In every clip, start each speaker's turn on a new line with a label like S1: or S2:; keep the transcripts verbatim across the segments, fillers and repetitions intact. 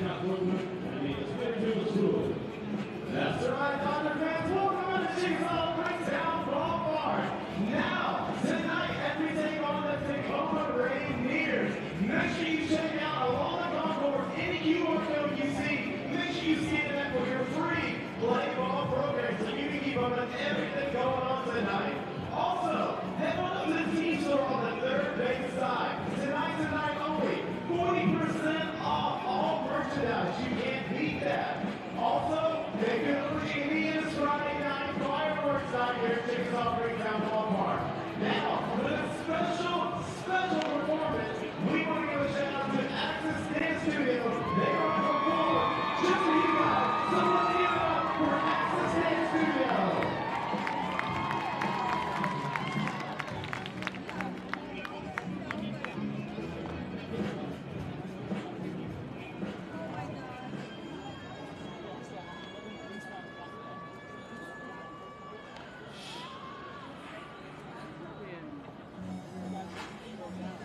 S1: That's right, Dodger fans. Welcome to Chickasaw Breakdown Ballpark. Now, tonight, as we take on the Tacoma Rainiers, make sure you check out along the concourse any Q R code you see. Make sure you scan that for your free play ball program so you can keep up with everything going on tonight. Also, head on up to the team store on the third base side. Tonight, tonight only, forty percent off all merchandise. You can't beat that. Also, they could look at me in this Friday night fireworks night here at Chickasaw Breakdown Ballpark. Now, for this special, special performance, we want to give a shout out to Access Dance Studios. They are on the floor just for you guys. So let's give it up for Access Dance Studios.
S2: Yeah.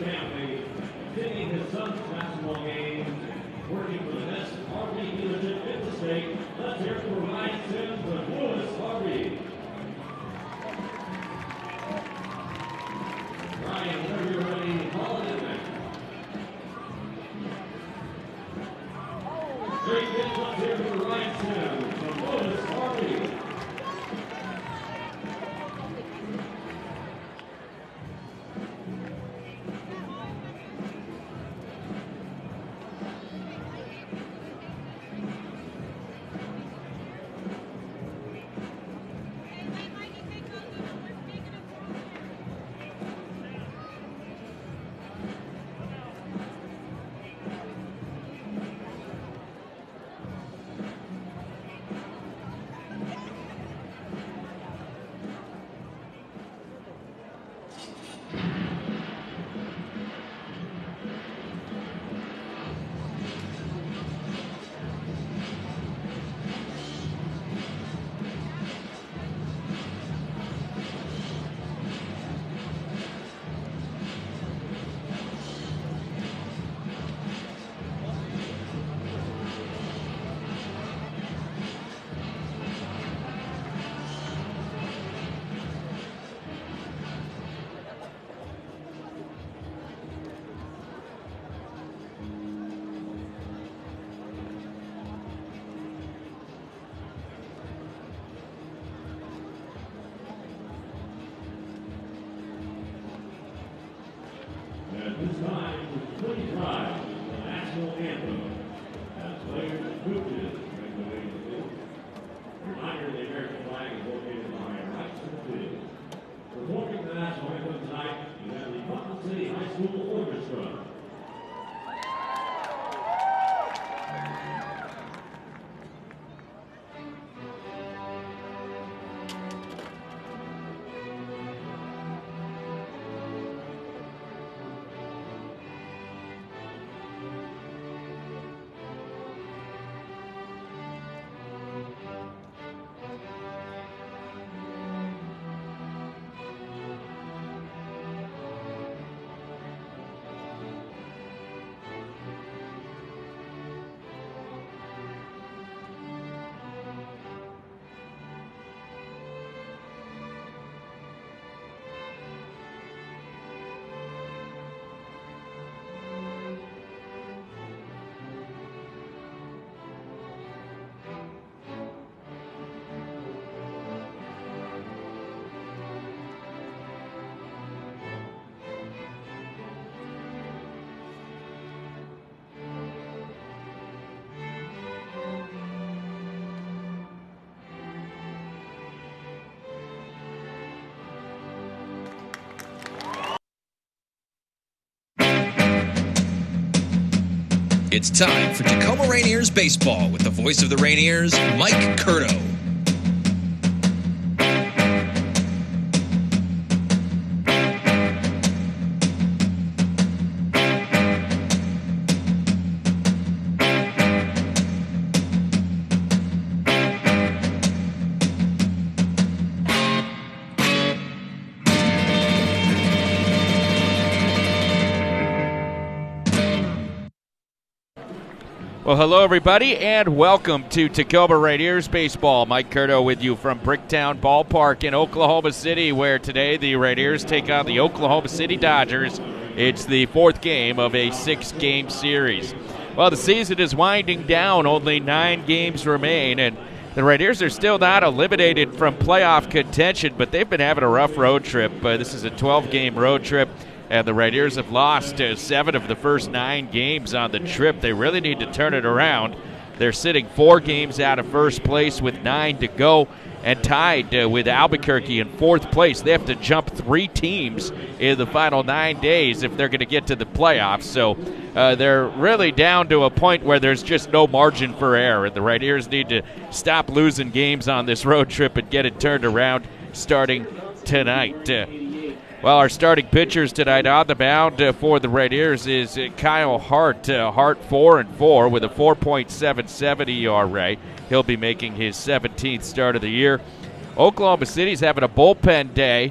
S1: family, attending his son's basketball games, working for the best R V dealership in the state. Let's hear it for Ryan Sims with Lewis R V. Ryan, whenever you're ready, call it in there. Great pitch, let's hear it for Ryan Sims from Lewis R V. At this time, twenty-five, the national anthem. As players and coaches make the way to the field. Reminder, the American flag is located behind right to the field. Performing the national anthem tonight, we have the Putnam City High School Orchestra.
S2: It's time for Tacoma Rainiers baseball with the voice of the Rainiers, Mike Curto.
S3: Well, hello, everybody, and welcome to Tacoma Rainiers Baseball. Mike Curto with you from Bricktown Ballpark in Oklahoma City, where today the Rainiers take on the Oklahoma City Dodgers. It's the fourth game of a six-game series. Well, the season is winding down. Only nine games remain, and the Rainiers are still not eliminated from playoff contention, but they've been having a rough road trip. Uh, this is a twelve-game road trip. And the Rainiers have lost uh, seven of the first nine games on the trip. They really need to turn it around. They're sitting four games out of first place with nine to go and tied uh, with Albuquerque in fourth place. They have to jump three teams in the final nine days if they're going to get to the playoffs. So uh, they're really down to a point where there's just no margin for error. And the Rainiers need to stop losing games on this road trip and get it turned around starting tonight. Uh, Well, our starting pitchers tonight on the mound uh, for the Rainiers is uh, Kyle Hart. Uh, Hart four and four with a four point seven seven E R A. He'll be making his seventeenth start of the year. Oklahoma City's having a bullpen day.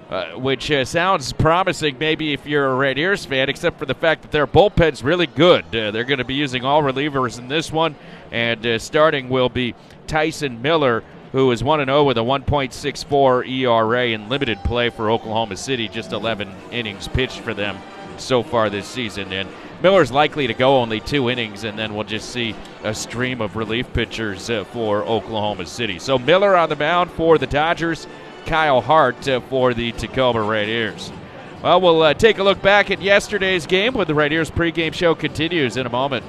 S3: uh, which uh, sounds promising maybe if you're a Rainiers fan, except for the fact that their bullpen's really good. Uh, they're going to be using all relievers in this one, and uh, starting will be Tyson Miller, who is one and oh with a one point six four E R A in limited play for Oklahoma City, just eleven innings pitched for them so far this season. And Miller's likely to go only two innings, and then we'll just see a stream of relief pitchers uh, for Oklahoma City. So Miller on the mound for the Dodgers, Kyle Hart uh, for the Tacoma Rainiers. Well, we'll uh, take a look back at yesterday's game when the Rainiers pregame show continues in a moment.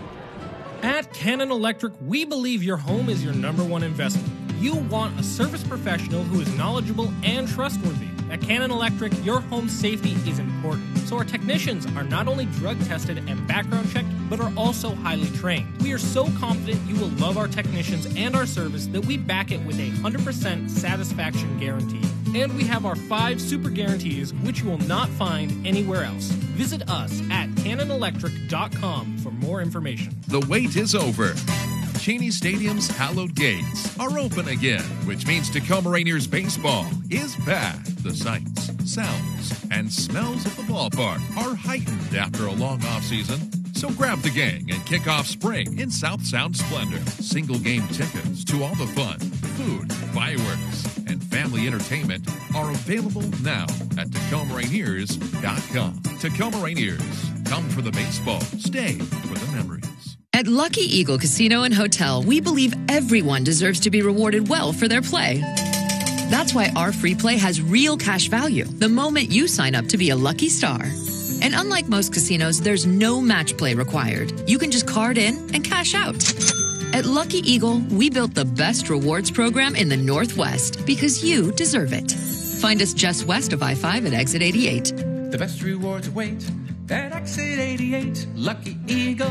S4: At Cannon Electric, we believe your home is your number one investment. You want a service professional who is knowledgeable and trustworthy. At Cannon Electric, your home safety is important, so our technicians are not only drug tested and background checked, but are also highly trained. We are so confident you will love our technicians and our service that we back it with a one hundred percent satisfaction guarantee. And we have our five super guarantees, which you will not find anywhere else. Visit us at cannon electric dot com for more information.
S5: The wait is over. Cheney Stadium's hallowed gates are open again, which means Tacoma Rainiers baseball is back. The sights, sounds, and smells of the ballpark are heightened after a long offseason. So grab the gang and kick off spring in South Sound splendor. Single game tickets to all the fun, food, fireworks, and family entertainment are available now at tacoma rainiers dot com. Tacoma Rainiers, come for the baseball, stay for the memories.
S6: At Lucky Eagle Casino and Hotel, we believe everyone deserves to be rewarded well for their play. That's why our free play has real cash value the moment you sign up to be a lucky star. And unlike most casinos, there's no match play required. You can just card in and cash out. At Lucky Eagle, we built the best rewards program in the Northwest because you deserve it. Find us just west of I five at exit eighty-eight.
S7: The best rewards await at exit eighty-eight. Lucky Eagle.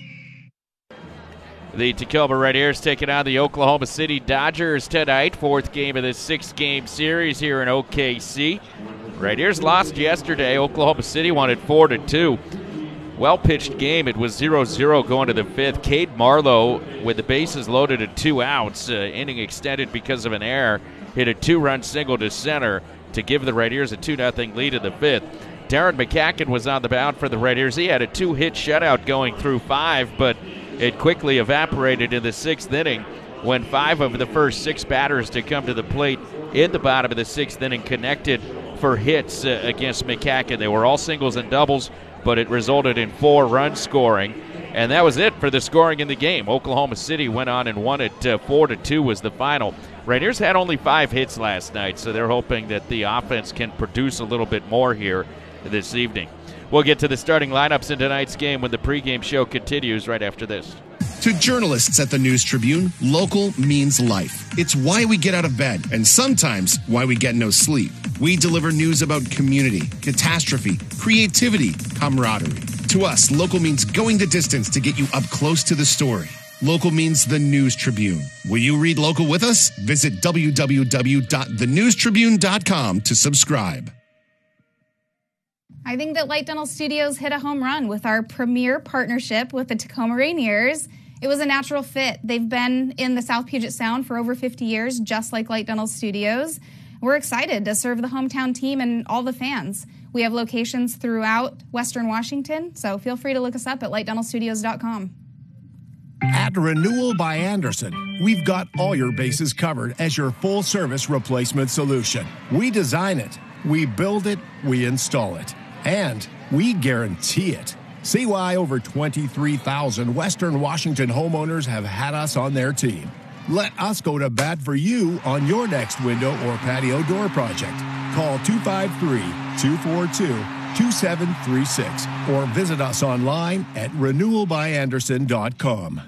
S3: The Tacoma Rainiers taking on the Oklahoma City Dodgers tonight. Fourth game of this six-game series here in O K C. Rainiers lost yesterday. Oklahoma City won it four to two. Well-pitched game. It was zero zero going to the fifth. Cade Marlowe, with the bases loaded at two outs, uh, inning extended because of an error, hit a two-run single to center to give the Rainiers a two nothing lead in the fifth. Darren McCacken was on the mound for the Rainiers. He had a two-hit shutout going through five, but it quickly evaporated in the sixth inning when five of the first six batters to come to the plate in the bottom of the sixth inning connected for hits uh, against McCacken. They were all singles and doubles, but it resulted in four runs scoring. And that was it for the scoring in the game. Oklahoma City went on and won it uh, four to two was the final. Rainiers had only five hits last night, so they're hoping that the offense can produce a little bit more here this evening. We'll get to the starting lineups in tonight's game when the pregame show continues right after this.
S8: To journalists at the News Tribune, local means life. It's why we get out of bed and sometimes why we get no sleep. We deliver news about community, catastrophe, creativity, camaraderie. To us, local means going the distance to get you up close to the story. Local means the News Tribune. Will you read local with us? Visit w w w dot the news tribune dot com to subscribe.
S9: I think that Light Dental Studios hit a home run with our premier partnership with the Tacoma Rainiers. It was a natural fit. They've been in the South Puget Sound for over fifty years, just like Light Dental Studios. We're excited to serve the hometown team and all the fans. We have locations throughout Western Washington, so feel free to look us up at light dental studios dot com.
S10: At Renewal by Andersen, we've got all your bases covered as your full-service replacement solution. We design it, we build it, we install it, and we guarantee it. See why over twenty-three thousand Western Washington homeowners have had us on their team. Let us go to bat for you on your next window or patio door project. Call two five three, two four two, two seven three six or visit us online at renewal by andersen dot com.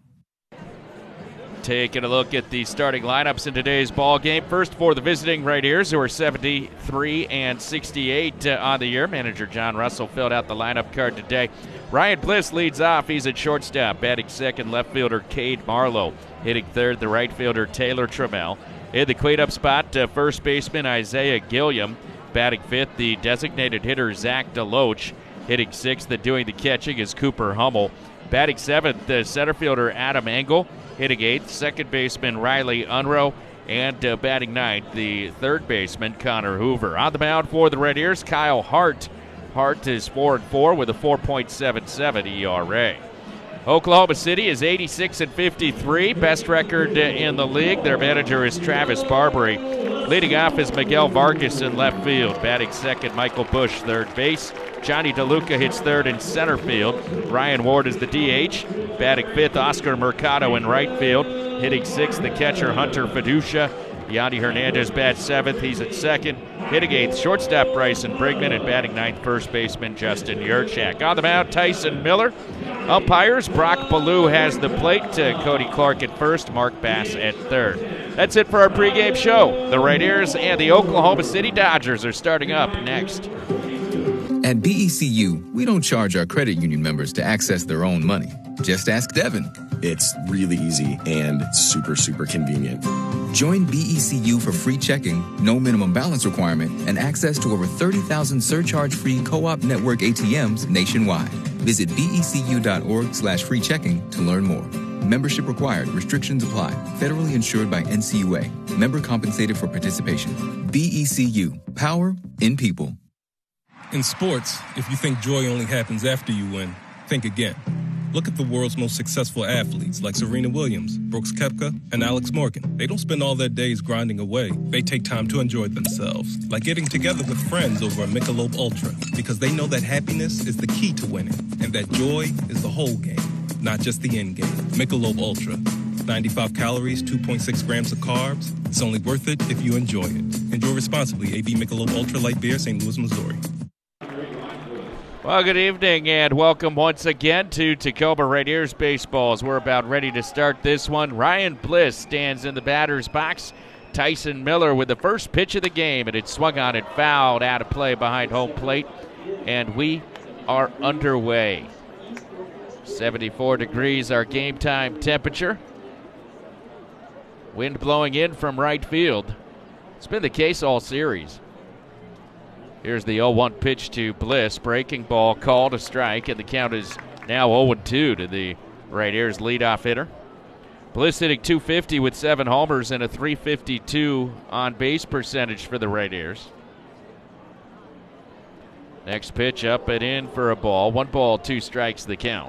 S3: Taking a look at the starting lineups in today's ball game. First for the visiting Rainiers, who are seventy-three and sixty-eight uh, on the year. Manager John Russell filled out the lineup card today. Ryan Bliss leads off. He's at shortstop. Batting second, left fielder Cade Marlowe. Hitting third, the right fielder Taylor Trammell. In the cleanup spot, uh, first baseman Isaiah Gilliam. Batting fifth, the designated hitter Zach DeLoach. Hitting sixth and doing the catching is Cooper Hummel. Batting seventh, the center fielder Adam Engel. Hitting eighth, second baseman Riley Unruh. And uh, batting ninth, the third baseman, Connor Hoover. On the mound for the Red Ears, Kyle Hart. Hart is four and four with a four point seven seven E R A. Oklahoma City is eighty-six and fifty-three, best record in the league. Their manager is Travis Barbary. Leading off is Miguel Vargas in left field. Batting second, Michael Bush, third base. Johnny DeLuca hits third in center field. Ryan Ward is the D H. Batting fifth, Oscar Mercado in right field. Hitting sixth, the catcher, Hunter Fiducia. Yandy Hernandez bats seventh. He's at second. Hitting eighth, shortstop Bryson Brigman, and batting ninth, first baseman Justin Yurchak. On the mound, Tyson Miller. Umpires, Brock Ballou has the plate. Uh, Cody Clark at first, Mark Bass at third. That's it for our pregame show. The Red Ears and the Oklahoma City Dodgers are starting up next.
S11: At B E C U, we don't charge our credit union members to access their own money. Just ask Devin.
S12: It's really easy and super, super convenient.
S11: Join B E C U for free checking, no minimum balance requirement, and access to over thirty thousand surcharge-free co-op network A T Ms nationwide. Visit becu.org slash free checking to learn more. Membership required. Restrictions apply. Federally insured by N C U A. Member compensated for participation. B E C U. Power in people.
S13: In sports, if you think joy only happens after you win, think again. Look at the world's most successful athletes like Serena Williams, Brooks Koepka, and Alex Morgan. They don't spend all their days grinding away. They take time to enjoy themselves, like getting together with friends over a Michelob Ultra, because they know that happiness is the key to winning, and that joy is the whole game, not just the end game. Michelob Ultra. ninety-five calories, two point six grams of carbs. It's only worth it if you enjoy it. Enjoy responsibly. A B Michelob Ultra Light Beer, Saint Louis, Missouri.
S3: Well, good evening and welcome once again to Tacoma Red Ears Baseball as we're about ready to start this one. Ryan Bliss stands in the batter's box. Tyson Miller with the first pitch of the game, and it's swung on and fouled out of play behind home plate, and we are underway. seventy-four degrees our game time temperature. Wind blowing in from right field. It's been the case all series. Here's the oh one pitch to Bliss. Breaking ball called a strike, and the count is now oh two to the Red Ears leadoff hitter. Bliss hitting two fifty with seven homers and a three fifty-two on base percentage for the Red Ears. Next pitch up and in for a ball. One ball, two strikes the count.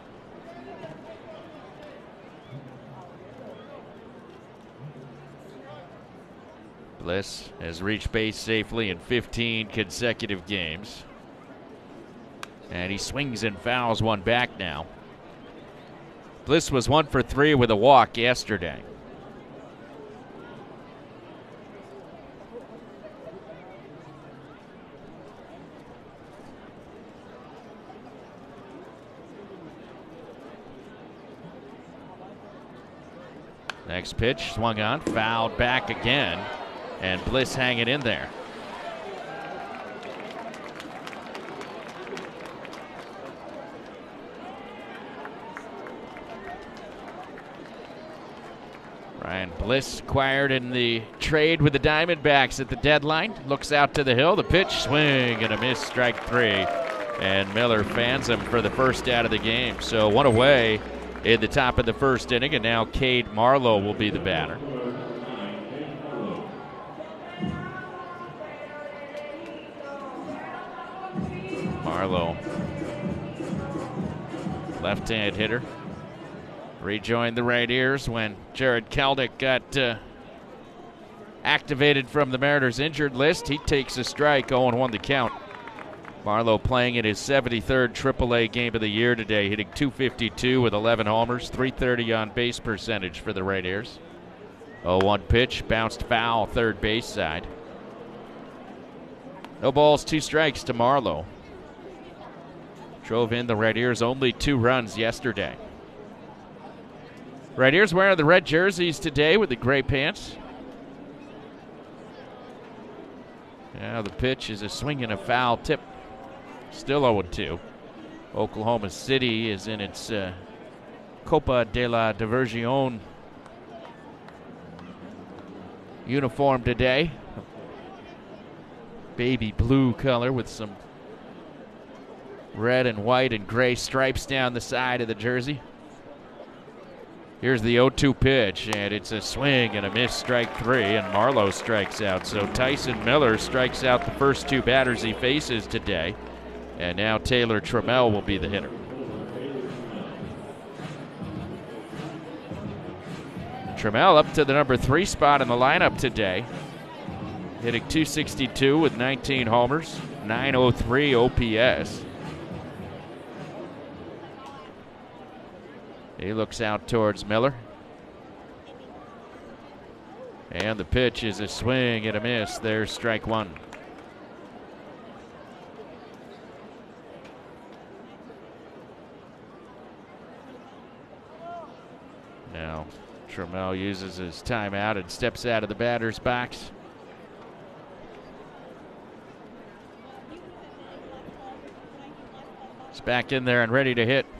S3: Bliss has reached base safely in fifteen consecutive games. And he swings and fouls one back now. Bliss was one for three with a walk yesterday. Next pitch, swung on, fouled back again. And Bliss hanging in there. Ryan Bliss acquired in the trade with the Diamondbacks at the deadline. Looks out to the hill. The pitch, swing and a miss, strike three. And Miller fans him for the first out of the game. So one away in the top of the first inning, and now Cade Marlowe will be the batter. Marlowe, left-hand hitter, rejoined the Red Ears when Jared Kelnick got uh, activated from the Mariners injured list. He takes a strike, oh one the count. Marlowe playing in his seventy-third triple A game of the year today, hitting two fifty-two with eleven homers, three thirty on base percentage for the Red Ears. oh one pitch, bounced foul, third base side. No balls, two strikes to Marlowe. Drove in the Red Ears only two runs yesterday. Red Ears wearing the red jerseys today with the gray pants. Now the pitch is a swing and a foul tip. Still oh two. Oklahoma City is in its uh, Copa de la Diversion uniform today. Baby blue color with some red and white and gray stripes down the side of the jersey. Here's the oh two pitch, and it's a swing and a miss, strike three, and Marlowe strikes out. So Tyson Miller strikes out the first two batters he faces today, and now Taylor Trammell will be the hitter. Trammell up to the number three spot in the lineup today, hitting two sixty-two with nineteen homers, nine oh three O P S. He looks out towards Miller. And the pitch is a swing and a miss. There's strike one. Now, Trammell uses his timeout and steps out of the batter's box. He's back in there and ready to hit.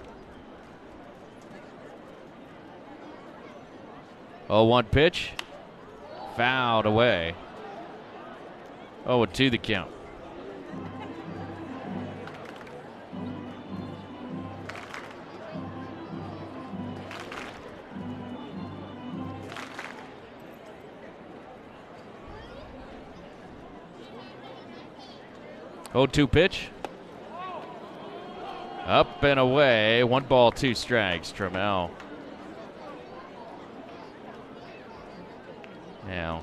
S3: oh one pitch. Fouled away. oh two the count. oh two pitch. Up and away. One ball, two strikes. Trammell. Now,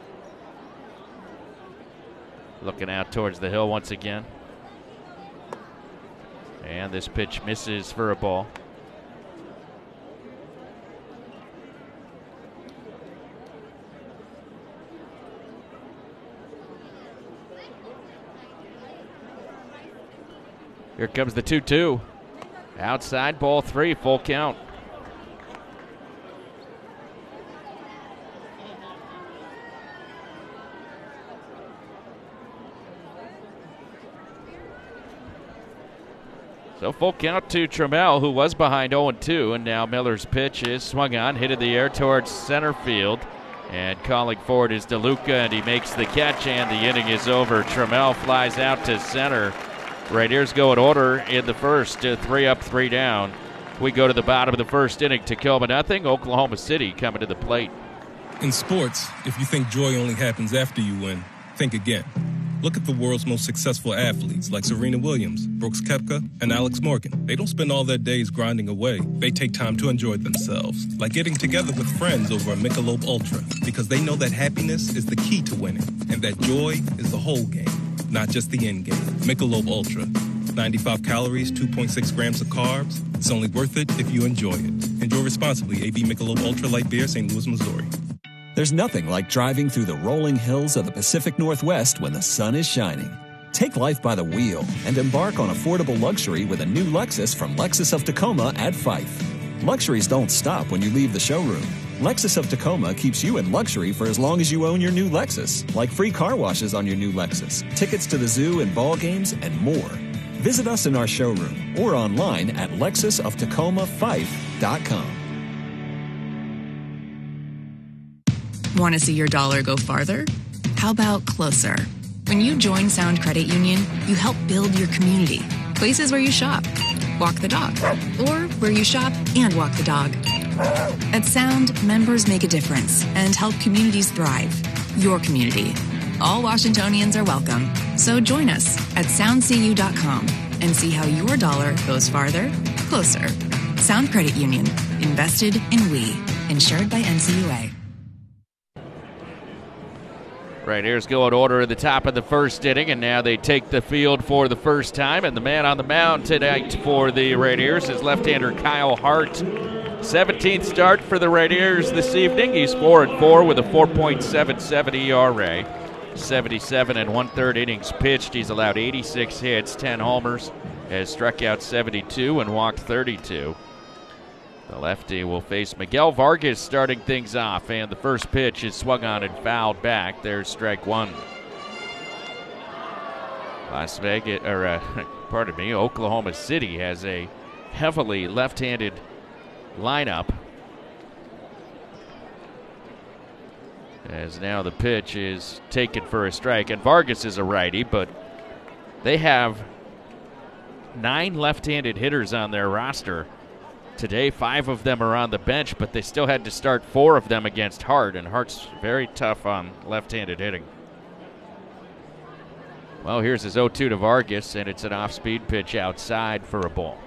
S3: looking out towards the hill once again. And this pitch misses for a ball. Here comes the two two. Outside, ball three, full count. So full count to Trammell, who was behind oh two, and now Miller's pitch is swung on, hit in the air towards center field. And calling for it is DeLuca, and he makes the catch, and the inning is over. Trammell flies out to center. Rainiers go in order in the first, uh, three up, three down. We go to the bottom of the first inning. Tacoma nothing. Oklahoma City coming to the plate.
S13: In sports, if you think joy only happens after you win, think again. Look at the world's most successful athletes like Serena Williams, Brooks Koepka, and Alex Morgan. They don't spend all their days grinding away. They take time to enjoy themselves, like getting together with friends over a Michelob Ultra, because they know that happiness is the key to winning, and that joy is the whole game, not just the end game. Michelob Ultra. ninety-five calories, two point six grams of carbs. It's only worth it if you enjoy it. Enjoy responsibly. A B Michelob Ultra Light Beer, Saint Louis, Missouri.
S14: There's nothing like driving through the rolling hills of the Pacific Northwest when the sun is shining. Take life by the wheel and embark on affordable luxury with a new Lexus from Lexus of Tacoma at Fife. Luxuries don't stop when you leave the showroom. Lexus of Tacoma keeps you in luxury for as long as you own your new Lexus, like free car washes on your new Lexus, tickets to the zoo and ball games, and more. Visit us in our showroom or online at lexus of tacoma fife dot com.
S15: Want to see your dollar go farther? How about closer? When you join Sound Credit Union, you help build your community. Places where you shop, walk the dog, or where you shop and walk the dog. At Sound, members make a difference and help communities thrive. Your community. All Washingtonians are welcome. So join us at sound c u dot com and see how your dollar goes farther, closer. Sound Credit Union. Invested in we. Insured by N C U A.
S3: Right, here's go in order at the top of the first inning, and now they take the field for the first time. And the man on the mound tonight for the Rainiers is left-hander Kyle Hart. seventeenth start for the Rainiers this evening. He's four and four with a four point seven seven E R A. seventy-seven and one-third innings pitched. He's allowed eighty-six hits, ten homers, has struck out seventy-two and walked thirty-two. The lefty will face Miguel Vargas starting things off, and the first pitch is swung on and fouled back. There's strike one. Las Vegas, or uh, pardon me, Oklahoma City has a heavily left-handed lineup. As now the pitch is taken for a strike, and Vargas is a righty, but they have nine left-handed hitters on their roster. Today, five of them are on the bench, but they still had to start four of them against Hart, and Hart's very tough on left-handed hitting. Well, here's his oh two to Vargas, and it's an off-speed pitch outside for a ball.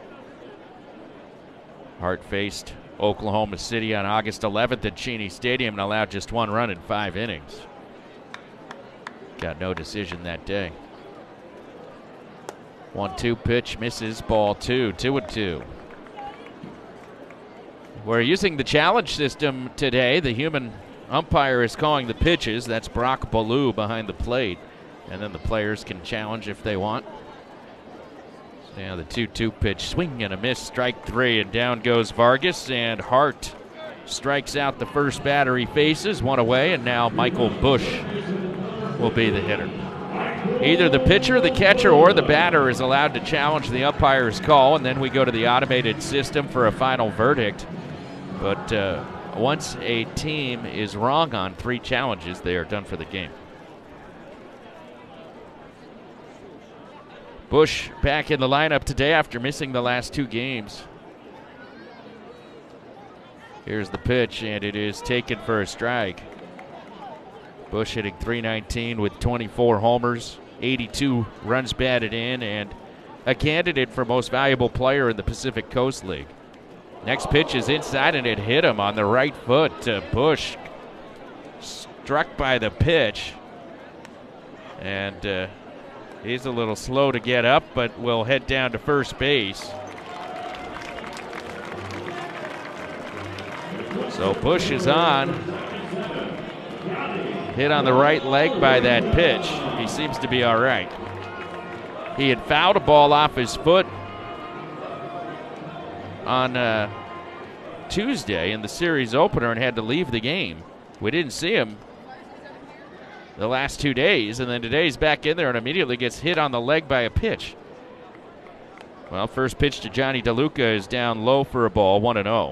S3: Hart faced Oklahoma City on August eleventh at Cheney Stadium and allowed just one run in five innings. Got no decision that day. one two pitch misses, ball two, two and two. We're using the challenge system today. The human umpire is calling the pitches. That's Brock Ballou behind the plate. And then the players can challenge if they want. So now the two two pitch, swing and a miss, strike three, and down goes Vargas, and Hart strikes out the first batter he faces, one away, and now Michael Busch will be the hitter. Either the pitcher, the catcher, or the batter is allowed to challenge the umpire's call, and then we go to the automated system for a final verdict. But uh, once a team is wrong on three challenges, they are done for the game. Busch back in the lineup today after missing the last two games. Here's the pitch, and it is taken for a strike. Busch hitting three nineteen with twenty-four homers, eighty-two runs batted in, and a candidate for most valuable player in the Pacific Coast League. Next pitch is inside, and it hit him on the right foot. Uh, Busch struck by the pitch, and uh, he's a little slow to get up, but will head down to first base. So Busch is on. Hit on the right leg by that pitch. He seems to be all right. He had fouled a ball off his foot on uh, Tuesday in the series opener and had to leave the game. We didn't see him the last two days, and then today he's back in there and immediately gets hit on the leg by a pitch. Well, first pitch to Johnny DeLuca is down low for a ball, one and oh.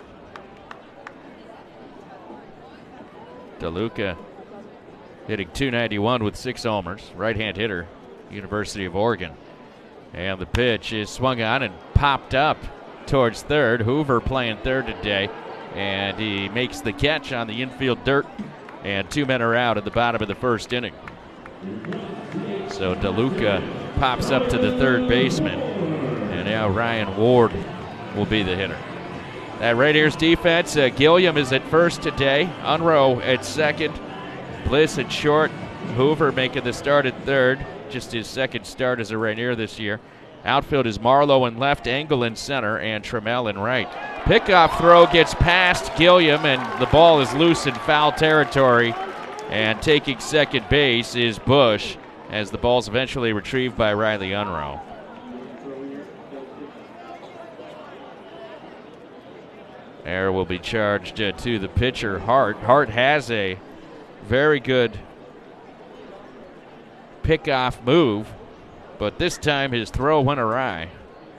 S3: DeLuca hitting two ninety-one with six homers, right-hand hitter, University of Oregon. And the pitch is swung on and popped up towards third. Hoover playing third today, and he makes the catch on the infield dirt, and two men are out at the bottom of the first inning. So DeLuca pops up to the third baseman, and now Ryan Ward will be the hitter. That Rainiers defense, uh, Gilliam is at first today, Unruh at second, Bliss at short, Hoover making the start at third, just his second start as a Rainier this year. Outfield is Marlowe in left, Engel in center, and Trammell in right. Pickoff throw gets past Gilliam, and the ball is loose in foul territory. And taking second base is Busch, as the ball's eventually retrieved by Riley Unruh. Error will be charged uh, to the pitcher, Hart. Hart has a very good pickoff move, but this time his throw went awry.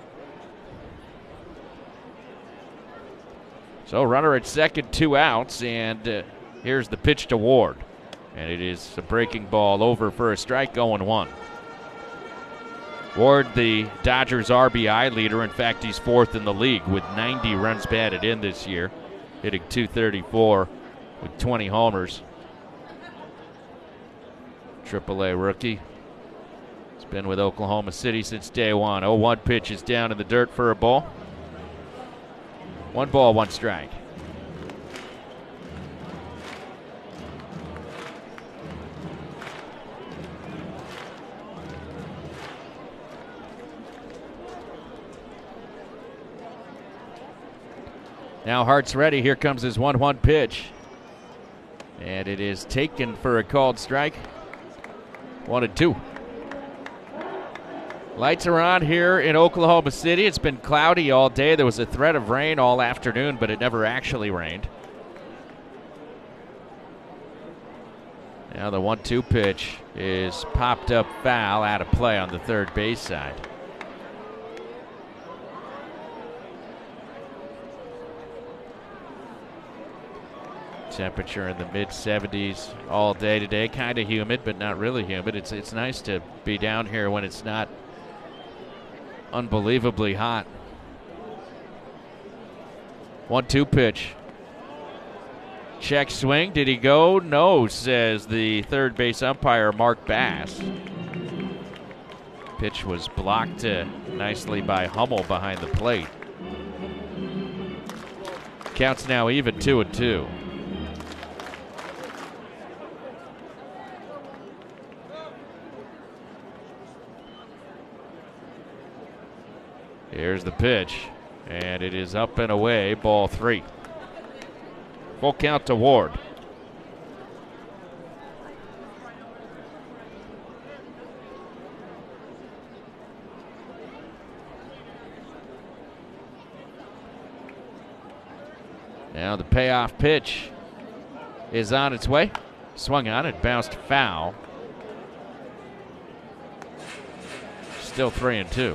S3: So runner at second, two outs, and uh, here's the pitch to Ward. And it is a breaking ball over for a strike, going one. Ward, the Dodgers R B I leader. In fact, he's fourth in the league with ninety runs batted in this year, hitting two thirty-four with twenty homers. triple A rookie. He's been with Oklahoma City since day one. oh one pitch is down in the dirt for a ball. One ball, one strike. Now Hart's ready. Here comes his one one pitch. And it is taken for a called strike. One and two. Lights are on here in Oklahoma City. It's been cloudy all day. There was a threat of rain all afternoon, but it never actually rained. Now the one two pitch is popped up foul, out of play on the third base side. Temperature in the mid seventies all day today. Kind of humid, but not really humid. It's it's nice to be down here when it's not unbelievably hot. one two pitch. Check swing. Did he go? No, says the third base umpire, Mark Bass. Pitch was blocked uh, nicely by Hummel behind the plate. Counts now even two and two. Here's the pitch, and it is up and away, ball three. Full count to Ward. Now the payoff pitch is on its way. Swung on it, bounced foul. Still three and two.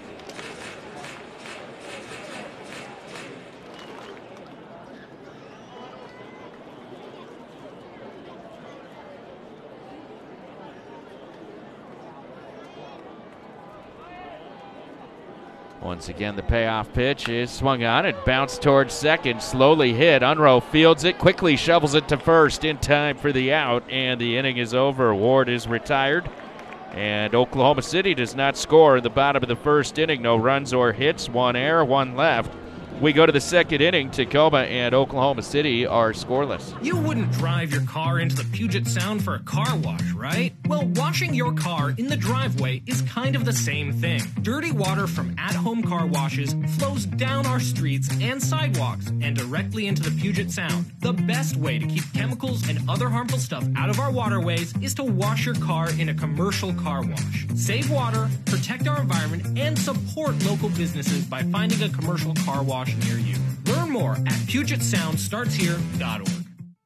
S3: Once again, the payoff pitch is swung on. It bounced towards second, slowly hit. Unruh fields it, quickly shovels it to first in time for the out, and the inning is over. Ward is retired, and Oklahoma City does not score in the bottom of the first inning. No runs or hits, one error, one left. We go to the second inning. Tacoma and Oklahoma City are scoreless.
S4: You wouldn't drive your car into the Puget Sound for a car wash, right? Well, washing your car in the driveway is kind of the same thing. Dirty water from at-home car washes flows down our streets and sidewalks and directly into the Puget Sound. The best way to keep chemicals and other harmful stuff out of our waterways is to wash your car in a commercial car wash. Save water, protect our environment, and support local businesses by finding a commercial car wash near you. Learn more at Puget Sound Starts Here dot org.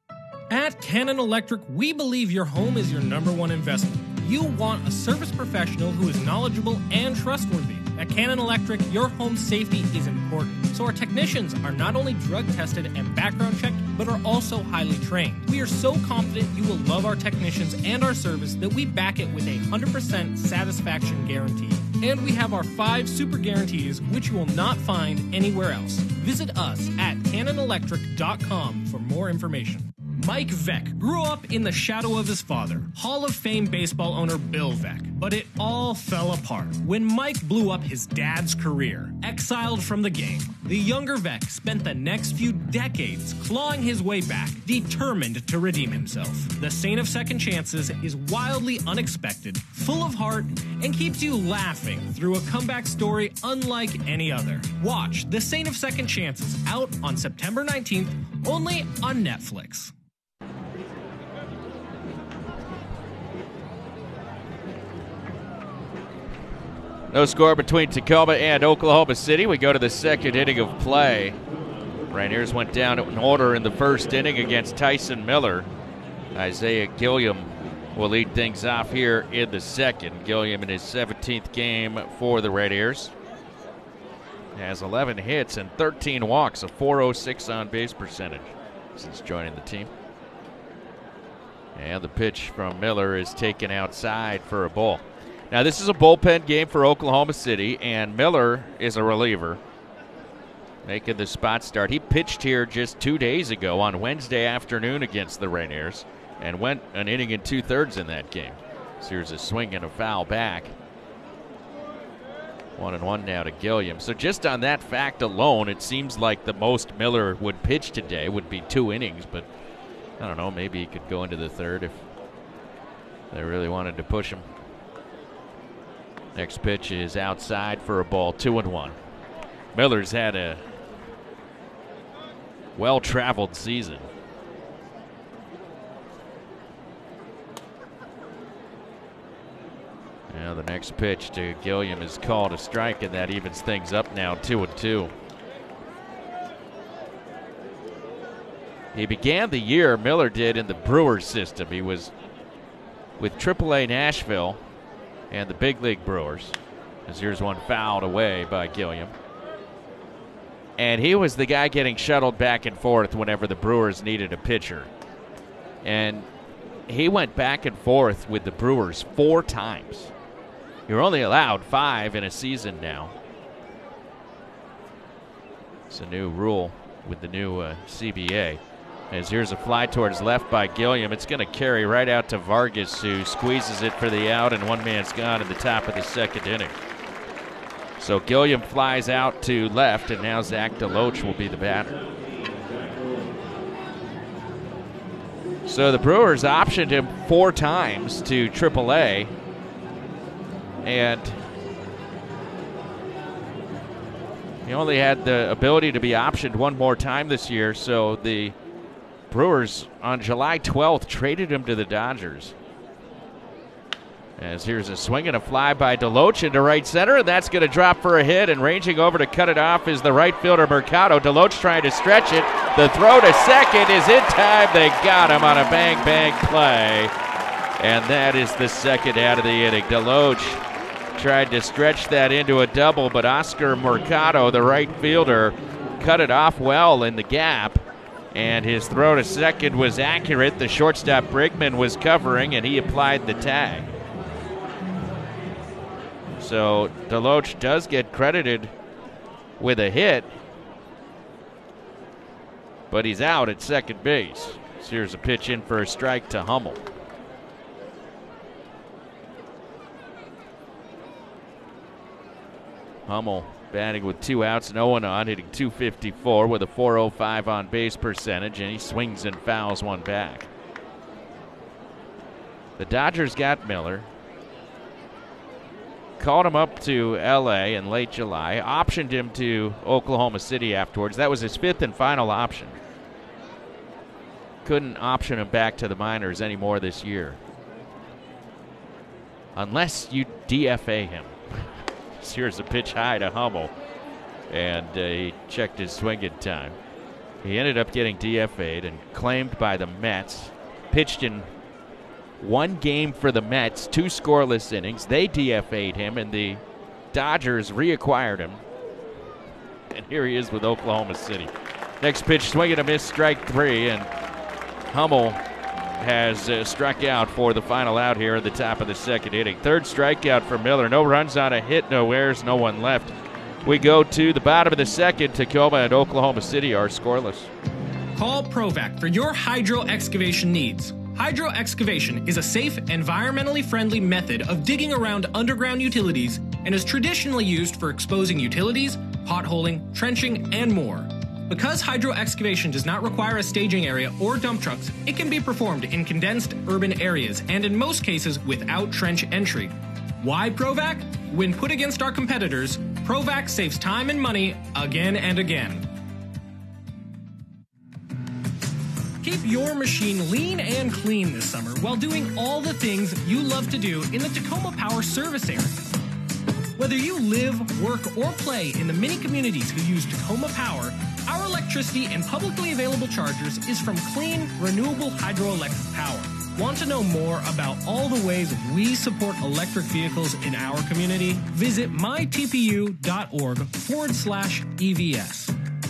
S4: At Cannon Electric, we believe your home is your number one investment. You want a service professional who is knowledgeable and trustworthy. At Cannon Electric, your home safety is important, so our technicians are not only drug tested and background checked, but are also highly trained. We are so confident you will love our technicians and our service that we back it with a one hundred percent satisfaction guarantee. And we have our five super guarantees, which you will not find anywhere else. Visit us at cannon electric dot com for more information. Mike Veeck grew up in the shadow of his father, Hall of Fame baseball owner Bill Veeck. But it all fell apart when Mike blew up his dad's career. Exiled from the game, the younger Veeck spent the next few decades clawing his way back, determined to redeem himself. The Saint of Second Chances is wildly unexpected, full of heart, and keeps you laughing through a comeback story unlike any other. Watch The Saint of Second Chances, out on September nineteenth, only on Netflix.
S3: No score between Tacoma and Oklahoma City. We go to the second inning of play. Rainiers went down in order in the first inning against Tyson Miller. Isaiah Gilliam will lead things off here in the second. Gilliam in his seventeenth game for the Rainiers has eleven hits and thirteen walks, a four oh six on-base percentage since joining the team. And the pitch from Miller is taken outside for a ball. Now, this is a bullpen game for Oklahoma City, and Miller is a reliever, making the spot start. He pitched here just two days ago on Wednesday afternoon against the Rainiers and went an inning and two-thirds in that game. So here's a swing and a foul back. One and one now to Gilliam. So just on that fact alone, it seems like the most Miller would pitch today would be two innings, but I don't know, maybe he could go into the third if they really wanted to push him. Next pitch is outside for a ball, two and one. Miller's had a well-traveled season. Now the next pitch to Gilliam is called a strike, and that evens things up now, two and two. He began the year, Miller did, in the Brewers system. He was with triple A Nashville and the big league Brewers, as here's one fouled away by Gilliam. And he was the guy getting shuttled back and forth whenever the Brewers needed a pitcher. And he went back and forth with the Brewers four times. You're only allowed five in a season now. It's a new rule with the new uh, C B A. As here's a fly towards left by Gilliam. It's going to carry right out to Vargas, who squeezes it for the out, and one man's gone in the top of the second inning. So Gilliam flies out to left, and now Zach DeLoach will be the batter. So the Brewers optioned him four times to triple A, and he only had the ability to be optioned one more time this year, so the Brewers on July twelfth traded him to the Dodgers. As here's a swing and a fly by DeLoach into right center, and that's going to drop for a hit, and ranging over to cut it off is the right fielder Mercado. DeLoach trying to stretch it. The throw to second is in time. They got him on a bang-bang play, and that is the second out of the inning. DeLoach tried to stretch that into a double, but Oscar Mercado, the right fielder, cut it off well in the gap, and his throw to second was accurate. The shortstop Brigman was covering, and he applied the tag. So DeLoach does get credited with a hit, but he's out at second base. So here's a pitch in for a strike to Hummel. Hummel batting with two outs, no one on, hitting two fifty-four with a four oh five on base percentage, and he swings and fouls one back. The Dodgers got Miller. Called him up to L A in late July, optioned him to Oklahoma City afterwards. That was his fifth and final option. Couldn't option him back to the minors anymore this year, unless you D F A him. Here's a pitch high to Hummel, and uh, he checked his swinging time. He ended up getting D F A'd and claimed by the Mets. Pitched in one game for the Mets, two scoreless innings. They D F A'd him, and the Dodgers reacquired him. And here he is with Oklahoma City. Next pitch, swing and a miss, strike three, and Hummel has uh, struck out for the final out here at the top of the second inning. Third strikeout for Miller. No runs on a hit, no errors, no one left. We go to the bottom of the second. Tacoma and Oklahoma City are scoreless.
S4: Call Provac for your hydro excavation needs. Hydro excavation is a safe, environmentally friendly method of digging around underground utilities and is traditionally used for exposing utilities, potholing, trenching, and more. Because hydro excavation does not require a staging area or dump trucks, it can be performed in condensed urban areas and in most cases without trench entry. Why Provac? When put against our competitors, Provac saves time and money again and again. Keep your machine lean and clean this summer while doing all the things you love to do in the Tacoma Power service area. Whether you live, work, or play in the many communities who use Tacoma Power, our electricity and publicly available chargers is from clean, renewable hydroelectric power. Want to know more about all the ways we support electric vehicles in our community? Visit mytpu.org forward slash EVS.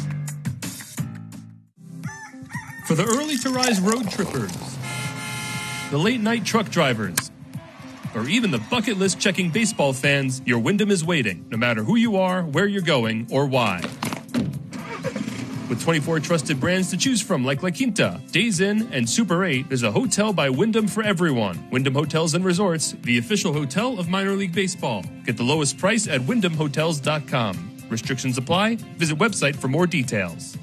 S16: For the early to rise road trippers, the late night truck drivers, or even the bucket list checking baseball fans, your Wyndham is waiting, no matter who you are, where you're going, or why. With twenty-four trusted brands to choose from like La Quinta, Days Inn, and Super eight, there's a hotel by Wyndham for everyone. Wyndham Hotels and Resorts, the official hotel of minor league baseball. Get the lowest price at wyndham hotels dot com. Restrictions apply. Visit website for more details.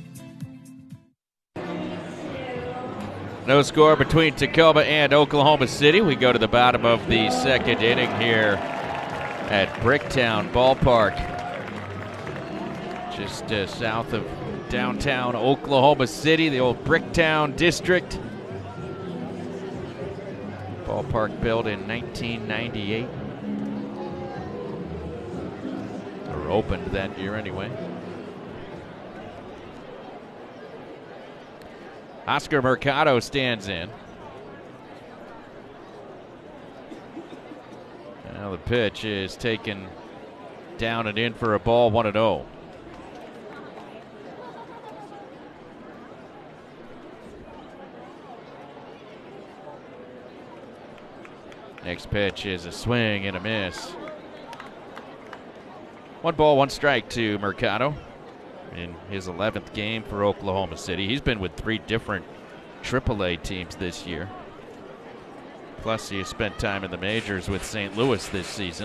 S3: No score between Tacoma and Oklahoma City. We go to the bottom of the second inning here at Bricktown Ballpark, just uh, south of downtown Oklahoma City, the old Bricktown district. Ballpark built in nineteen ninety-eight, or opened that year anyway. Oscar Mercado stands in. Now the pitch is taken down and in for a ball, one and oh. Next pitch is a swing and a miss. One ball, one strike to Mercado. in his eleventh game for Oklahoma City. He's been with three different triple A teams this year. Plus, he has spent time in the majors with Saint Louis this season.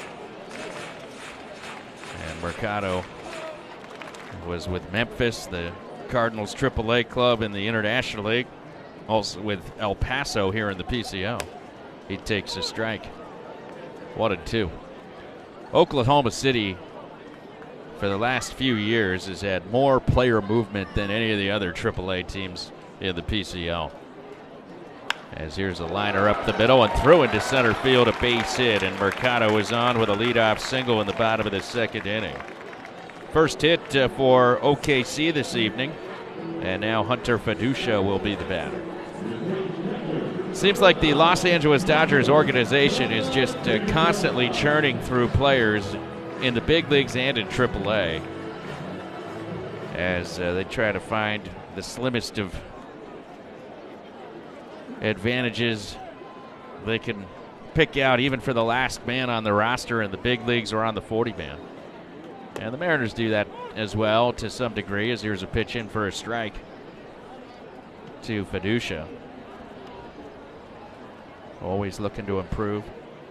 S3: And Mercado was with Memphis, the Cardinals triple A club in the International League, also with El Paso here in the P C L. He takes a strike. One and two. Oklahoma City, for the last few years, has had more player movement than any of the other triple A teams in the P C L. As here's a liner up the middle and through into center field, a base hit, and Mercado is on with a leadoff single in the bottom of the second inning. First hit uh, for O K C this evening, and now Hunter Fiducia will be the batter. Seems like the Los Angeles Dodgers organization is just uh, constantly churning through players in the big leagues and in triple A as uh, they try to find the slimmest of advantages they can pick out, even for the last man on the roster in the big leagues or on the forty man. And the Mariners do that as well to some degree, as here's a pitch in for a strike to Fiducia. Always looking to improve.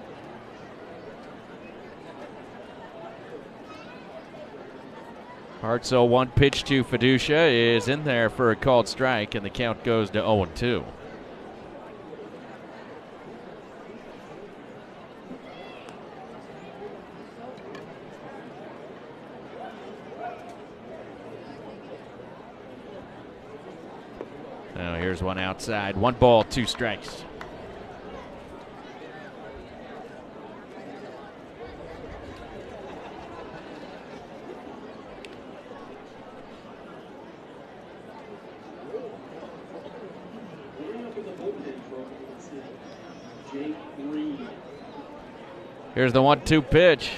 S3: Hard so one pitch to Fiducia is in there for a called strike, and the count goes to oh and two. Now here's one outside. One ball, two strikes. Here's the one two pitch.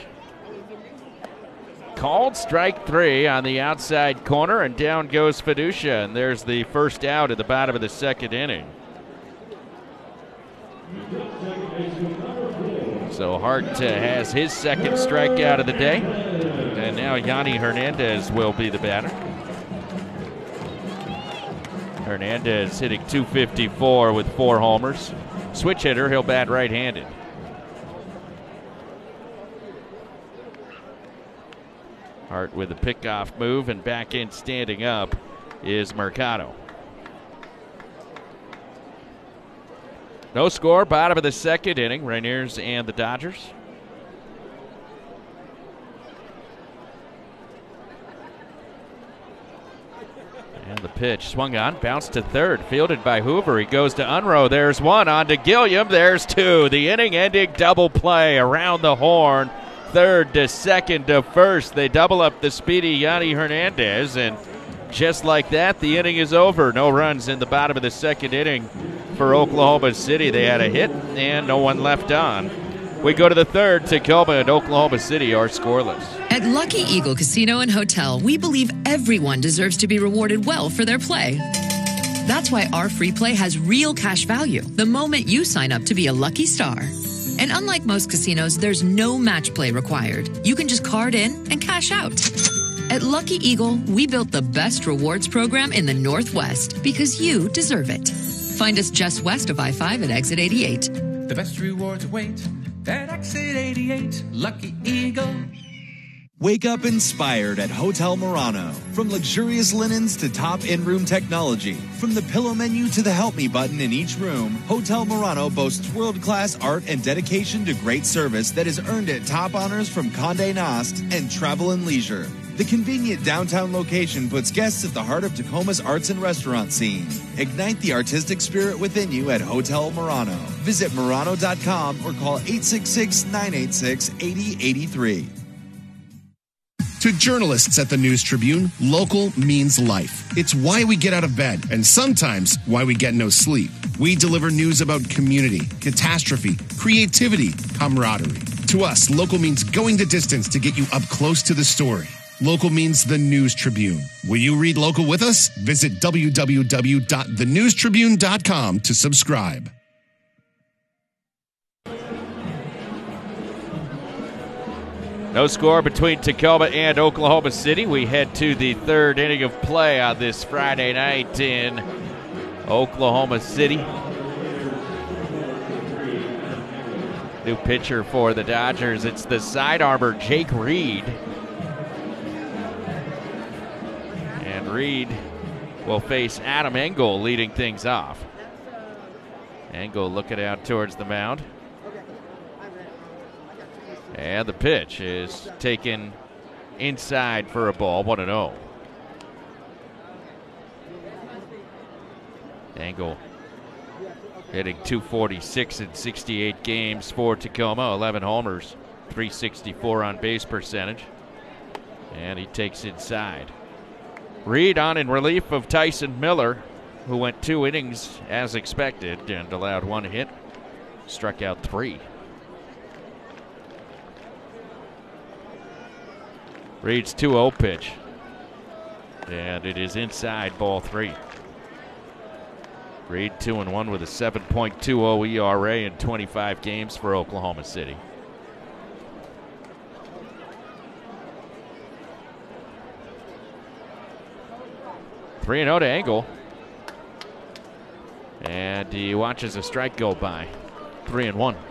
S3: Called strike three on the outside corner, and down goes Fiducia, and there's the first out at the bottom of the second inning. So Hart uh, has his second strikeout of the day, and now Yanni Hernandez will be the batter. Hernandez hitting two fifty-four with four homers. Switch hitter, he'll bat right-handed. Hart with a pickoff move, and back in standing up is Mercado. No score, bottom of the second inning, Rainiers and the Dodgers. And the pitch swung on, bounced to third, fielded by Hoover. He goes to Unruh. There's one, on to Gilliam. There's two. The inning-ending double play around the horn. Third to second to first. They double up the speedy Yanni Hernandez, and just like that, the inning is over. No runs in the bottom of the second inning for Oklahoma City. They had a hit and no one left on. We go to the third. Tacoma and Oklahoma City are scoreless.
S6: At Lucky Eagle Casino and Hotel, we believe everyone deserves to be rewarded well for their play. That's why our free play has real cash value the moment you sign up to be a lucky star. And unlike most casinos, there's no match play required. You can just card in and cash out. At Lucky Eagle, we built the best rewards program in the Northwest because you deserve it. Find us just west of I five at exit eighty-eight.
S7: The best rewards await at exit eighty-eight. Lucky Eagle.
S17: Wake up inspired at Hotel Murano. From luxurious linens to top in-room technology, from the pillow menu to the help me button in each room, Hotel Murano boasts world-class art and dedication to great service that has earned it top honors from Condé Nast and Travel and Leisure. The convenient downtown location puts guests at the heart of Tacoma's arts and restaurant scene. Ignite the artistic spirit within you at Hotel Murano. Visit Murano dot com or call eight six six, nine eight six, eight zero eight three.
S8: To journalists at the News Tribune, local means life. It's why we get out of bed, and sometimes why we get no sleep. We deliver news about community, catastrophe, creativity, camaraderie. To us, local means going the distance to get you up close to the story. Local means the News Tribune. Will you read local with us? Visit w w w dot the news tribune dot com to subscribe.
S3: No score between Tacoma and Oklahoma City. We head to the third inning of play on this Friday night in Oklahoma City. New pitcher for the Dodgers. It's the side armor, Jake Reed. And Reed will face Adam Engel leading things off. Engel looking out towards the mound. And the pitch is taken inside for a ball, one and oh. Engel hitting two forty-six in sixty-eight games for Tacoma, eleven homers, three sixty-four on base percentage. And he takes inside. Reed on in relief of Tyson Miller, who went two innings as expected and allowed one hit, struck out three. Reed's two oh pitch, and it is inside, ball three. Reed two and one with a seven point two oh E R A in twenty-five games for Oklahoma City. three and oh to Engel. And he watches a strike go by. three and one.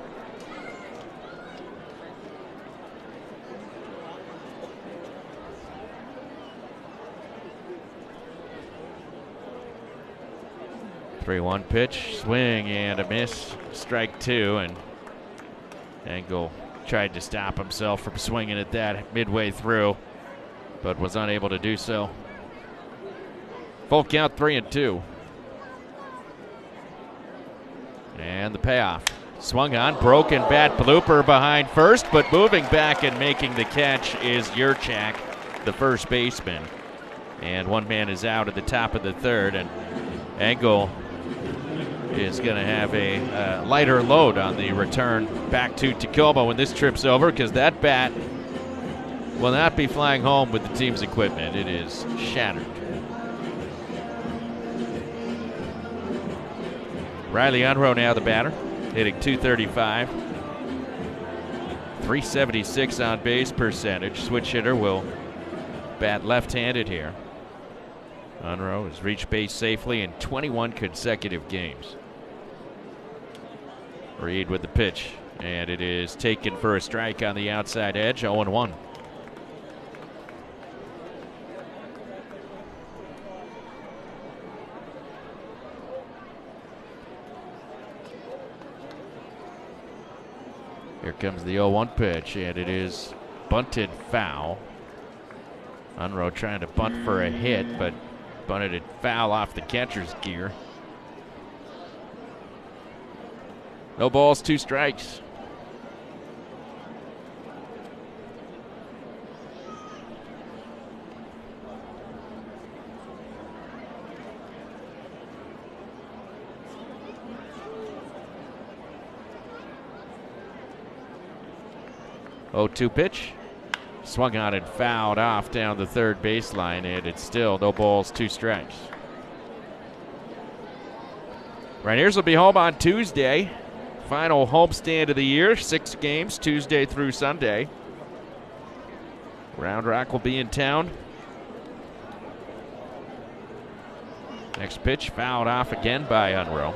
S3: three one pitch, swing and a miss, strike two, and Engel tried to stop himself from swinging at that midway through, but was unable to do so. Full count, three and two. And the payoff. Swung on, broken bat blooper behind first, but moving back and making the catch is Yurchak, the first baseman. And one man is out at the top of the third, and Engel is going to have a uh, lighter load on the return back to Tacoma when this trip's over, because that bat will not be flying home with the team's equipment. It is shattered. Riley Unruh now the batter, hitting two thirty-five, three seventy-six on base percentage. Switch hitter will bat left-handed here. Unruh has reached base safely in twenty-one consecutive games. Reed with the pitch, and it is taken for a strike on the outside edge, oh and one. Here comes the oh one pitch, and it is bunted foul. Unruh trying to bunt for a hit, but bunted it foul off the catcher's gear. No balls, two strikes. oh two pitch. Swung on and fouled off down the third baseline, and it's still no balls, two strikes. Rainiers will be home on Tuesday. Final homestand of the year, six games, Tuesday through Sunday. Round Rock will be in town. Next pitch fouled off again by Unruh.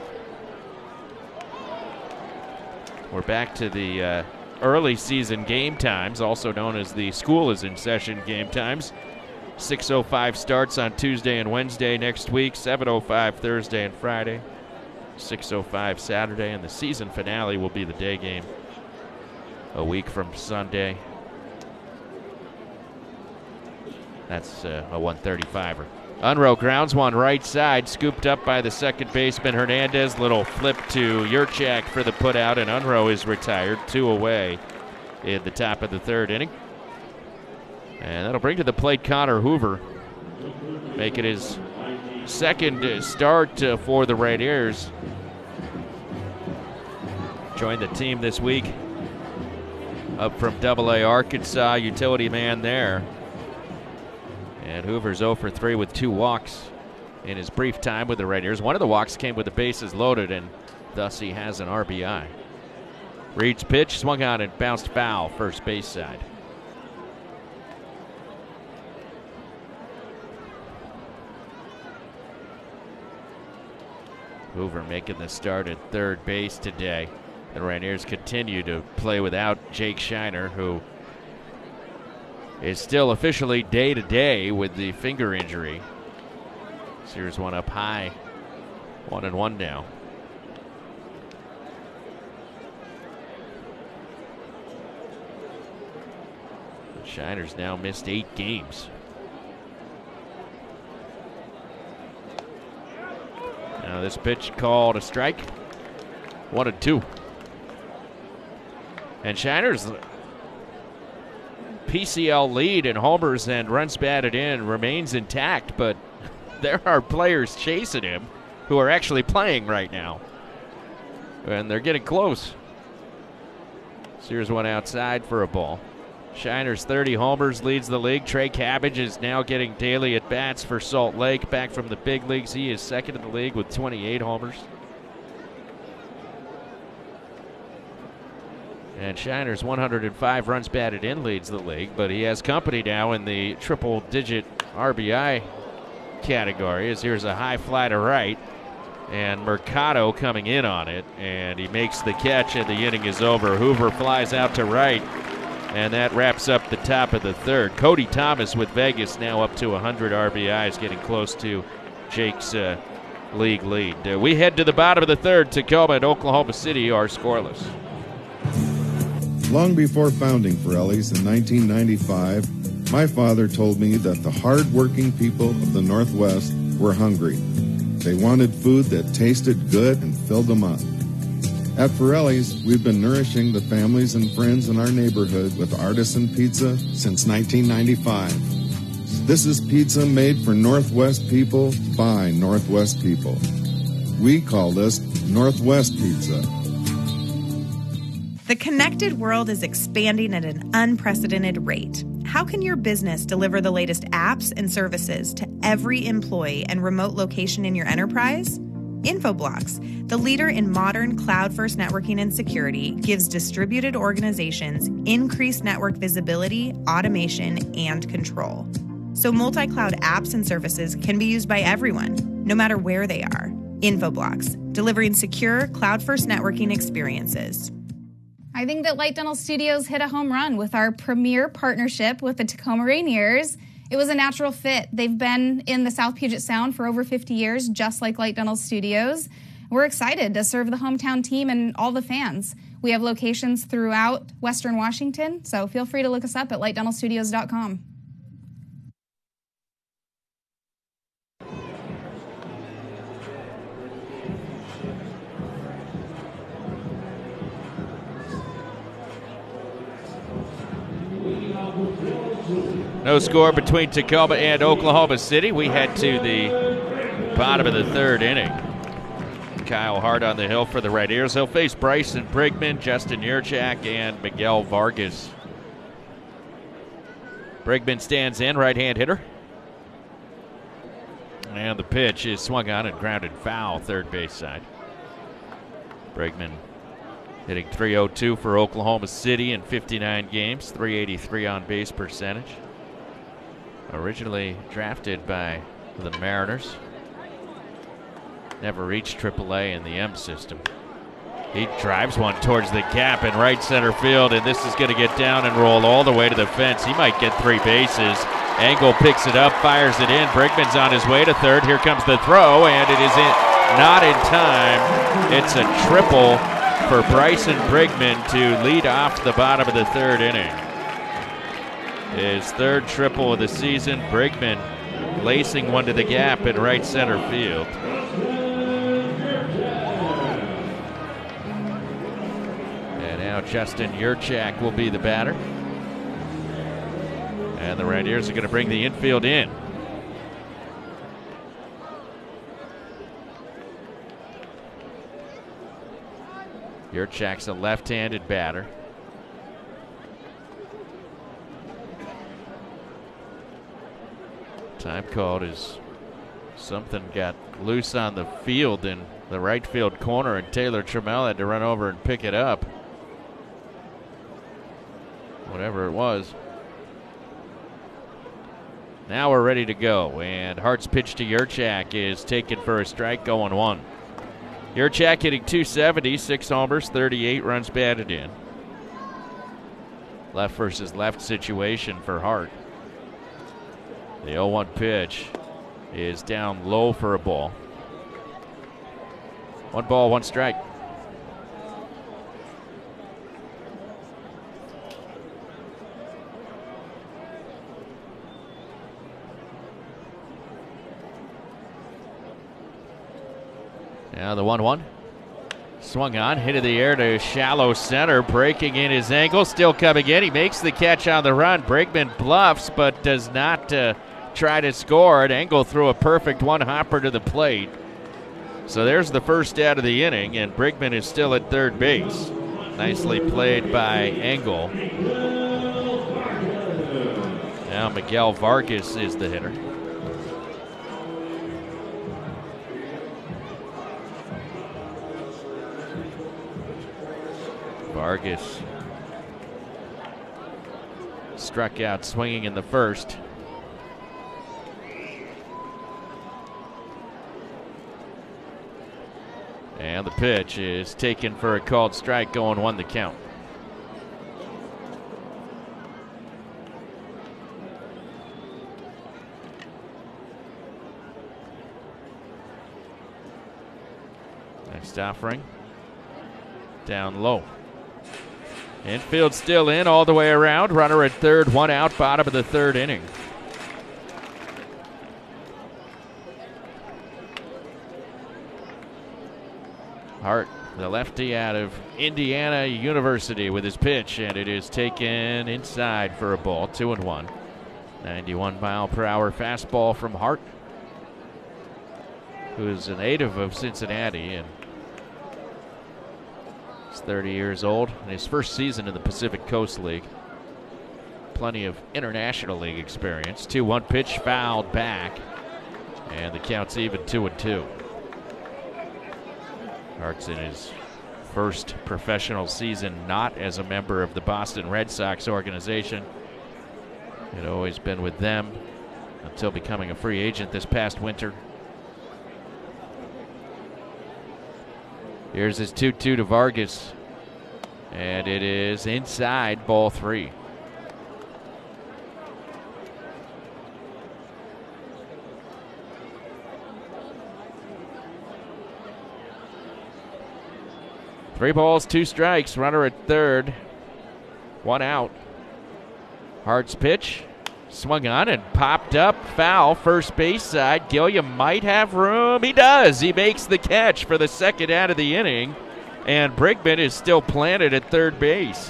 S3: We're back to the uh, early season game times, also known as the school is in session game times. six oh five starts on Tuesday and Wednesday next week, seven oh five Thursday and Friday, six oh five Saturday, and the season finale will be the day game a week from Sunday. That's uh, a one thirty-five-er. Unruh grounds one right side, scooped up by the second baseman Hernandez. Little flip to Yurchak for the putout, and Unruh is retired, two away in the top of the third inning. And that'll bring to the plate Connor Hoover, making his second start uh, for the Rainiers. Joined the team this week up from Double A Arkansas, utility man there. And Hoover's oh for three with two walks in his brief time with the Rainiers. One of the walks came with the bases loaded, and thus he has an R B I. Reed's pitch swung on and bounced foul, first base side. Hoover making the start at third base today. The Rainiers continue to play without Jake Shiner, who is still officially day-to-day with the finger injury. Here's one up high. One and one now. Shiner's now missed eight games. Now this pitch called a strike. One and two. And Shiner's P C L lead in homers and runs batted in remains intact, but there are players chasing him who are actually playing right now. And they're getting close. So here's one outside for a ball. Shiner's thirty homers, leads the league. Trey Cabbage is now getting daily at bats for Salt Lake. Back from the big leagues, he is second in the league with twenty-eight homers. And Shiner's one hundred five runs batted in leads the league, but he has company now in the triple-digit R B I category. As here's a high fly to right, and Mercado coming in on it, and he makes the catch, and the inning is over. Hoover flies out to right, and that wraps up the top of the third. Cody Thomas with Vegas now up to one hundred R B Is, getting close to Jake's uh, league lead. Uh, we head to the bottom of the third. Tacoma and Oklahoma City are scoreless.
S18: Long before founding Pirelli's in nineteen ninety-five, my father told me that the hard-working people of the Northwest were hungry. They wanted food that tasted good and filled them up. At Pirelli's, we've been nourishing the families and friends in our neighborhood with artisan pizza since nineteen ninety-five. This is pizza made for Northwest people by Northwest people. We call this Northwest Pizza.
S19: The connected world is expanding at an unprecedented rate. How can your business deliver the latest apps and services to every employee and remote location in your enterprise? Infoblox, the leader in modern cloud-first networking and security, gives distributed organizations increased network visibility, automation, and control. So multi-cloud apps and services can be used by everyone, no matter where they are. Infoblox, delivering secure cloud-first networking experiences.
S9: I think that Light Dental Studios hit a home run with our premier partnership with the Tacoma Rainiers. It was a natural fit. They've been in the South Puget Sound for over fifty years, just like Light Dental Studios. We're excited to serve the hometown team and all the fans. We have locations throughout Western Washington, so feel free to look us up at light dental studios dot com.
S3: No score between Tacoma and Oklahoma City. We head to the bottom of the third inning. Kyle Hart on the hill for the Rainiers. He'll face Bryson Brigman, Justin Yurchak, and Miguel Vargas. Brigman stands in, right-hand hitter. And the pitch is swung on and grounded foul, third base side. Brigman hitting three oh two for Oklahoma City in fifty-nine games, three eighty-three on base percentage. Originally drafted by the Mariners. Never reached triple A in the M system. He drives one towards the gap in right center field, and this is going to get down and roll all the way to the fence. He might get three bases. Engel picks it up, fires it in. Brigman's on his way to third. Here comes the throw, and it is in, not in time. It's a triple for Bryson Brigman to lead off the bottom of the third inning. His third triple of the season. Brigman lacing one to the gap in right center field. And now Justin Yurchak will be the batter. And the Rainiers are going to bring the infield in. Yurchak's a left-handed batter. Time called as something got loose on the field in the right field corner, and Taylor Trammell had to run over and pick it up. whatever it was. Now we're ready to go, and Hart's pitch to Yurchak is taken for a strike, going one. Yurchak hitting two seventy, six homers, thirty-eight runs batted in. Left versus left situation for Hart. The oh one pitch is down low for a ball. One ball, one strike. Now the one one. Swung on, hit in the air to shallow center, breaking in his angle, still coming in. He makes the catch on the run. Bregman bluffs, but does not uh, try to score. Engel threw a perfect one-hopper to the plate. So there's the first out of the inning, and Bregman is still at third base. Nicely played by Engel. Now Miguel Vargas is the hitter. Vargas struck out swinging in the first. And the pitch is taken for a called strike, going one the count. Next offering, down low. Infield still in all the way around. Runner at third, one out, bottom of the third inning. Hart, the lefty out of Indiana University, with his pitch, and it is taken inside for a ball, two and one. ninety-one mile per hour fastball from Hart, who is a native of Cincinnati and he's thirty years old in his first season in the Pacific Coast League. Plenty of International League experience. two one pitch fouled back, and the count's even two and two. Hart's in his first professional season not as a member of the Boston Red Sox organization. Had always been with them until becoming a free agent this past winter. Here's his two two to Vargas, and it is inside, ball three. Three balls, two strikes, runner at third, one out. Hart's pitch, swung on and popped up, foul, first base side. Gilliam might have room. He does. He makes the catch for the second out of the inning, and Bregman is still planted at third base.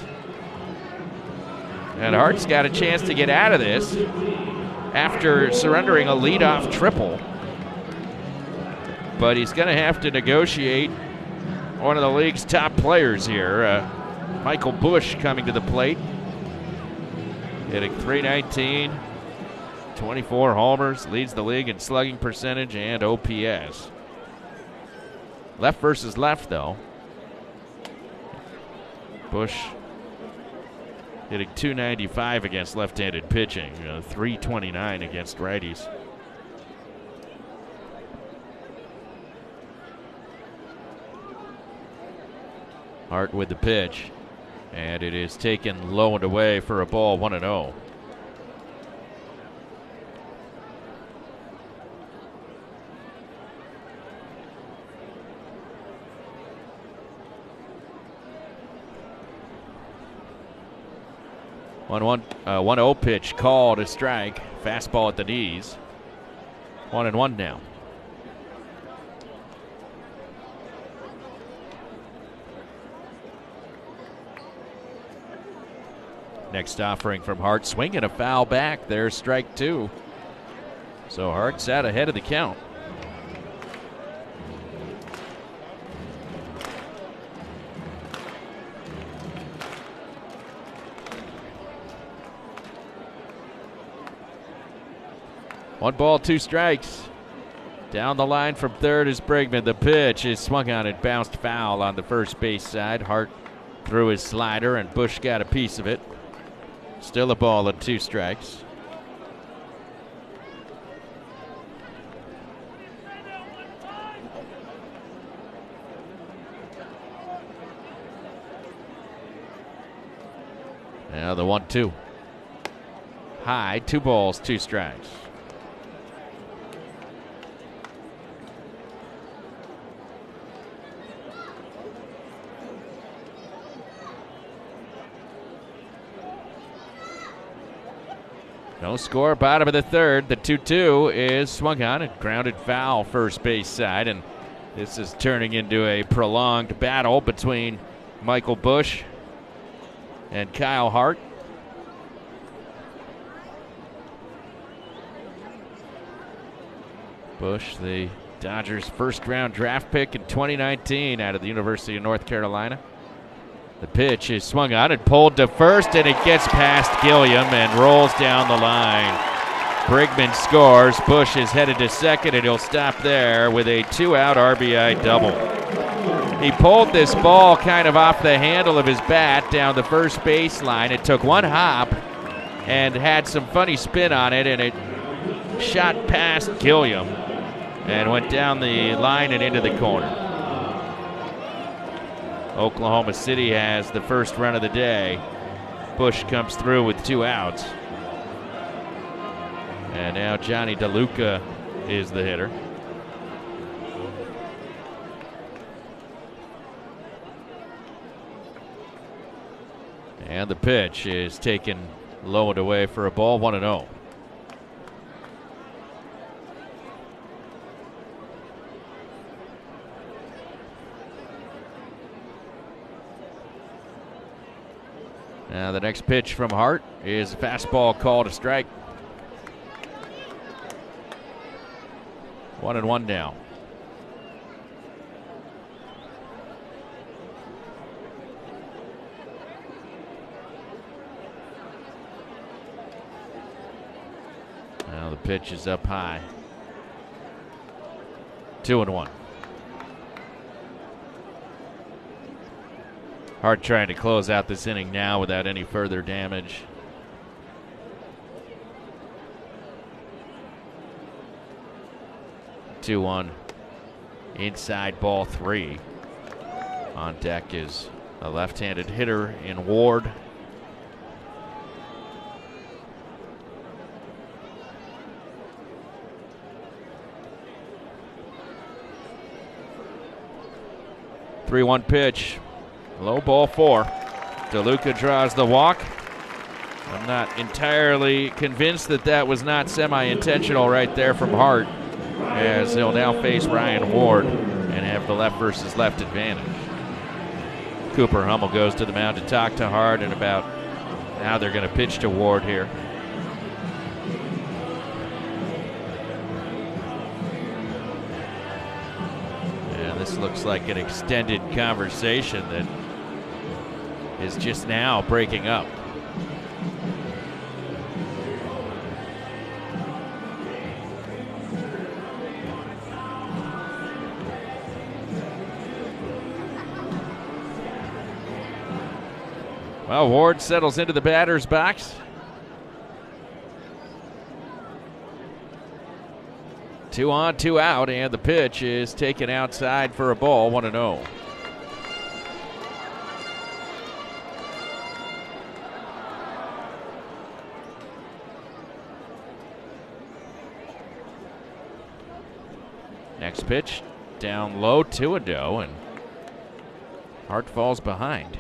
S3: And Hart's got a chance to get out of this after surrendering a leadoff triple. But he's going to have to negotiate one of the league's top players here. Uh, Michael Busch coming to the plate. Hitting three nineteen, twenty-four homers, leads the league in slugging percentage and O P S. Left versus left, though. Busch hitting two ninety-five against left-handed pitching, uh, three twenty-nine against righties. Hart with the pitch, and it is taken low and away for a ball, one and oh. one one, uh, one oh pitch called a strike, fastball at the knees. One and one now. Next offering from Hart, swinging a foul back. There's strike two. So Hart's out ahead of the count. One ball, two strikes. Down the line from third is Bregman. The pitch is swung on and bounced foul on the first base side. Hart threw his slider, and Busch got a piece of it. Still a ball and two strikes. Now the one two. High, two balls, two strikes. No score, bottom of the third. The two two is swung on and grounded foul first base side. And this is turning into a prolonged battle between Michael Busch and Kyle Hart. Busch, the Dodgers' first round draft pick in twenty nineteen out of the University of North Carolina. The pitch is swung on and pulled to first, and it gets past Gilliam and rolls down the line. Brigman scores. Busch is headed to second, and he'll stop there with a two-out R B I double. He pulled this ball kind of off the handle of his bat down the first baseline. It took one hop and had some funny spin on it, and it shot past Gilliam and went down the line and into the corner. Oklahoma City has the first run of the day. Busch comes through with two outs. And now Johnny DeLuca is the hitter. And the pitch is taken low and away for a ball, one and oh. Now the next pitch from Hart is a fastball called a strike. One and one now. Now the pitch is up high. Two and one. Hart trying to close out this inning now without any further damage. two one. Inside ball three. On deck is a left-handed hitter in Ward. three one pitch. Low ball four. DeLuca draws the walk. I'm not entirely convinced that that was not semi-intentional right there from Hart, as he'll now face Ryan Ward and have the left versus left advantage. Cooper Hummel goes to the mound to talk to Hart and about how they're going to pitch to Ward here. And this looks like an extended conversation that is just now breaking up. Well, Ward settles into the batter's box. Two on, two out, and the pitch is taken outside for a ball, one and oh. Next pitch, down low, two and oh, and Hart falls behind.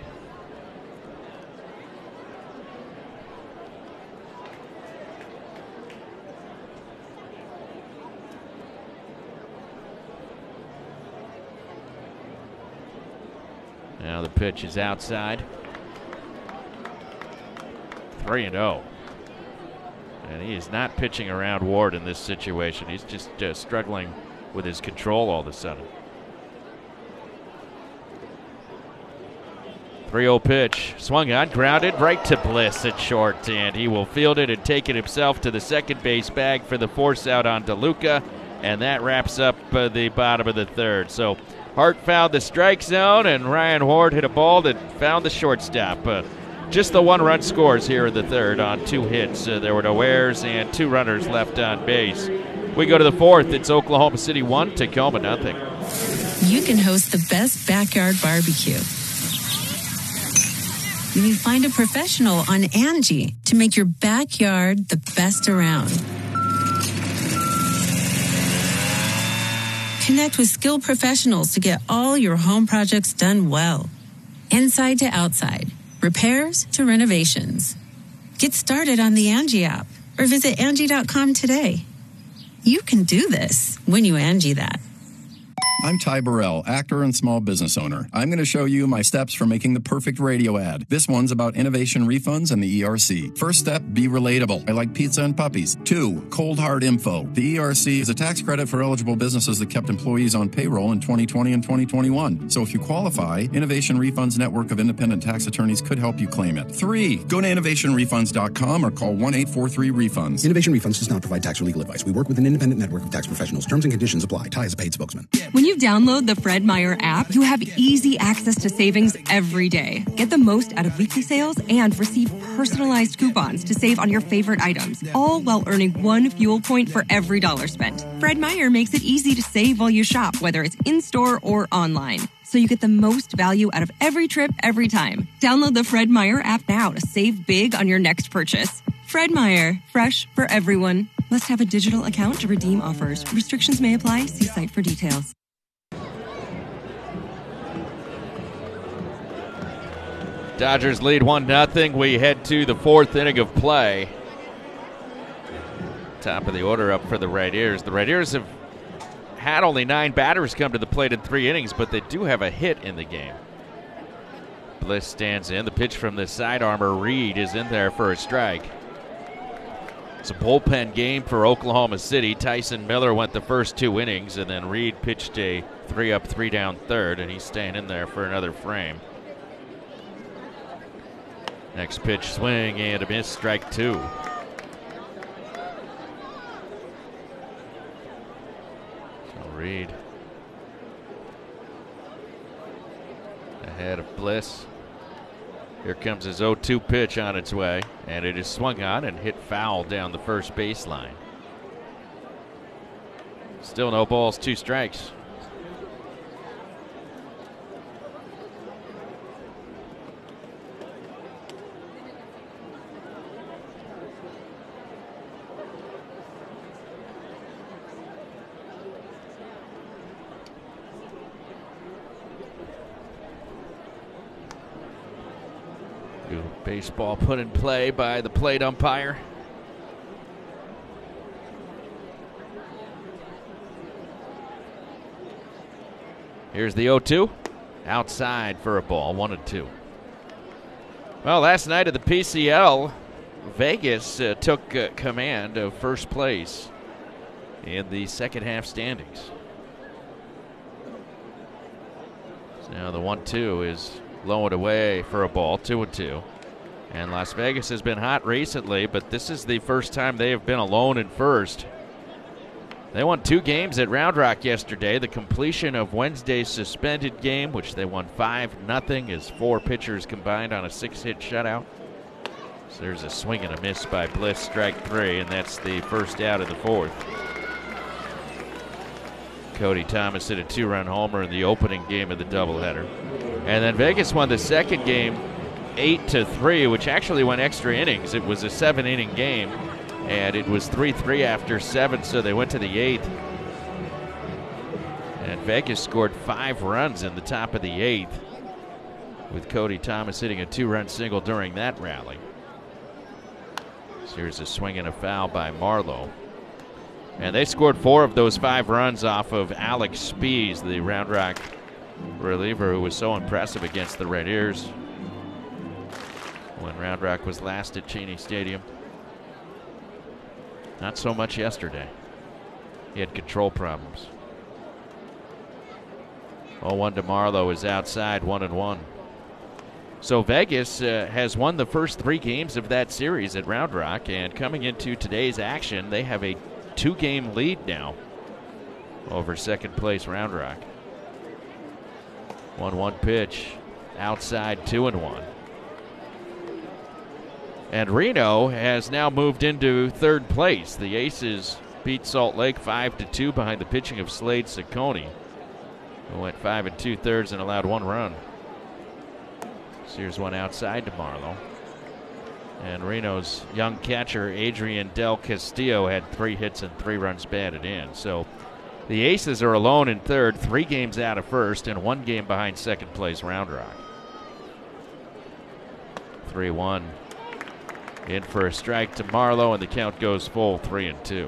S3: Now the pitch is outside. three and oh. And he is not pitching around Ward in this situation. He's just uh, struggling with his control all of a sudden. three oh pitch. Swung on, grounded right to Bliss at short. And he will field it and take it himself to the second base bag for the force out on DeLuca. And that wraps up uh, the bottom of the third. So Hart found the strike zone, and Ryan Ward hit a ball that found the shortstop. Uh, just the one run scores here in the third on two hits. Uh, there were no errors and two runners left on base. We go to the fourth. It's Oklahoma City one, Tacoma nothing.
S20: You can host the best backyard barbecue when you find a professional on Angie to make your backyard the best around. Connect with skilled professionals to get all your home projects done well. Inside to outside, repairs to renovations. Get started on the Angie app or visit Angie dot com today. You can do this when you Angie that.
S21: I'm Ty Burrell, actor and small business owner. I'm going to show you my steps for making the perfect radio ad. This one's about innovation refunds and the E R C. First step, be relatable. I like pizza and puppies. Two, cold hard info. The E R C is a tax credit for eligible businesses that kept employees on payroll in twenty twenty and twenty twenty-one. So if you qualify, Innovation Refunds Network of Independent Tax Attorneys could help you claim it. Three, go to innovation refunds dot com or call one eight four three refunds.
S22: Innovation Refunds does not provide tax or legal advice. We work with an independent network of tax professionals. Terms and conditions apply. Ty is a paid spokesman.
S23: When you download the Fred Meyer app, you have easy access to savings every day. Get the most out of weekly sales and receive personalized coupons to save on your favorite items, all while earning one fuel point for every dollar spent. Fred Meyer makes it easy to save while you shop, whether it's in-store or online, so you get the most value out of every trip every time. Download the Fred Meyer app now to save big on your next purchase. Fred Meyer, fresh for everyone. Must have a digital account to redeem offers. Restrictions may apply. See site for details.
S3: Dodgers lead one nothing. We head to the fourth inning of play. Top of the order up for the Red Ears. The Red Ears have had only nine batters come to the plate in three innings, but they do have a hit in the game. Bliss stands in. The pitch from the side armor, Reed, is in there for a strike. It's a bullpen game for Oklahoma City. Tyson Miller went the first two innings, and then Reed pitched a three up, three down third, and he's staying in there for another frame. Next pitch, swing and a miss, strike two. So Reed ahead of Bliss. Here comes his oh two pitch on its way, and it is swung on and hit foul down the first baseline. Still no balls, two strikes. Baseball put in play by the plate umpire. Here's the oh two. Outside for a ball, one and two. Well, last night at the P C L, Vegas uh, took uh, command of first place in the second half standings. So now the one two is low and away for a ball, two and two. And Las Vegas has been hot recently, but this is the first time they have been alone in first. They won two games at Round Rock yesterday. The completion of Wednesday's suspended game, which they won five nothing, as four pitchers combined on a six-hit shutout. So there's a swing and a miss by Bliss, strike three, and that's the first out of the fourth. Cody Thomas hit a two-run homer in the opening game of the doubleheader. And then Vegas won the second game eight to three, which actually went extra innings. It was a seven-inning game, and it was three three after seven, so they went to the eighth. And Vegas scored five runs in the top of the eighth, with Cody Thomas hitting a two-run single during that rally. So here's a swing and a foul by Marlowe. And they scored four of those five runs off of Alex Spies, the Round Rock reliever who was so impressive against the Red Ears when Round Rock was last at Cheney Stadium. Not so much yesterday. He had control problems. oh one to Marlowe is outside, one and one. So Vegas uh, has won the first three games of that series at Round Rock, and coming into today's action, they have a two-game lead now over second place Round Rock. one one pitch, outside, two and one. And Reno has now moved into third place. The Aces beat Salt Lake five to two behind the pitching of Slade Ciccone, who went five and two-thirds and allowed one run. So here's one outside to Marlowe. And Reno's young catcher, Adrian Del Castillo, had three hits and three runs batted in. So the Aces are alone in third, three games out of first, and one game behind second place Round Rock. three one. In for a strike to Marlowe, and the count goes full, three and two.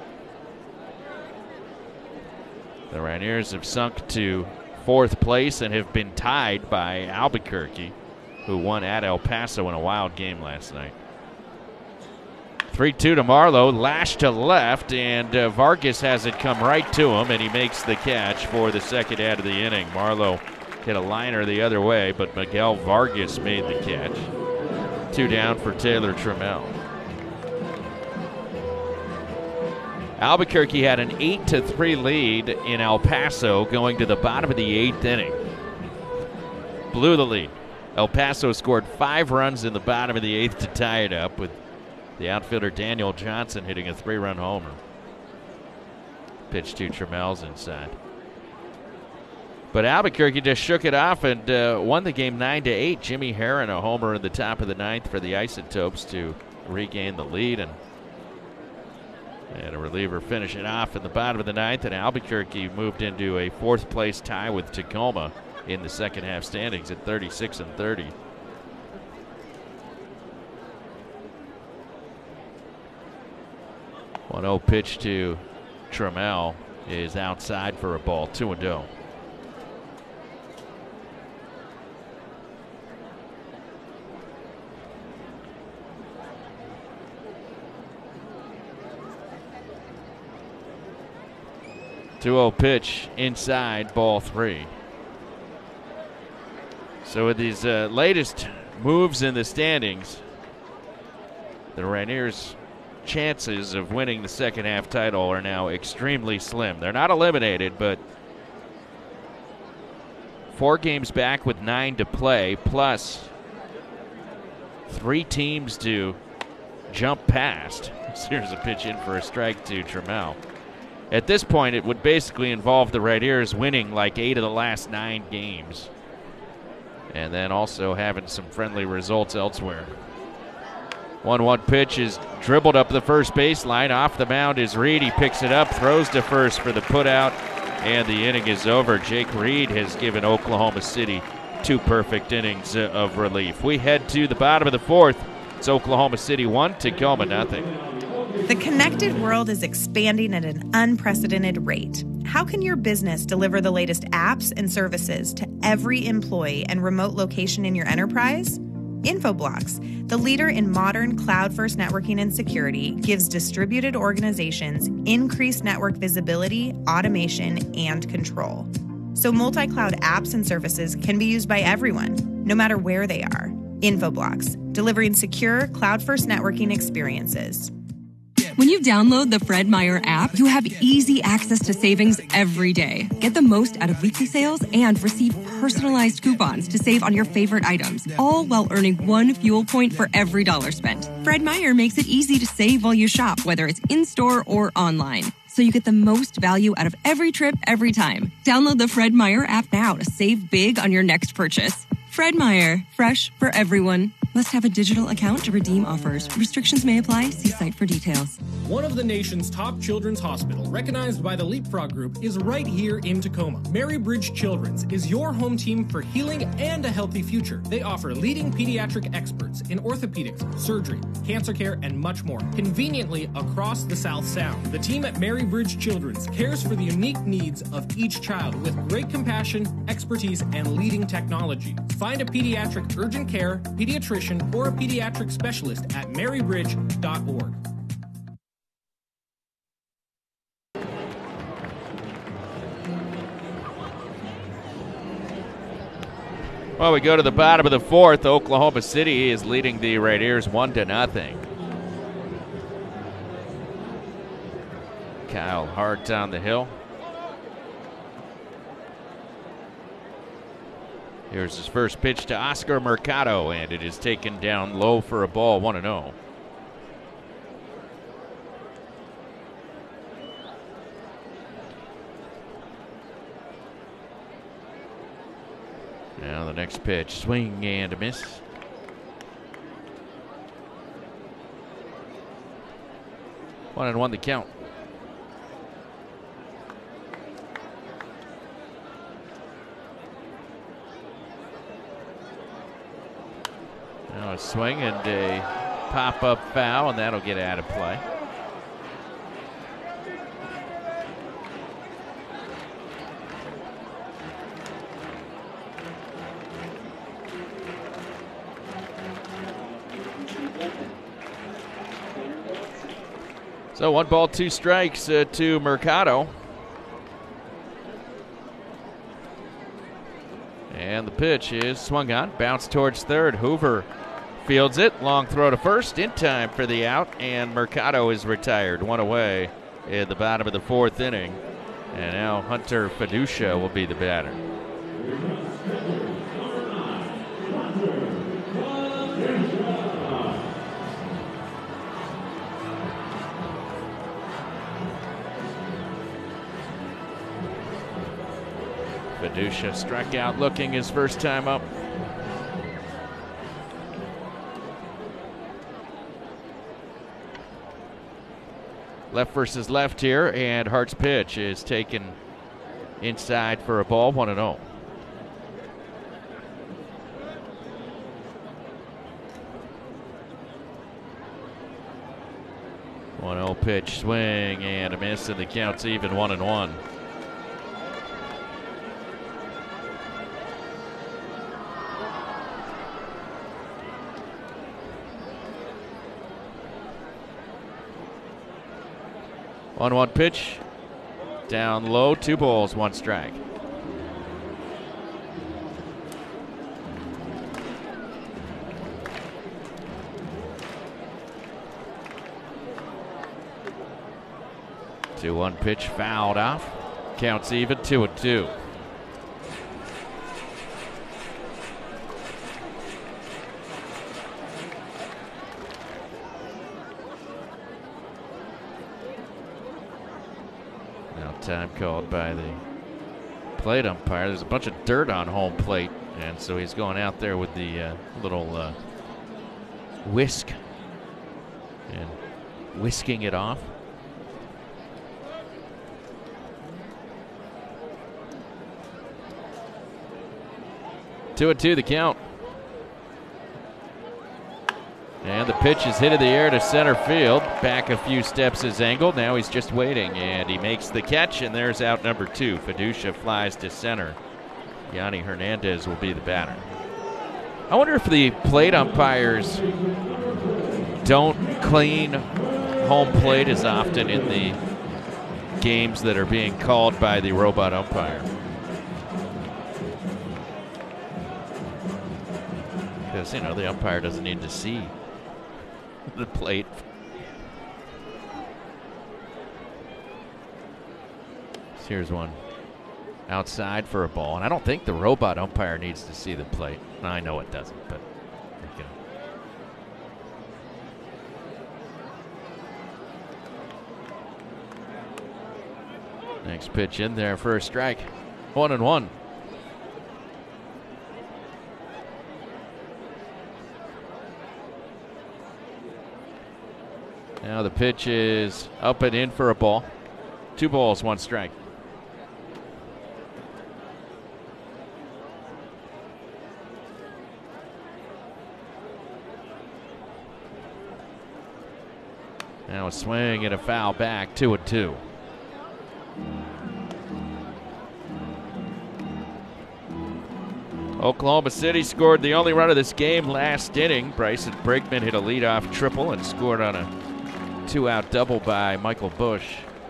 S3: The Rainiers have sunk to fourth place and have been tied by Albuquerque, who won at El Paso in a wild game last night. three two to Marlowe, lash to left, and uh, Vargas has it come right to him, and he makes the catch for the second out of the inning. Marlowe hit a liner the other way, but Miguel Vargas made the catch. Two down for Taylor Trammell. Albuquerque had an eight to three lead in El Paso going to the bottom of the eighth inning. Blew the lead. El Paso scored five runs in the bottom of the eighth to tie it up, with the outfielder Daniel Johnson hitting a three-run homer. Pitch to Trammell's inside. But Albuquerque just shook it off and uh, won the game nine to eight. Jimmy Herron, a homer in the top of the ninth for the Isotopes to regain the lead, and and a reliever finish it off in the bottom of the ninth. And Albuquerque moved into a fourth place tie with Tacoma in the second half standings at thirty-six and thirty. one oh pitch to Trammell is outside for a ball, two and oh. two oh pitch inside, ball three. So with these uh, latest moves in the standings, the Rainiers' chances of winning the second half title are now extremely slim. They're not eliminated, but four games back with nine to play, plus three teams to jump past. So here's a pitch in for a strike to Trammell. At this point, it would basically involve the Rainiers winning like eight of the last nine games, and then also having some friendly results elsewhere. one one pitch is dribbled up the first baseline. Off the mound is Reed. He picks it up, throws to first for the putout, and the inning is over. Jake Reed has given Oklahoma City two perfect innings of relief. We head to the bottom of the fourth. It's Oklahoma City one, Tacoma nothing.
S19: The connected world is expanding at an unprecedented rate. How can your business deliver the latest apps and services to every employee and remote location in your enterprise? Infoblox, the leader in modern cloud-first networking and security, gives distributed organizations increased network visibility, automation, and control. So multi-cloud apps and services can be used by everyone, no matter where they are. Infoblox, delivering secure cloud-first networking experiences.
S23: When you download the Fred Meyer app, you have easy access to savings every day. Get the most out of weekly sales and receive personalized coupons to save on your favorite items, all while earning one fuel point for every dollar spent. Fred Meyer makes it easy to save while you shop, whether it's in-store or online, so you get the most value out of every trip every time. Download the Fred Meyer app now to save big on your next purchase. Fred Meyer, fresh for everyone. Must have a digital account to redeem offers. Restrictions may apply. See site for details.
S4: One of the nation's top children's hospital, recognized by the Leapfrog Group, is right here in Tacoma. Mary Bridge Children's is your home team for healing and a healthy future. They offer leading pediatric experts in orthopedics, surgery, cancer care, and much more, conveniently across the South Sound. The team at Mary Bridge Children's cares for the unique needs of each child with great compassion, expertise, and leading technology. Find a pediatric urgent care, pediatrician, or a pediatric specialist at mary bridge dot org.
S3: Well, we go to the bottom of the fourth. Oklahoma City is leading the Rainiers one to nothing. Kyle Hart on the hill. Here's his first pitch to Oscar Mercado, and it is taken down low for a ball, one and oh. Now the next pitch, swing and a miss. One and one the count. Now a swing and a pop-up foul, and that'll get out of play. So one ball, two strikes uh, to Mercado. And the pitch is swung on, bounced towards third. Hoover fields it, long throw to first, in time for the out, and Mercado is retired. One away in the bottom of the fourth inning. And now Hunter Fiducia will be the batter. Fiducia struck out looking his first time up. Left versus left here, and Hart's pitch is taken inside for a ball, one and oh. one oh pitch, swing and a miss, and the count's even, one and one. one one pitch, down low, two balls, one strike. two one pitch, fouled off. Counts even, two and two. Time called by the plate umpire. There's a bunch of dirt on home plate, and so he's going out there with the uh, little uh, whisk and whisking it off. Two and two the count. And the pitch is hit in the air to center field. Back a few steps is angled. Now he's just waiting, and he makes the catch, and there's out number two. Fiducia flies to center. Yanni Hernandez will be the batter. I wonder if the plate umpires don't clean home plate as often in the games that are being called by the robot umpire. Because, you know, the umpire doesn't need to see the plate. Here's one outside for a ball, and I don't think the robot umpire needs to see the plate. I know it doesn't, but you know. Next pitch in there for a strike. One and one. Now the pitch is up and in for a ball. Two balls, one strike. Now a swing and a foul back, two and two. Oklahoma City scored the only run of this game last inning. Bryson Brigman hit a leadoff triple and scored on a two-out double by Michael Bush.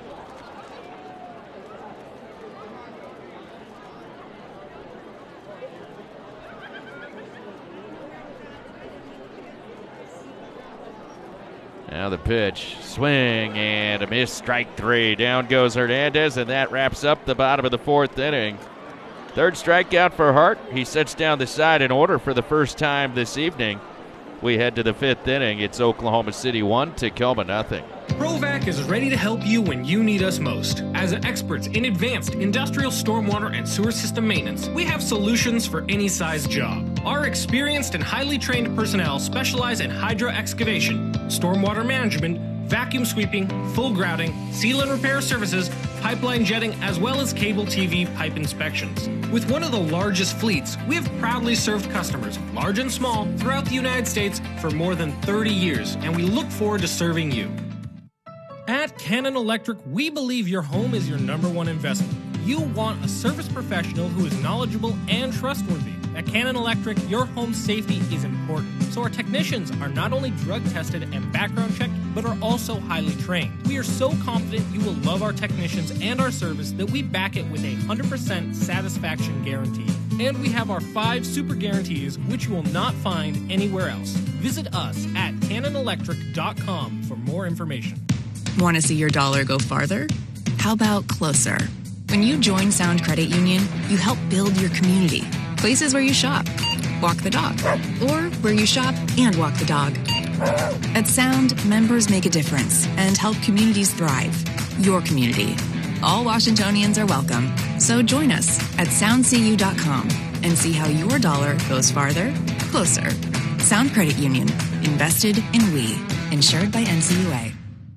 S3: Now the pitch, swing and a miss, strike three. Down goes Hernandez, and that wraps up the bottom of the fourth inning. Third strikeout for Hart. He sets down the side in order for the first time this evening. We head to the fifth inning. It's Oklahoma City one, Tacoma nothing.
S4: Provac is ready to help you when you need us most. As experts in advanced industrial stormwater and sewer system maintenance, we have solutions for any size job. Our experienced and highly trained personnel specialize in hydro excavation, stormwater management, vacuum sweeping, full grouting, seal and repair services, pipeline jetting, as well as cable T V pipe inspections. With one of the largest fleets, we have proudly served customers, large and small, throughout the United States for more than thirty years, and we look forward to serving you. At Cannon Electric, we believe your home is your number one investment. You want a service professional who is knowledgeable and trustworthy. At Cannon Electric, your home safety is important, so our technicians are not only drug tested and background checked, but are also highly trained. We are so confident you will love our technicians and our service that we back it with a one hundred percent satisfaction guarantee. And we have our five super guarantees, which you will not find anywhere else. Visit us at cannon electric dot com for more information.
S15: Want to see your dollar go farther? How about closer? When you join Sound Credit Union, you help build your community. Places where you shop, walk the dog, or where you shop and walk the dog. At Sound, members make a difference and help communities thrive. Your community. All Washingtonians are welcome. So join us at sound c u dot com and see how your dollar goes farther, closer. Sound Credit Union. Invested in we. Insured by N C U A.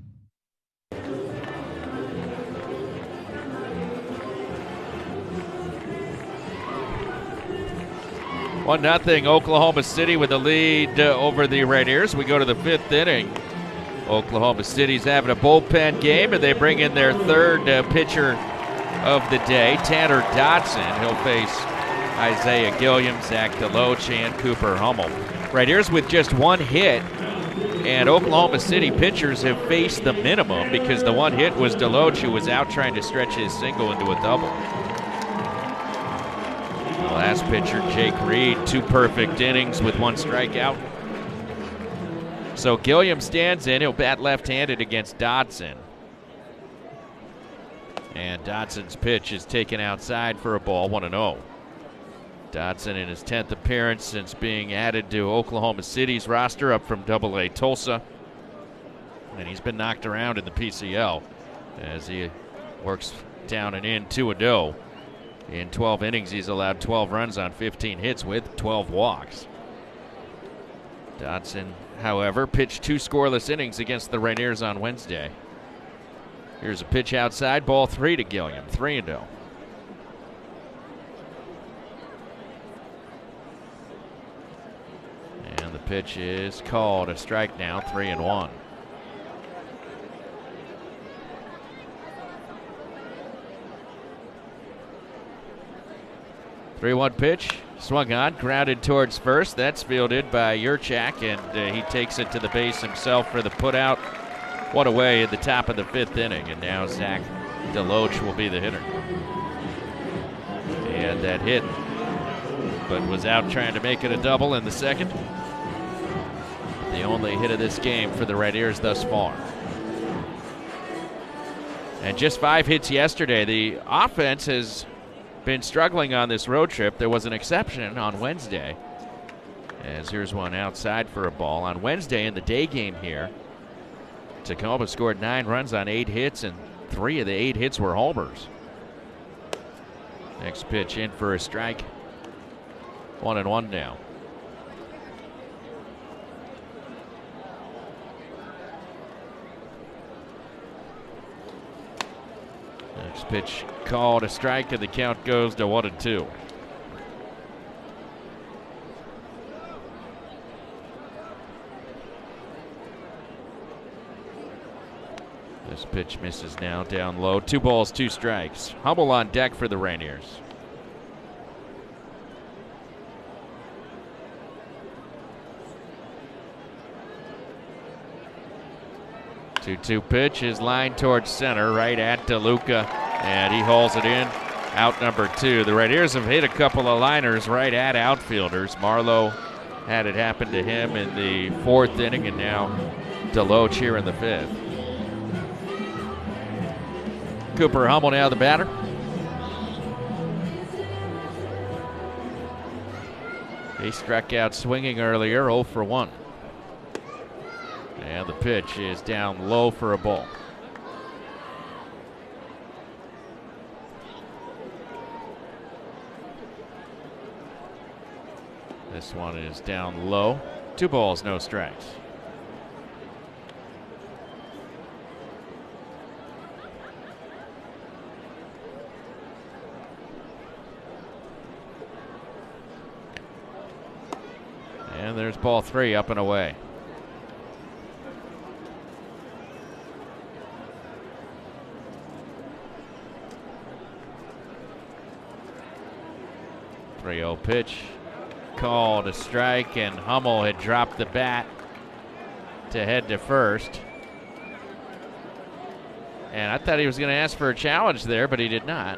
S3: one nothing Oklahoma City with the lead uh, over the Rainiers. We go to the fifth inning. Oklahoma City's having a bullpen game, and they bring in their third uh, pitcher of the day, Tanner Dodson. He'll face Isaiah Gilliam, Zach DeLoach, and Cooper Hummel. Rainiers with just one hit, and Oklahoma City pitchers have faced the minimum because the one hit was DeLoach, who was out trying to stretch his single into a double. Last pitcher, Jake Reed, two perfect innings with one strikeout. So Gilliam stands in. He'll bat left-handed against Dodson. And Dodson's pitch is taken outside for a ball, one and oh. Dodson in his tenth appearance since being added to Oklahoma City's roster, up from double A Tulsa. And he's been knocked around in the P C L as he works down and in two and oh. In twelve innings, he's allowed twelve runs on fifteen hits with twelve walks. Dodson, however, pitched two scoreless innings against the Rainiers on Wednesday. Here's a pitch outside, ball three to Gilliam, three and oh. And the pitch is called a strike now, three and one. three one pitch, swung on, grounded towards first. That's fielded by Yurchak, and uh, he takes it to the base himself for the putout. One away at the top of the fifth inning, and now Zach DeLoach will be the hitter. And that hit, but was out trying to make it a double in the second. The only hit of this game for the Rainiers thus far. And just five hits yesterday. The offense has been struggling on this road trip. There was an exception on Wednesday, as here's one outside for a ball. On Wednesday in the day game here, Tacoma scored nine runs on eight hits, and three of the eight hits were homers. Next pitch in for a strike. One and one now. Next pitch called a strike, and the count goes to one and two. This pitch misses now, down low. Two balls, two strikes. Hummel on deck for the Rainiers. two two pitch is lined towards center, right at DeLuca, and he hauls it in. Out number two. The Rainiers have hit a couple of liners right at outfielders. Marlowe had it happen to him in the fourth inning, and now DeLoach here in the fifth. Cooper Hummel now the batter. He struck out swinging earlier, oh for one. And the pitch is down low for a ball. This one is down low. Two balls, no strikes. And there's ball three, up and away. three oh pitch. Called a strike, and Hummel had dropped the bat to head to first. And I thought he was going to ask for a challenge there, but he did not.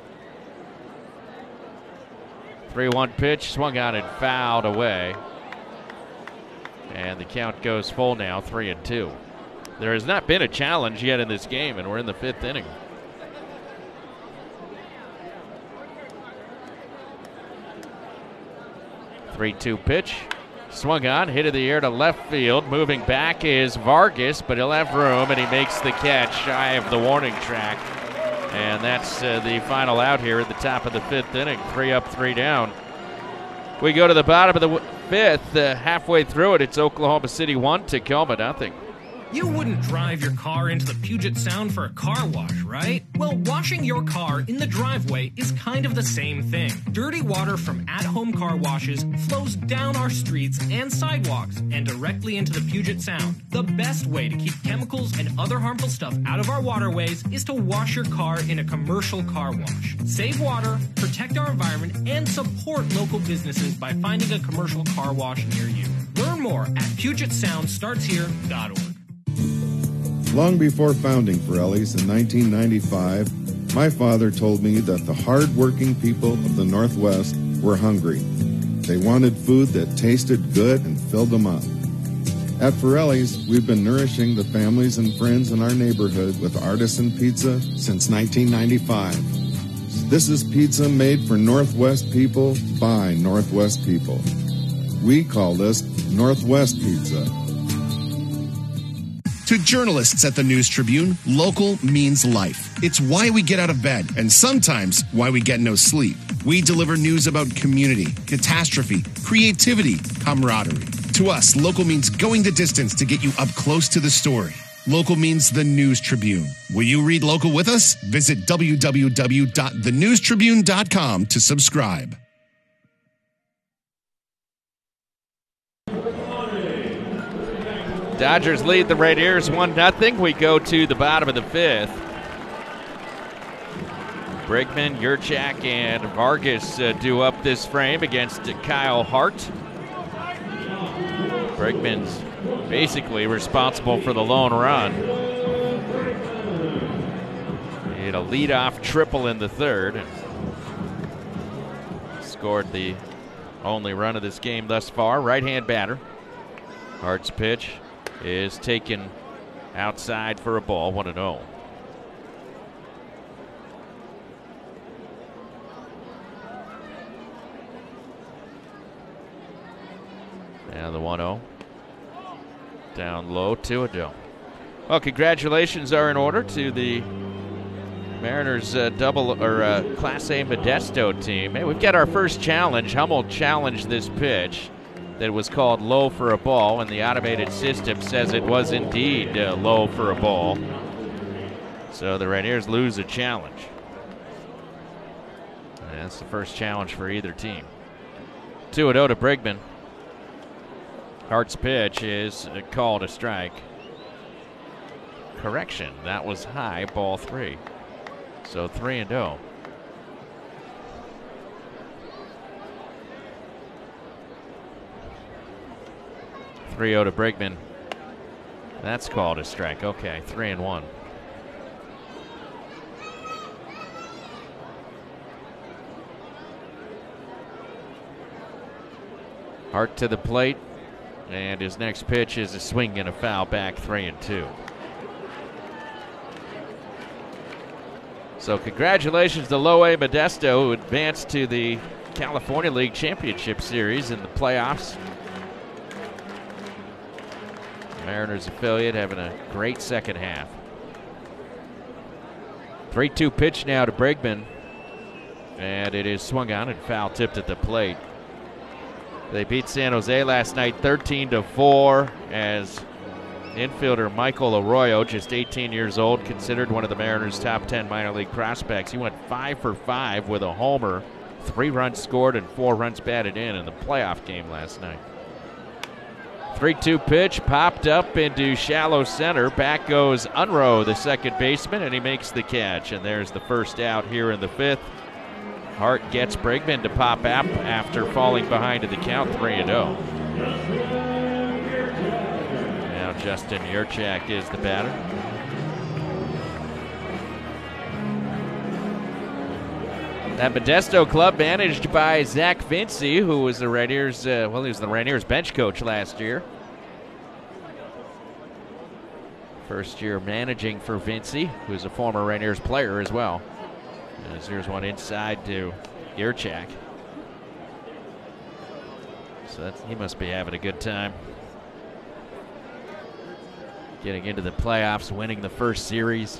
S3: three one pitch, swung on and fouled away. And the count goes full now, three and two. There has not been a challenge yet in this game, and we're in the fifth inning. three two pitch, swung on, hit in the air to left field. Moving back is Vargas, but he'll have room, and he makes the catch shy of the warning track. And that's uh, the final out here at the top of the fifth inning. Three up, three down. We go to the bottom of the w- fifth. Uh, halfway through it, it's Oklahoma City one, Tacoma nothing.
S4: You wouldn't drive your car into the Puget Sound for a car wash, right? Well, washing your car in the driveway is kind of the same thing. Dirty water from at-home car washes flows down our streets and sidewalks and directly into the Puget Sound. The best way to keep chemicals and other harmful stuff out of our waterways is to wash your car in a commercial car wash. Save water, protect our environment, and support local businesses by finding a commercial car wash near you. Learn more at Puget Sound Starts Here dot org.
S18: Long before founding Pirelli's in nineteen ninety-five, my father told me that the hard-working people of the Northwest were hungry. They wanted food that tasted good and filled them up. At Pirelli's, we've been nourishing the families and friends in our neighborhood with artisan pizza since nineteen ninety-five. This is pizza made for Northwest people by Northwest people. We call this Northwest Pizza.
S8: To journalists at the News Tribune, local means life. It's why we get out of bed, and sometimes why we get no sleep. We deliver news about community, catastrophe, creativity, camaraderie. To us, local means going the distance to get you up close to the story. Local means the News Tribune. Will you read local with us? Visit w w w dot the news tribune dot com to subscribe.
S3: Dodgers lead the Rainiers one nothing. We go to the bottom of the fifth. Bregman, Yurchak, and Vargas uh, do up this frame against Kyle Hart. Bregman's basically responsible for the lone run. He had a leadoff triple in the third and scored the only run of this game thus far. Right-hand batter. Hart's pitch is taken outside for a ball, one and oh. And the one oh. Down low, two and oh. Well, congratulations are in order to the Mariners uh, double or uh, Class A Modesto team. Hey, we've got our first challenge. Hummel challenged this pitch that was called low for a ball, and the automated system says it was indeed uh, low for a ball. So the Rainiers lose a challenge. And that's the first challenge for either team. two and oh to Bregman. Hart's pitch is called a strike. Correction, that was high, ball three. So three and oh. three oh to Bregman. That's called a strike. Okay, three and one. Hart to the plate, and his next pitch is a swing and a foul back, three and two. So congratulations to Low A Modesto, who advanced to the California League Championship Series in the playoffs. Mariners affiliate having a great second half. three two pitch now to Bregman. And it is swung on and foul tipped at the plate. They beat San Jose last night thirteen to four as infielder Michael Arroyo, just eighteen years old, considered one of the Mariners' top ten minor league prospects. He went five for five with a homer, three runs scored and four runs batted in in the playoff game last night. three two pitch popped up into shallow center. Back goes Unruh, the second baseman, and he makes the catch. And there's the first out here in the fifth. Hart gets Bregman to pop up after falling behind in the count, three and oh. Now Justin Yurchak is the batter. That Modesto club managed by Zach Vinci, who was the Rainiers, uh, well, he was the Rainiers bench coach last year. First year managing for Vinci, who's a former Rainiers player as well. As here's one inside to Yurchak. So that's, he must be having a good time. Getting into the playoffs, winning the first series.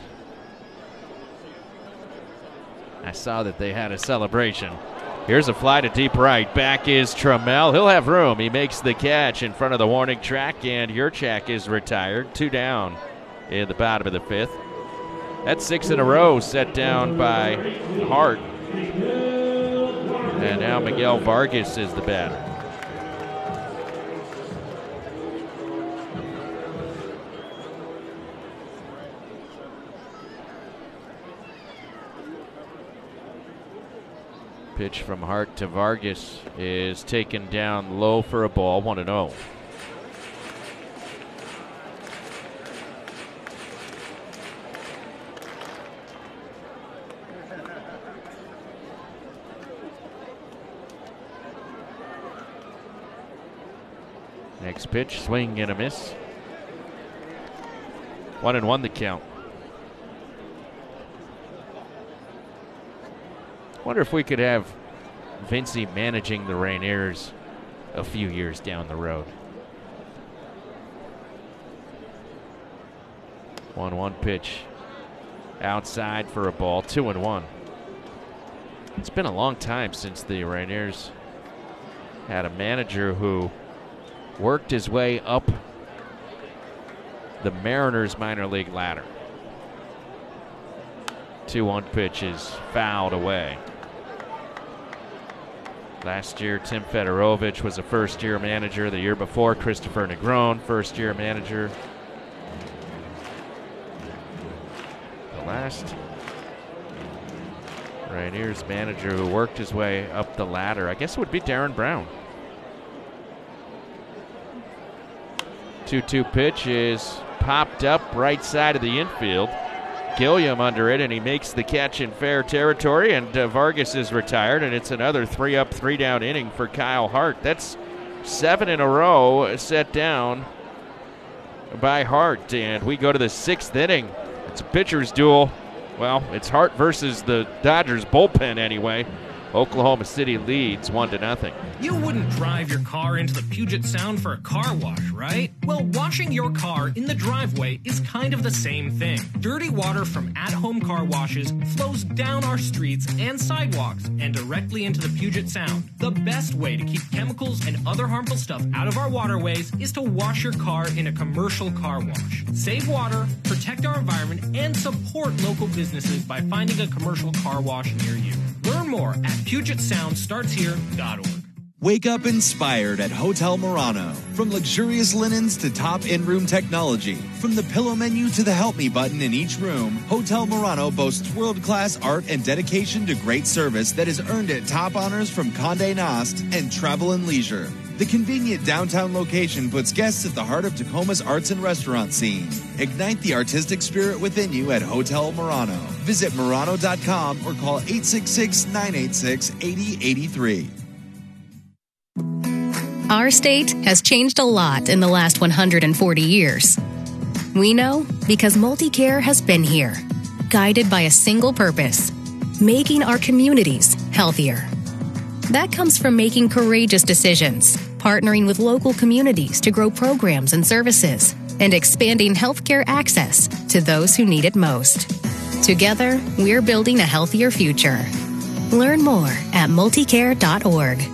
S3: I saw that they had a celebration. Here's a fly to deep right. Back is Trammell. He'll have room. He makes the catch in front of the warning track, and Yurchak is retired. Two down in the bottom of the fifth. That's six in a row set down by Hart. And now Miguel Vargas is the batter. Pitch from Hart to Vargas is taken down low for a ball, one and oh. Next pitch, swing and a miss. One and one the count. Wonder if we could have Vinci managing the Rainiers a few years down the road. one one pitch. Outside for a ball, two and one. It's been a long time since the Rainiers had a manager who worked his way up the Mariners minor league ladder. two one pitch is fouled away. Last year, Tim Fedorovich was a first-year manager. The year before, Christopher Negron, first-year manager. The last Rainiers manager who worked his way up the ladder, I guess it would be Darren Brown. two two pitch is popped up right side of the infield. Gilliam under it, and he makes the catch in fair territory, and uh, Vargas is retired, and it's another three up, three down inning for Kyle Hart. That's seven in a row set down by Hart, and we go to the sixth inning. It's a pitcher's duel. Well, it's Hart versus the Dodgers bullpen anyway. Oklahoma City leads one to nothing.
S4: You wouldn't drive your car into the Puget Sound for a car wash, right? Well, washing your car in the driveway is kind of the same thing. Dirty water from at-home car washes flows down our streets and sidewalks and directly into the Puget Sound. The best way to keep chemicals and other harmful stuff out of our waterways is to wash your car in a commercial car wash. Save water, protect our environment, and support local businesses by finding a commercial car wash near you. Learn more at Puget Sound Starts Here dot org.
S17: Wake up inspired at Hotel Murano. From luxurious linens to top in-room technology, from the pillow menu to the help me button in each room, Hotel Murano boasts world-class art and dedication to great service that has earned it top honors from Condé Nast and Travel and Leisure. The convenient downtown location puts guests at the heart of Tacoma's arts and restaurant scene. Ignite the artistic spirit within you at Hotel Murano. Visit Murano dot com or call eight six six, nine eight six, eight zero eight three.
S1: Our state has changed a lot in the last one hundred forty years. We know because MultiCare has been here, guided by a single purpose, making our communities healthier. That comes from making courageous decisions, partnering with local communities to grow programs and services, and expanding healthcare access to those who need it most. Together, we're building a healthier future. Learn more at multicare dot org.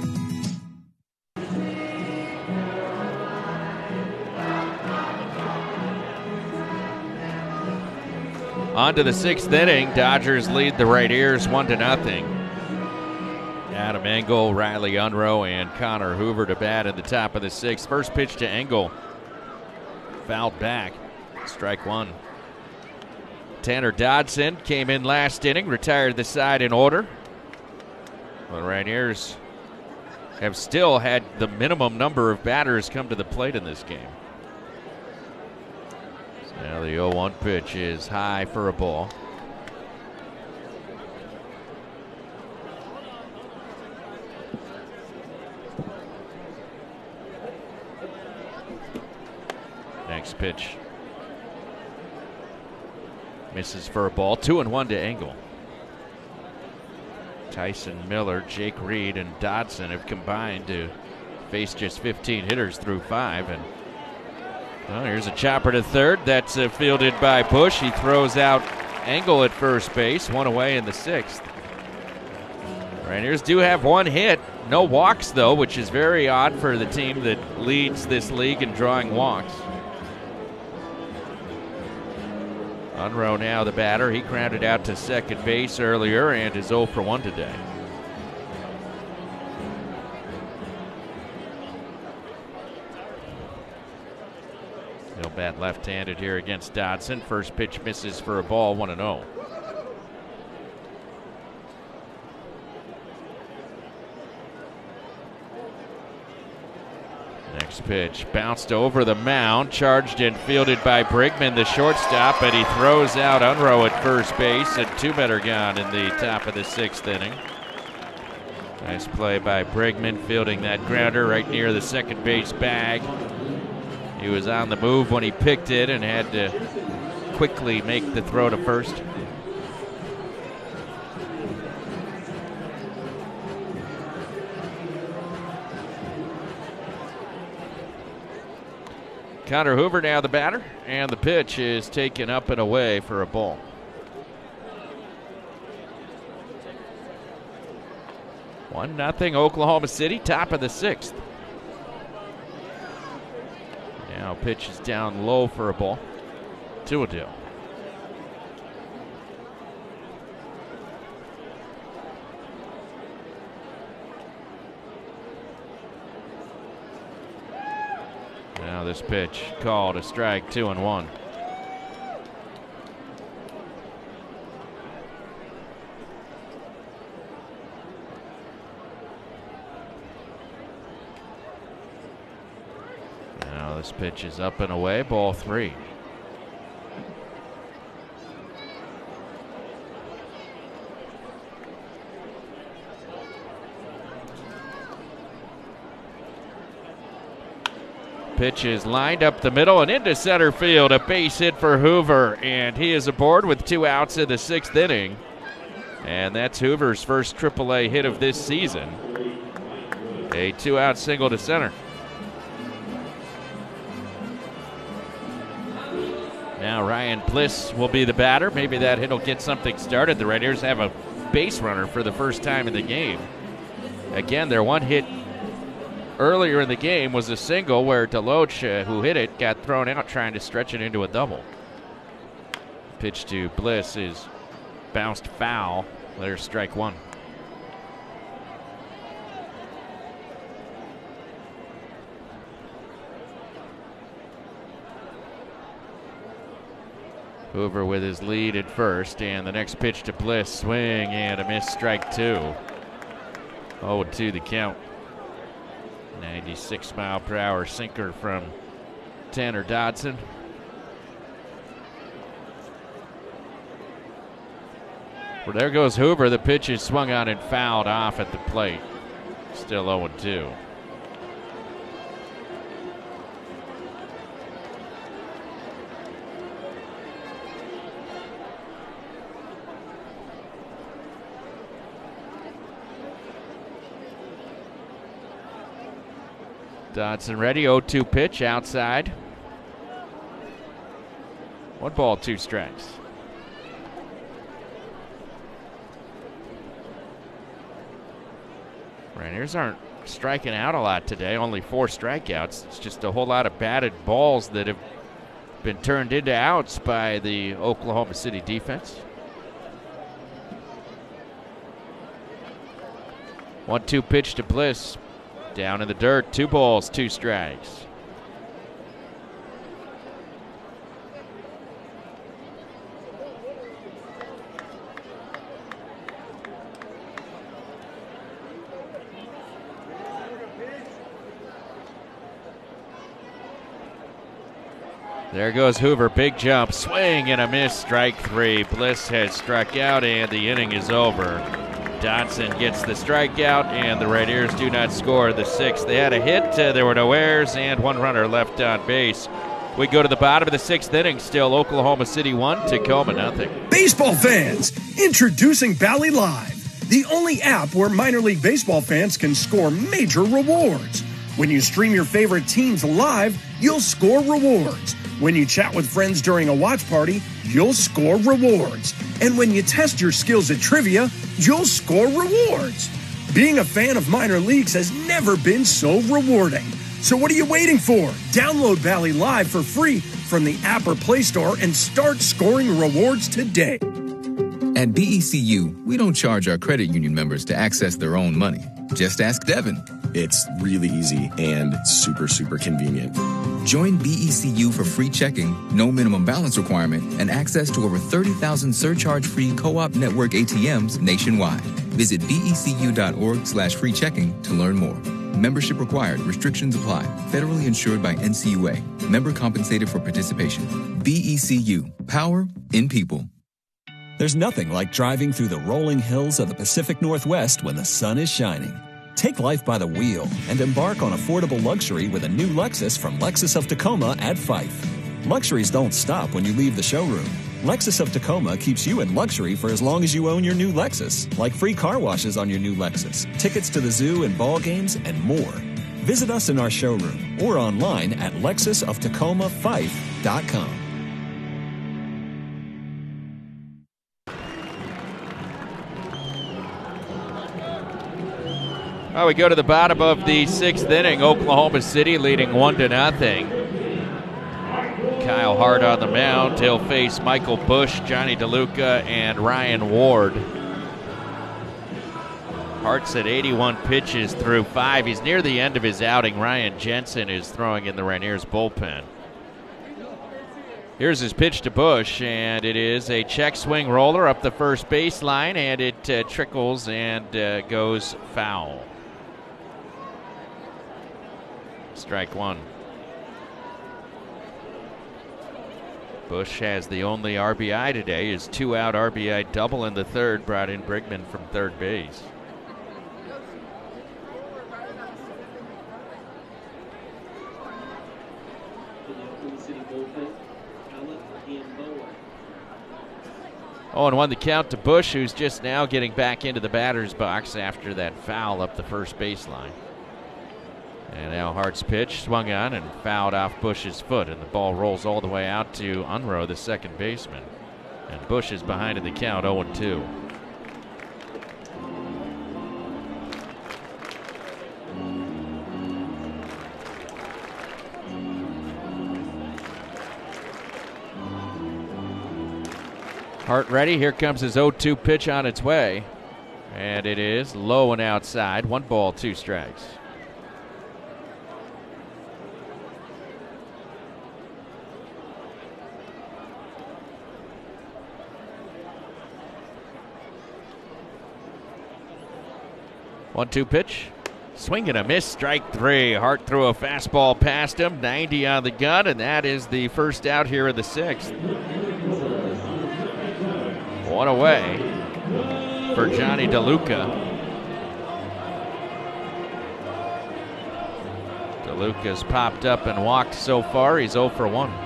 S3: On to the sixth inning. Dodgers lead the Rainiers one to nothing. Adam Engel, Riley Unruh, and Connor Hoover to bat at the top of the sixth. First pitch to Engel. Fouled back. Strike one. Tanner Dodson came in last inning, retired the side in order. The Rainiers have still had the minimum number of batters come to the plate in this game. So now the oh one pitch is high for a ball. Next pitch. Misses for a ball. Two and one to Engel. Tyson Miller, Jake Reed, and Dodson have combined to face just fifteen hitters through five. And well, here's a chopper to third. That's uh, fielded by Bush. He throws out Engel at first base. One away in the sixth. Rainiers do have one hit. No walks, though, which is very odd for the team that leads this league in drawing walks. Unruh now the batter. He grounded out to second base earlier and is oh for one today. He'll bat left-handed here against Dodson. First pitch misses for a ball, one and oh. Next pitch bounced over the mound, charged and fielded by Brigman, the shortstop, and he throws out Unruh at first base, and two men are gone in the top of the sixth inning. Nice play by Brigman, fielding that grounder right near the second base bag. He was on the move when he picked it and had to quickly make the throw to first. Connor Hoover now the batter, and the pitch is taken up and away for a ball. One nothing Oklahoma City, top of the sixth. Now pitch is down low for a ball. Two and two. Now this pitch called a strike, two and one. Now this pitch is up and away, ball three. Pitch is lined up the middle and into center field. A base hit for Hoover, and he is aboard with two outs in the sixth inning. And that's Hoover's first triple A hit of this season. A two-out single to center. Now Ryan Bliss will be the batter. Maybe that hit will get something started. The Rainiers have a base runner for the first time in the game. Again, their one hit earlier in the game was a single where Deloach, uh, who hit it, got thrown out trying to stretch it into a double. Pitch to Bliss is bounced foul. There's strike one. Hoover with his lead at first, and the next pitch to Bliss, swing and a miss, strike two. oh two the count. ninety-six mile per hour sinker from Tanner Dodson. Well, there goes Hoover. The pitch is swung on and fouled off at the plate. Still oh two. Dodson ready, oh two pitch outside. One ball, two strikes. Rainiers aren't striking out a lot today, only four strikeouts. It's just a whole lot of batted balls that have been turned into outs by the Oklahoma City defense. one two pitch to Bliss. Down in the dirt, two balls, two strikes. There goes Hoover, big jump, swing and a miss, strike three. Bliss has struck out and the inning is over. Dodson gets the strikeout and the Rainiers do not score the sixth. They had a hit, uh, there were no errors, and one runner left on base. We go to the bottom of the sixth inning, still Oklahoma City one, Tacoma nothing.
S2: Baseball fans, introducing Bally Live, the only app where minor league baseball fans can score major rewards. When you stream your favorite teams live, you'll score rewards. When you chat with friends during a watch party, you'll score rewards. And when you test your skills at trivia, you'll score rewards. Being a fan of minor leagues has never been so rewarding. So what are you waiting for? Download Bally Live for free from the app or Play Store and start scoring rewards today.
S11: At B E C U, we don't charge our credit union members to access their own money. Just ask Devin.
S12: It's really easy and super, super convenient.
S11: Join B E C U for free checking, no minimum balance requirement, and access to over thirty thousand surcharge-free co-op network A T Ms nationwide. Visit becu.org slash free checking to learn more. Membership required. Restrictions apply. Federally insured by N C U A. Member compensated for participation. B E C U. Power in people.
S14: There's nothing like driving through the rolling hills of the Pacific Northwest when the sun is shining. Take life by the wheel and embark on affordable luxury with a new Lexus from Lexus of Tacoma at Fife. Luxuries don't stop when you leave the showroom. Lexus of Tacoma keeps you in luxury for as long as you own your new Lexus, like free car washes on your new Lexus, tickets to the zoo and ball games, and more. Visit us in our showroom or online at lexus of tacoma fife dot com.
S3: Well, we go to the bottom of the sixth inning. Oklahoma City leading one to nothing. Kyle Hart on the mound. He'll face Michael Bush, Johnny DeLuca, and Ryan Ward. Hart's at eighty-one pitches through five. He's near the end of his outing. Ryan Jensen is throwing in the Rainiers bullpen. Here's his pitch to Bush, and it is a check swing roller up the first baseline, and it uh, trickles and uh, goes foul. Strike one. Bush has the only R B I today. His two-out R B I double in the third brought in Brigman from third base. Oh, and one the count to Bush, who's just now getting back into the batter's box after that foul up the first baseline. And now Hart's pitch swung on and fouled off Bush's foot, and the ball rolls all the way out to Unruh, the second baseman. And Bush is behind in the count, oh and two. Hart ready. Here comes his oh two pitch on its way. And it is low and outside. One ball, two strikes. one two pitch. Swing and a miss, strike three. Hart threw a fastball past him, ninety on the gun, and that is the first out here in the sixth. One away for Johnny DeLuca. DeLuca's popped up and walked so far. He's oh for one.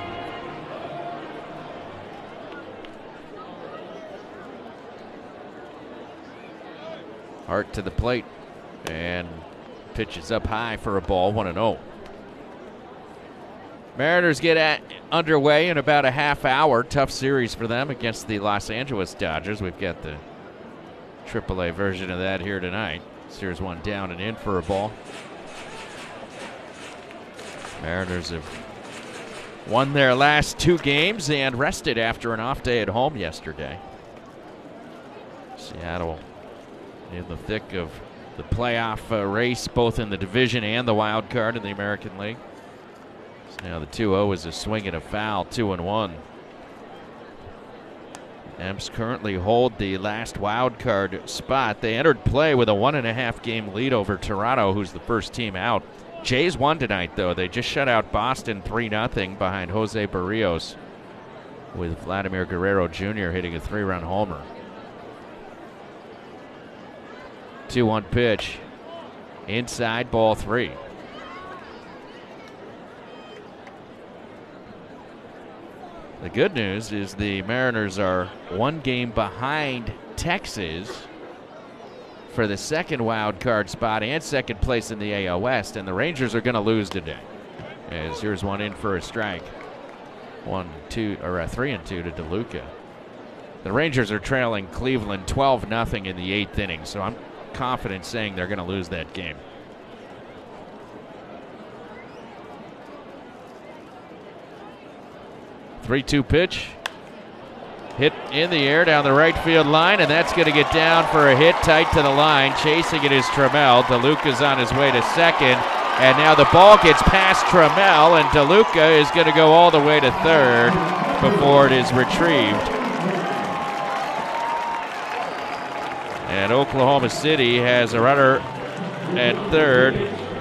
S3: Hart to the plate and pitches up high for a ball, one and oh. Mariners get at, underway in about a half hour. Tough series for them against the Los Angeles Dodgers. We've got the triple A version of that here tonight. Series one down and in for a ball. Mariners have won their last two games and rested after an off day at home yesterday. Seattle in the thick of the playoff uh, race, both in the division and the wild card in the American League. So now the two oh is a swing and a foul, two and one. M's currently hold the last wild card spot. They entered play with a one and a half game lead over Toronto, who's the first team out. Jays won tonight, though. They just shut out Boston three nothing behind Jose Barrios, with Vladimir Guerrero Junior hitting a three-run homer. two one pitch. Inside, ball three. The good news is the Mariners are one game behind Texas for the second wild card spot and second place in the A L West, and the Rangers are going to lose today. As here's one in for a strike. One, two, or a three and two to DeLuca. The Rangers are trailing Cleveland twelve nothing in the eighth inning, so I'm confident saying they're going to lose that game. three two pitch. Hit in the air down the right field line, and that's going to get down for a hit tight to the line. Chasing it is Trammell. DeLuca's on his way to second, and now the ball gets past Trammell, and DeLuca is going to go all the way to third before it is retrieved. And Oklahoma City has a runner at third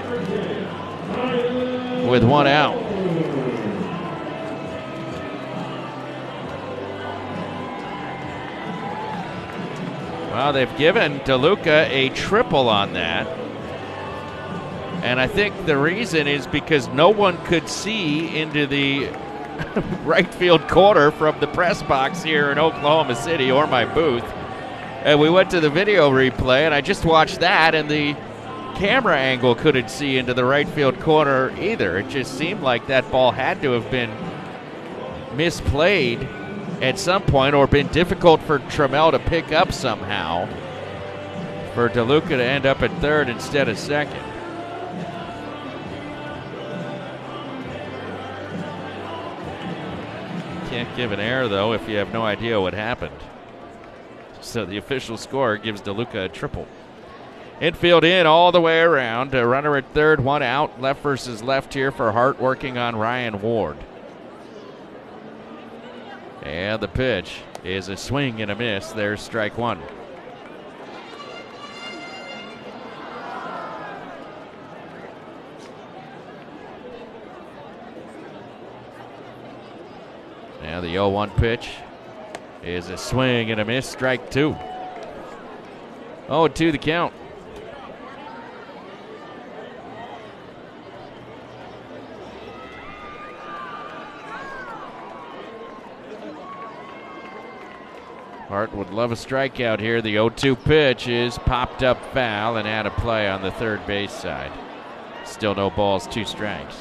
S3: with one out. Well, they've given DeLuca a triple on that. And I think the reason is because no one could see into the right field corner from the press box here in Oklahoma City or my booth. And we went to the video replay, and I just watched that, and the camera angle couldn't see into the right field corner either. It just seemed like that ball had to have been misplayed at some point or been difficult for Trammell to pick up somehow for DeLuca to end up at third instead of second. Can't give an error, though, if you have no idea what happened. So the official score gives DeLuca a triple. Infield in all the way around. A runner at third, one out. Left versus left here for Hart, working on Ryan Ward. And the pitch is a swing and a miss. There's strike one. Now the oh one pitch is a swing and a miss. Strike two. oh two the count. Hart would love a strikeout here. The oh two pitch is popped up foul and out of play on the third base side. Still no balls, two strikes.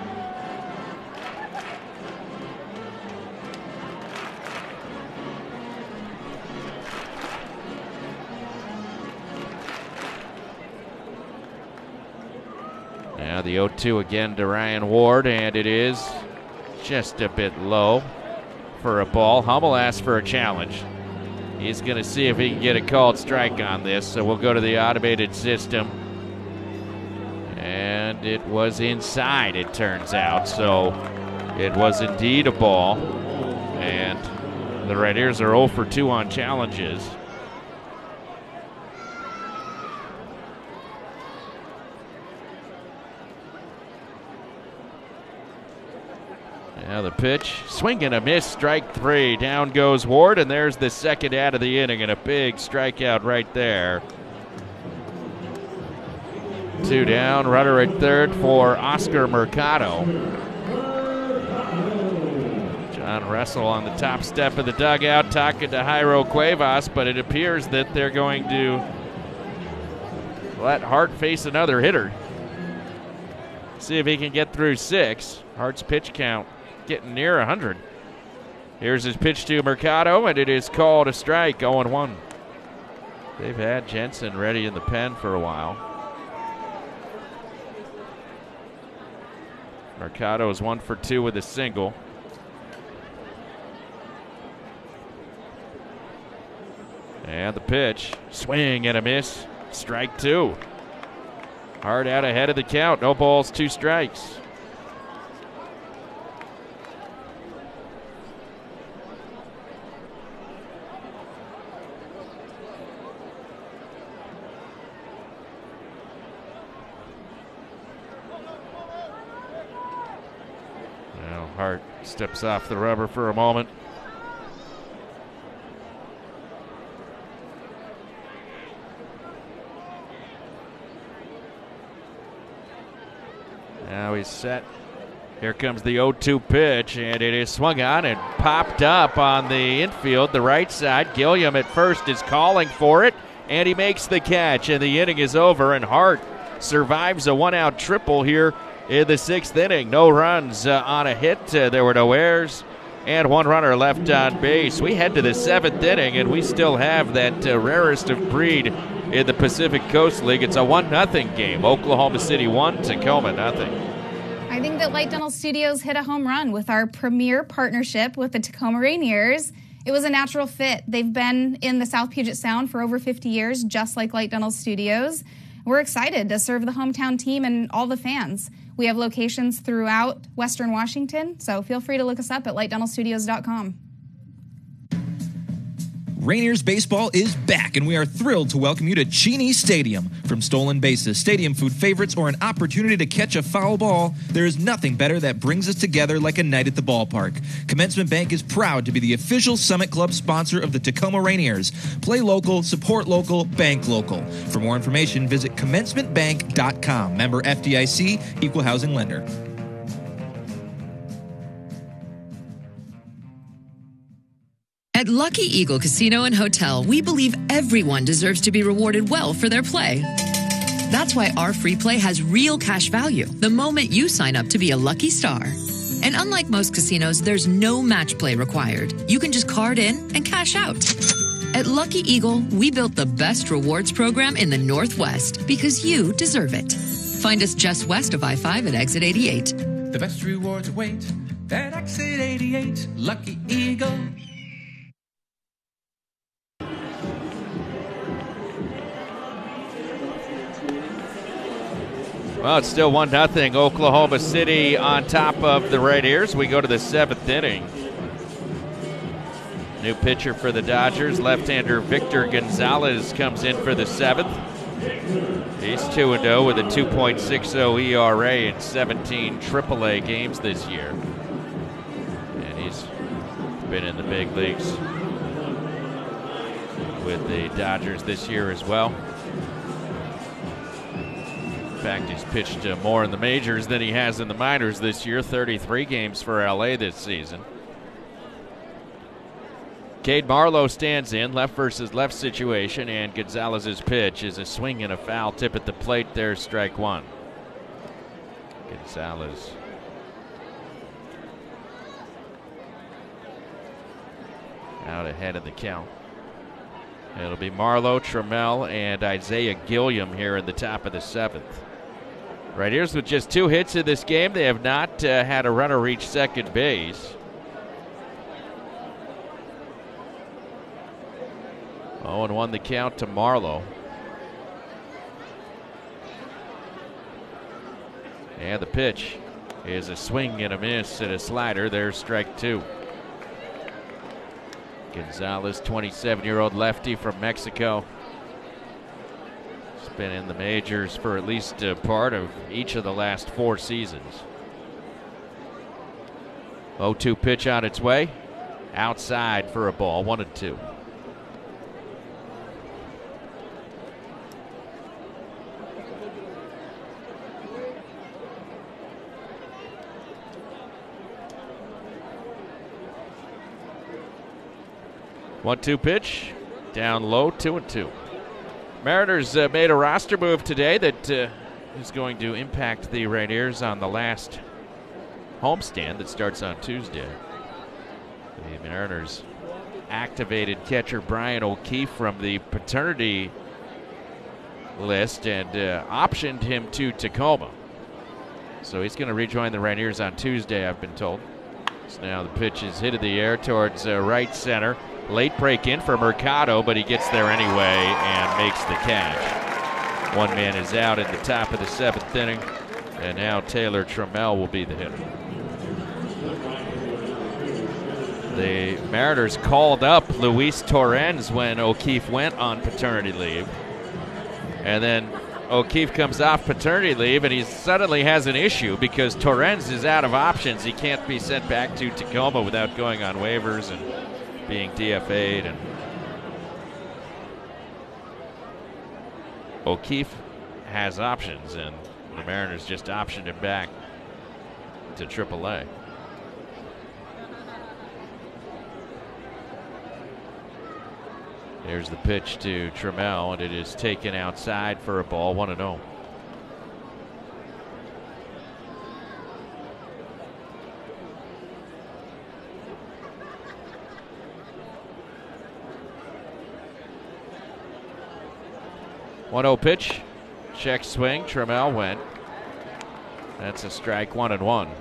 S3: Now the oh two again to Ryan Ward, and it is just a bit low for a ball. Hummel asked for a challenge. He's going to see if he can get a called strike on this, so we'll go to the automated system. And it was inside, it turns out, so it was indeed a ball. And the Raiders are oh for two on challenges. Now the pitch, swing and a miss, strike three. Down goes Ward, and there's the second out of the inning, and a big strikeout right there. Two down, runner at third for Oscar Mercado. John Russell on the top step of the dugout talking to Jairo Cuevas, but it appears that they're going to let Hart face another hitter. See if he can get through six. Hart's pitch count getting near one hundred. Here's his pitch to Mercado, and it is called a strike, oh and one. They've had Jensen ready in the pen for a while. Mercado is one for two with a single. And the pitch, swing and a miss, strike two. Hart out ahead of the count, no balls, two strikes. Now Hart steps off the rubber for a moment. Now he's set. Here comes the oh two pitch, and it is swung on and popped up on the infield, the right side. Gilliam at first is calling for it, and he makes the catch, and the inning is over, and Hart survives a one-out triple here in the sixth inning. No runs uh, on a hit. Uh, there were no errors, and one runner left on base. We head to the seventh inning, and we still have that uh, rarest of breed in the Pacific Coast League. It's a one nothing game. Oklahoma City one, Tacoma nothing.
S9: I think that Light Dental Studios hit a home run with our premier partnership with the Tacoma Rainiers. It was a natural fit. They've been in the South Puget Sound for over fifty years, just like Light Dental Studios. We're excited to serve the hometown team and all the fans. We have locations throughout Western Washington, so feel free to look us up at light dental studios dot com.
S5: Rainiers baseball is back, and we are thrilled to welcome you to Cheney Stadium. From stolen bases, stadium food favorites, or an opportunity to catch a foul ball, there is nothing better that brings us together like a night at the ballpark. Commencement Bank is proud to be the official Summit Club sponsor of the Tacoma Rainiers. Play local, support local, bank local. For more information, visit commencement bank dot com. Member F D I C, Equal Housing Lender.
S6: At Lucky Eagle Casino and Hotel, we believe everyone deserves to be rewarded well for their play. That's why our free play has real cash value the moment you sign up to be a lucky star. And unlike most casinos, there's no match play required. You can just card in and cash out. At Lucky Eagle, we built the best rewards program in the Northwest because you deserve it. Find us just west of I five at exit eighty-eight.
S7: The best rewards await at exit eighty-eight. Lucky Eagle.
S3: Well, it's still one nothing. Oklahoma City on top of the Rainiers. We go to the seventh inning. New pitcher for the Dodgers, left-hander Victor Gonzalez comes in for the seventh. He's two and oh with a two point six oh E R A in seventeen triple A games this year. And he's been in the big leagues with the Dodgers this year as well. In fact, he's pitched uh, more in the majors than he has in the minors this year. thirty-three games for L A this season. Cade Marlowe stands in, left versus left situation, and Gonzalez's pitch is a swing and a foul tip at the plate. There's strike one. Gonzalez. Out ahead of the count. It'll be Marlowe, Trammell, and Isaiah Gilliam here in the top of the seventh. Rainiers with just two hits in this game. They have not uh, had a runner reach second base. oh and one the count to Marlowe. And the pitch is a swing and a miss and a slider. There's strike two. Gonzalez, twenty-seven-year-old lefty from Mexico. He's been in the majors for at least a part of each of the last four seasons. oh two pitch on its way. Outside for a ball, one and two. one two pitch, down low, two and two. Mariners uh, made a roster move today that uh, is going to impact the Rainiers on the last homestand that starts on Tuesday. The Mariners activated catcher Brian O'Keefe from the paternity list and uh, optioned him to Tacoma. So he's going to rejoin the Rainiers on Tuesday, I've been told. So now the pitch is hit in the air towards uh, right center. Late break in for Mercado, but he gets there anyway and makes the catch. One man is out at the top of the seventh inning, and now Taylor Trammell will be the hitter. The Mariners called up Luis Torrens when O'Keefe went on paternity leave. And then O'Keefe comes off paternity leave, and he suddenly has an issue because Torrens is out of options. He can't be sent back to Tacoma without going on waivers and being D F A'd. And O'Keefe has options, and the Mariners just optioned him back to triple A. Here's the pitch to Trammell, and it is taken outside for a ball, one and oh. one oh pitch, check swing, Trammell went. That's a strike, one and one.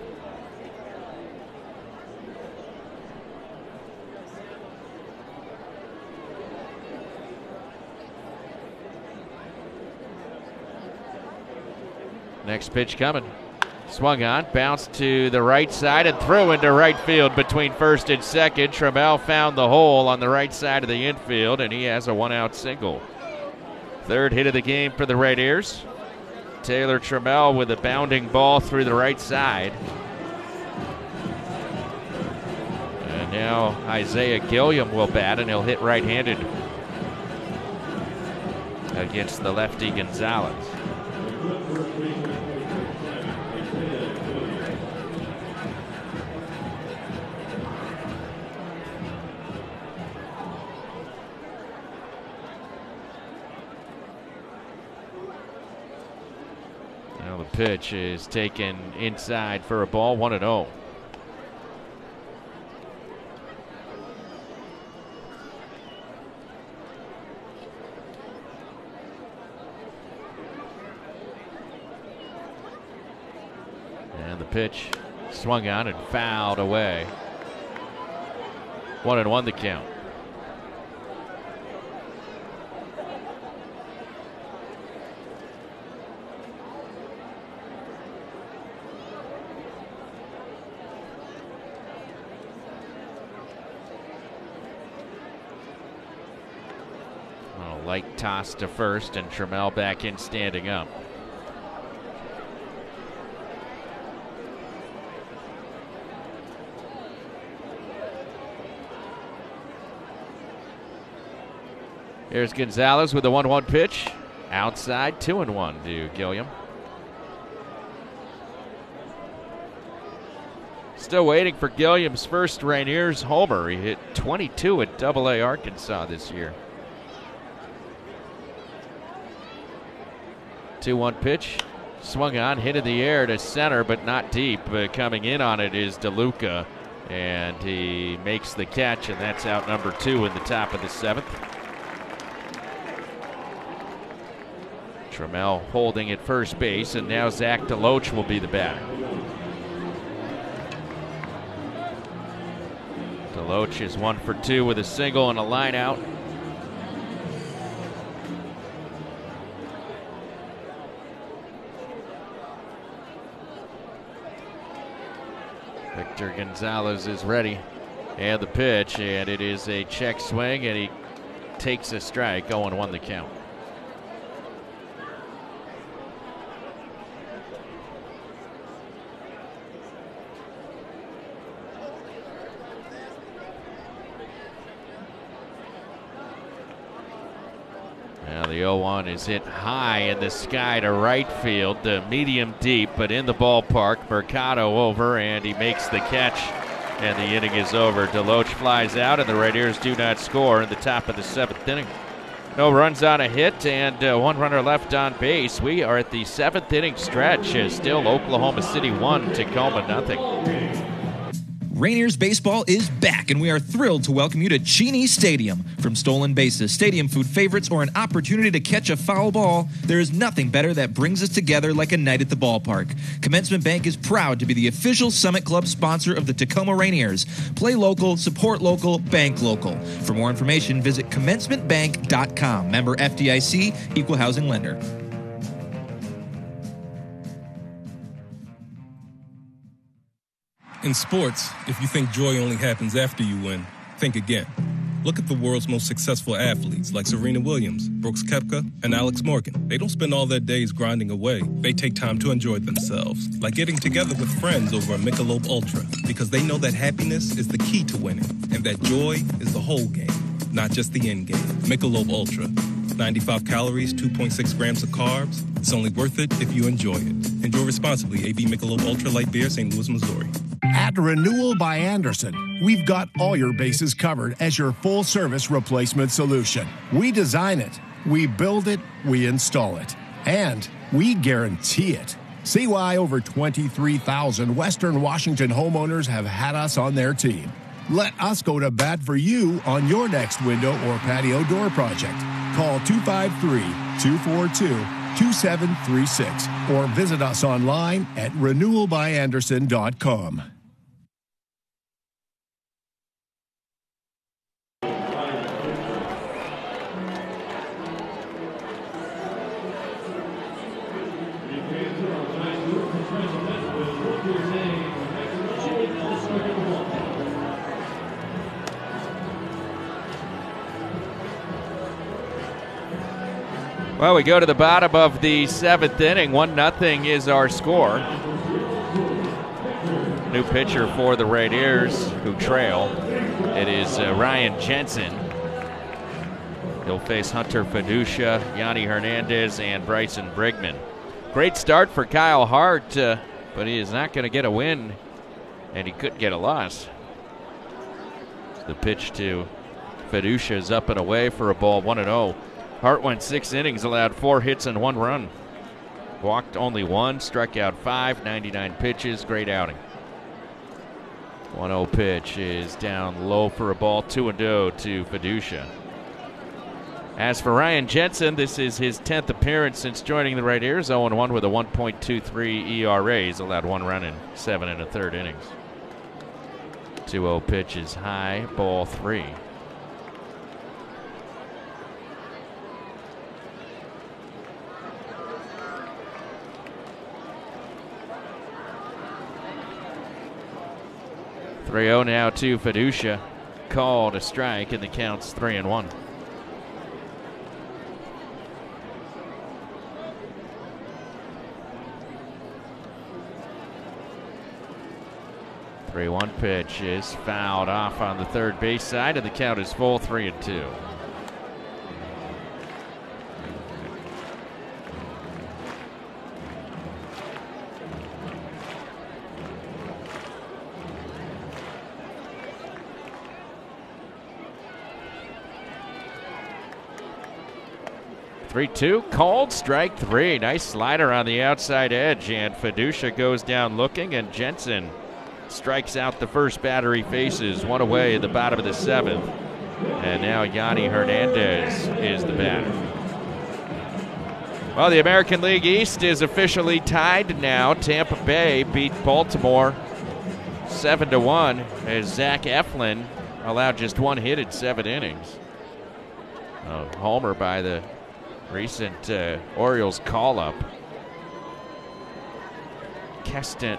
S3: Next pitch coming. Swung on, bounced to the right side and threw into right field between first and second. Trammell found the hole on the right side of the infield, and he has a one-out single. Third hit of the game for the Rainiers. Taylor Trammell with a bounding ball through the right side. And now Isaiah Gilliam will bat, and he'll hit right-handed against the lefty Gonzalez. Now the pitch is taken inside for a ball, one and oh. And the pitch swung on and fouled away. One and one the count. Light toss to first, and Trammell back in standing up. Here's Gonzalez with a one one pitch. Outside, two and one to Gilliam. Still waiting for Gilliam's first Rainiers homer. He hit twenty-two at double A Arkansas this year. two one pitch, swung on, hit in the air to center, but not deep. Uh, coming in on it is DeLuca, and he makes the catch, and that's out number two in the top of the seventh. Trammell holding at first base, and now Zach DeLoach will be the batter. DeLoach is one for two with a single and a line out. Victor Gonzalez is ready, and the pitch, and it is a check swing, and he takes a strike. oh and one the count. Now the oh one is hit high in the sky to right field, the medium deep, but in the ballpark. Mercado over, and he makes the catch, and the inning is over. DeLoach flies out, and the Rainiers do not score in the top of the seventh inning. No runs on a hit and uh, one runner left on base. We are at the seventh inning stretch. Uh, still Oklahoma City one, Tacoma nothing.
S5: Rainiers baseball is back, and we are thrilled to welcome you to Cheney Stadium. From stolen bases, stadium food favorites, or an opportunity to catch a foul ball, there is nothing better that brings us together like a night at the ballpark. Commencement Bank is proud to be the official Summit Club sponsor of the Tacoma Rainiers. Play local, support local, bank local. For more information, visit commencement bank dot com. Member F D I C, Equal Housing Lender.
S10: In sports, if you think joy only happens after you win, think again. Look at the world's most successful athletes like Serena Williams, Brooks Koepka, and Alex Morgan. They don't spend all their days grinding away. They take time to enjoy themselves, like getting together with friends over a Michelob Ultra, because they know that happiness is the key to winning, and that joy is the whole game, not just the end game. Michelob Ultra. ninety-five calories, two point six grams of carbs. It's only worth it if you enjoy it. Enjoy responsibly. A B Michelob Ultra Light Beer, Saint Louis, Missouri.
S13: At Renewal by Andersen, we've got all your bases covered as your full-service replacement solution. We design it, we build it, we install it, and we guarantee it. See why over twenty-three thousand Western Washington homeowners have had us on their team. Let us go to bat for you on your next window or patio door project. Call two five three, two four two, two seven three six or visit us online at renewal by andersen dot com.
S3: Well, we go to the bottom of the seventh inning. One nothing is our score. New pitcher for the Rainiers, who trail. It is uh, Ryan Jensen. He'll face Hunter Fiducia, Yanni Hernandez, and Bryson Brigman. Great start for Kyle Hart, uh, but he is not going to get a win, and he could get a loss. The pitch to Fiducia is up and away for a ball, one and oh. Hart went six innings, allowed four hits and one run. Walked only one, struck out five, ninety-nine pitches, great outing. one oh pitch is down low for a ball, two and oh to Fiducia. As for Ryan Jensen, this is his tenth appearance since joining the Rainiers, oh and one with a one point two three E R A. He's allowed one run in seven and a third innings. two oh pitch is high, ball three. three oh now to Fiducia. Called a strike, and the count's three and one. three one pitch is fouled off on the third base side, and the count is full, three and two. three two, called strike three. Nice slider on the outside edge, and Fiducia goes down looking, and Jensen strikes out the first batter he faces. One away at the bottom of the seventh. And now Yanni Hernandez is the batter. Well, the American League East is officially tied now. Tampa Bay beat Baltimore seven to one as Zach Eflin allowed just one hit in seven innings. A homer by the recent uh, Orioles call-up. Keston.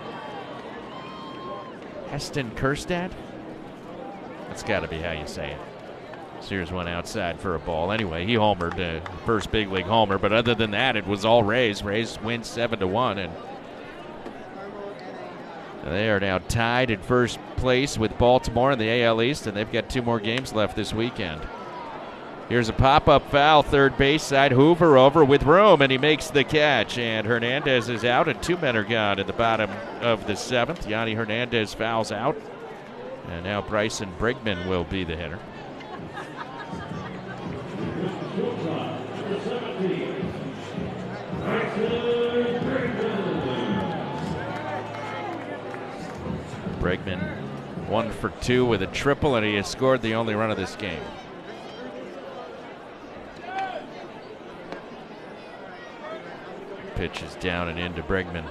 S3: Heston Kjerstad? That's got to be how you say it. Sears went outside for a ball. Anyway, he homered, uh, first big league homer. But other than that, it was all Rays. Rays win seven to one, and they are now tied in first place with Baltimore in the A L East, and they've got two more games left this weekend. Here's a pop-up foul, third base side. Hoover over with room, and he makes the catch. And Hernandez is out, and two men are gone at the bottom of the seventh. Yanni Hernandez fouls out, and now Bryson Brigman will be the hitter. Bregman one for two with a triple, and he has scored the only run of this game. Pitch is down and into Bregman.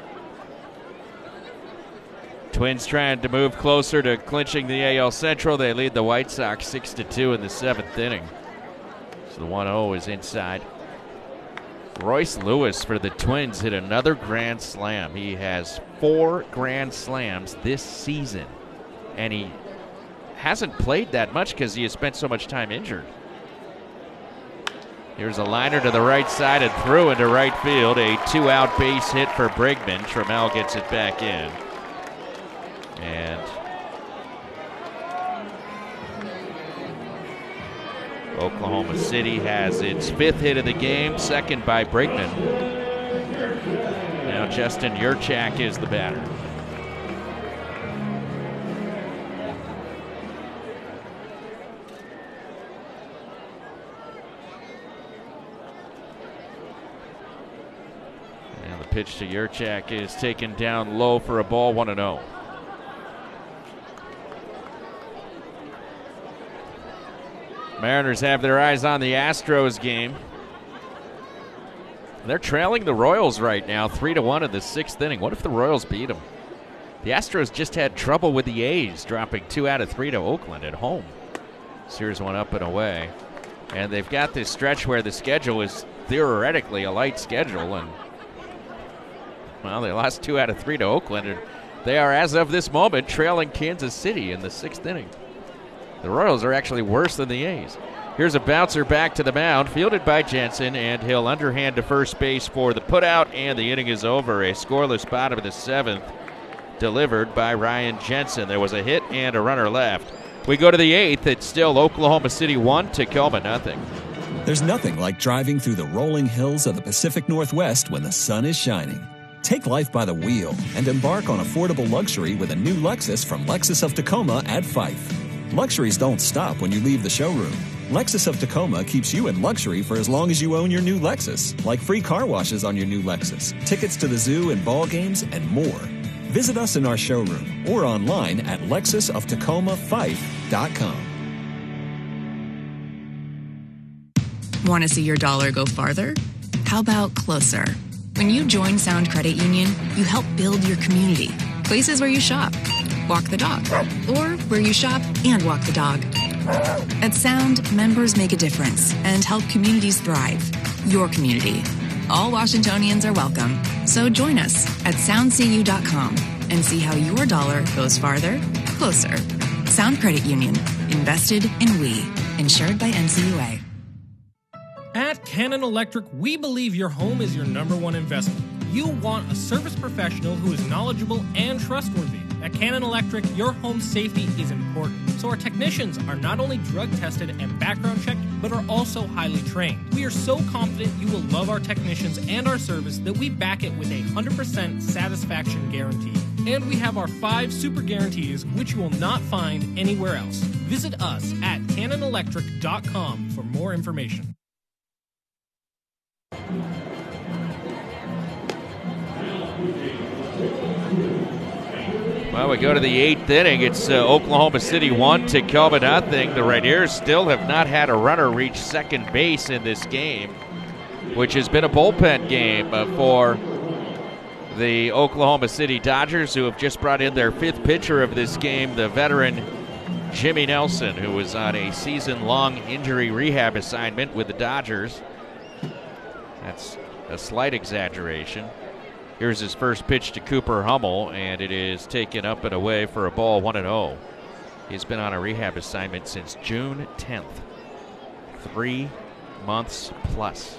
S3: Twins trying to move closer to clinching the A L Central. They lead the White Sox six to two in the seventh inning. So the one oh is inside. Royce Lewis for the Twins hit another grand slam. He has four grand slams this season, and he hasn't played that much because he has spent so much time injured. Here's a liner to the right side and through into right field. A two-out base hit for Bregman. Trammell gets it back in. And Oklahoma City has its fifth hit of the game, second by Bregman. Now Justin Yurchak is the batter. And the pitch to Yurchak is taken down low for a ball, one and oh. Mariners have their eyes on the Astros game. They're trailing the Royals right now, three to one in the sixth inning. What if the Royals beat them? The Astros just had trouble with the A's, dropping two out of three to Oakland at home. Series one up and away. And they've got this stretch where the schedule is theoretically a light schedule, and well, they lost two out of three to Oakland, and they are, as of this moment, trailing Kansas City in the sixth inning. The Royals are actually worse than the A's. Here's a bouncer back to the mound, fielded by Jensen, and he'll underhand to first base for the putout, and the inning is over. A scoreless bottom of the seventh delivered by Ryan Jensen. There was a hit and a runner left. We go to the eighth. It's still Oklahoma City one, Tacoma nothing.
S14: There's nothing like driving through the rolling hills of the Pacific Northwest when the sun is shining. Take life by the wheel and embark on affordable luxury with a new Lexus from Lexus of Tacoma at Fife. Luxuries don't stop when you leave the showroom. Lexus of Tacoma keeps you in luxury for as long as you own your new Lexus, like free car washes on your new Lexus, tickets to the zoo and ball games, and more. Visit us in our showroom or online at lexus of tacoma fife dot com.
S15: Want to see your dollar go farther? How about closer? When you join Sound Credit Union, you help build your community. Places where you shop, walk the dog, or where you shop and walk the dog. At Sound, members make a difference and help communities thrive. Your community. All Washingtonians are welcome. So join us at sound c u dot com and see how your dollar goes farther, closer. Sound Credit Union. Invested in we. Insured by N C U A.
S4: At Cannon Electric, we believe your home is your number one investment. You want a service professional who is knowledgeable and trustworthy. At Cannon Electric, your home safety is important, so our technicians are not only drug tested and background checked, but are also highly trained. We are so confident you will love our technicians and our service that we back it with a one hundred percent satisfaction guarantee. And we have our five super guarantees, which you will not find anywhere else. Visit us at cannon electric dot com for more information.
S3: Well, we go to the eighth inning. It's uh, Oklahoma City one, Tacoma nothing. The Rainiers still have not had a runner reach second base in this game, which has been a bullpen game uh, for the Oklahoma City Dodgers, who have just brought in their fifth pitcher of this game, the veteran Jimmy Nelson, who was on a season-long injury rehab assignment with the Dodgers. That's a slight exaggeration. Here's his first pitch to Cooper Hummel, and it is taken up and away for a ball, one and oh. He's been on a rehab assignment since June tenth. Three months plus.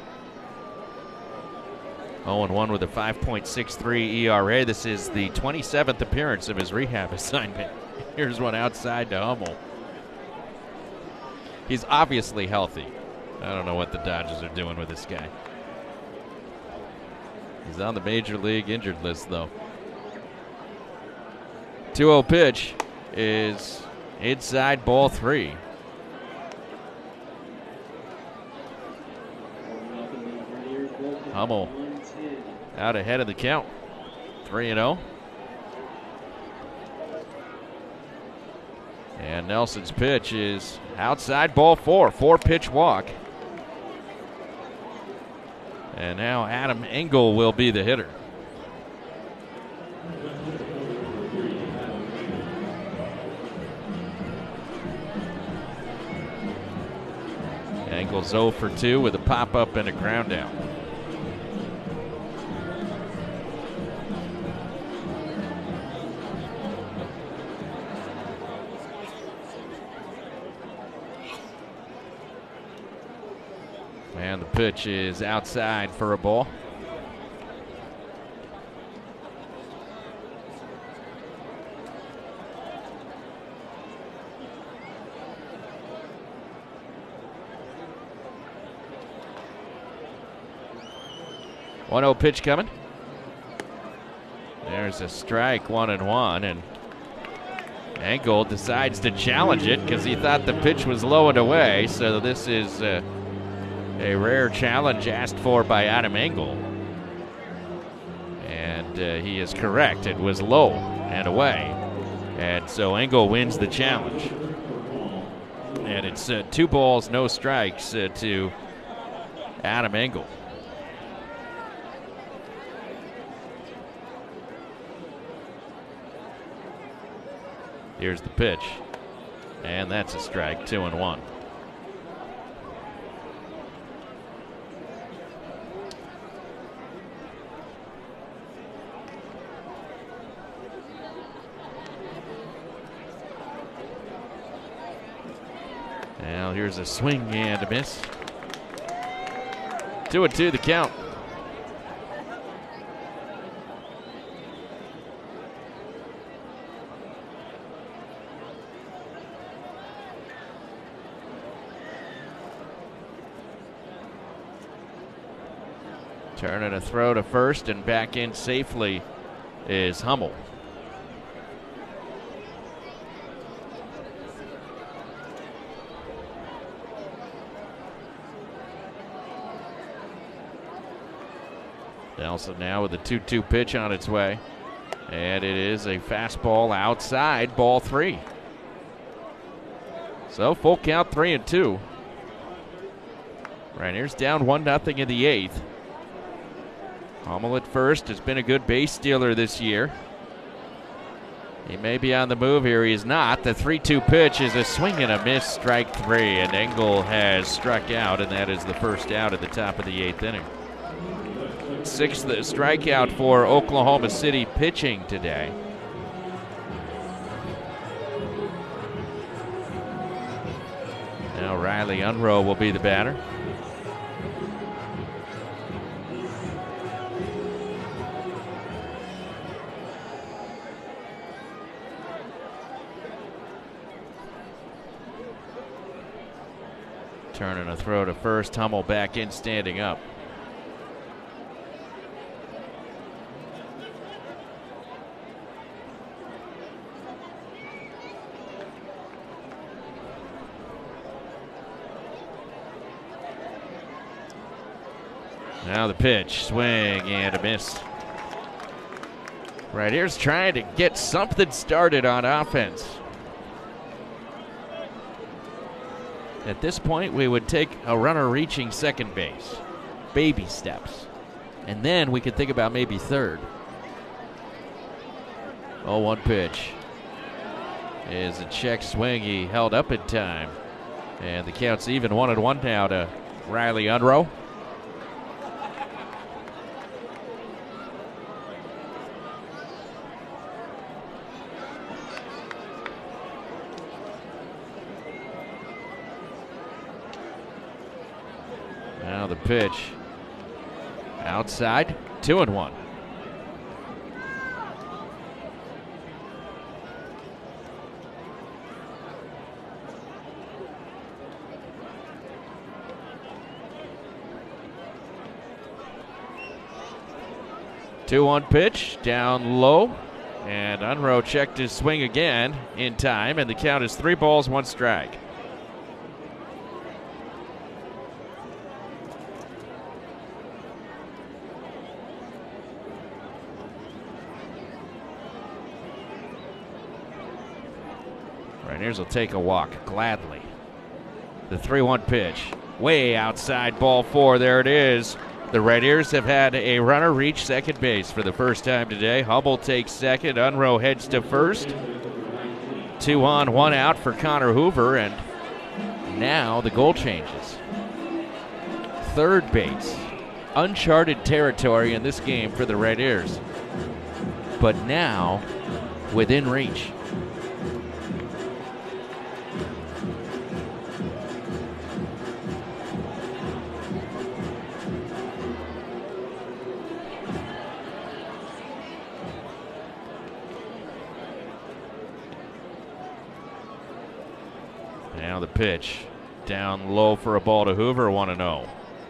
S3: oh and one with a five point six three E R A. This is the twenty-seventh appearance of his rehab assignment. Here's one outside to Hummel. He's obviously healthy. I don't know what the Dodgers are doing with this guy. He's on the major league injured list, though. two oh pitch is inside, ball three. Hummel out ahead of the count, three and oh. And Nelson's pitch is outside, ball four, four pitch walk. And now Adam Engel will be the hitter. Engel's oh for two with a pop-up and a ground out. And the pitch is outside for a ball. one oh pitch coming. There's a strike, one and one, and Engel decides to challenge it because he thought the pitch was low and away. So this is uh, a rare challenge asked for by Adam Engel. And uh, he is correct. It was low and away. And so Engel wins the challenge. And it's uh, two balls, no strikes uh, to Adam Engel. Here's the pitch. And that's a strike, two and one. Now here's a swing and a miss. Two and two the count. Turning a throw to first and back in safely is Hummel. Nelson now with a two two pitch on its way. And it is a fastball outside, ball three. So full count, three and two. Rainiers down one nothing in the eighth. Hummel at first has been a good base stealer this year. He may be on the move here. He is not. The three two pitch is a swing and a miss, strike three, and Engel has struck out, and that is the first out at the top of the eighth inning. Sixth strikeout for Oklahoma City pitching today. Now Riley Unroe will be the batter. Turning a throw to first, Hummel back in, standing up. Now the pitch, swing and a miss. Right here's trying to get something started on offense. At this point, we would take a runner reaching second base. Baby steps. And then we could think about maybe third. oh one pitch is a check swing. He held up in time. And the count's even, one and one now to Riley Unroe. Now the pitch outside, two and one. two one pitch, down low, and Unroe checked his swing again in time, and the count is three balls, one strike. Rainiers will take a walk gladly. The three one pitch. Way outside, ball four. There it is. The Rainiers have had a runner reach second base for the first time today. Hummel takes second. Unruh heads to first. Two on, one out for Connor Hoover, and now the goal changes. Third base. Uncharted territory in this game for the Rainiers. But now within reach. Now the pitch down low for a ball to Hoover, one and oh.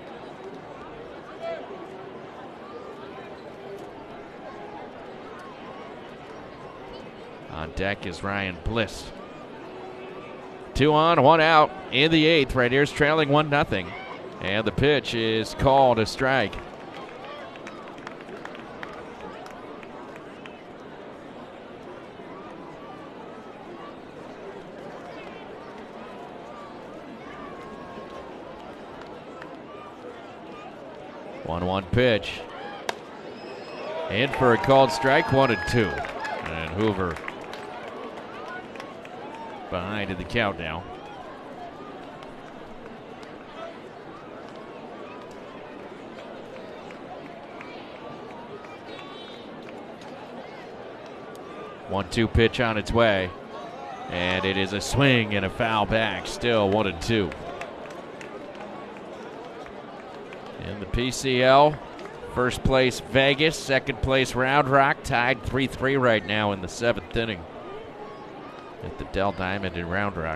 S3: On deck is Ryan Bliss. Two on, one out in the eighth. Rainiers trailing one nothing. And the pitch is called a strike. one one pitch. In for a called strike, one and two. And Hoover behind in the count now. one two pitch on its way. And it is a swing and a foul back. Still one and two. In the P C L, first place Vegas, second place Round Rock, tied three three right now in the seventh inning at the Dell Diamond in Round Rock.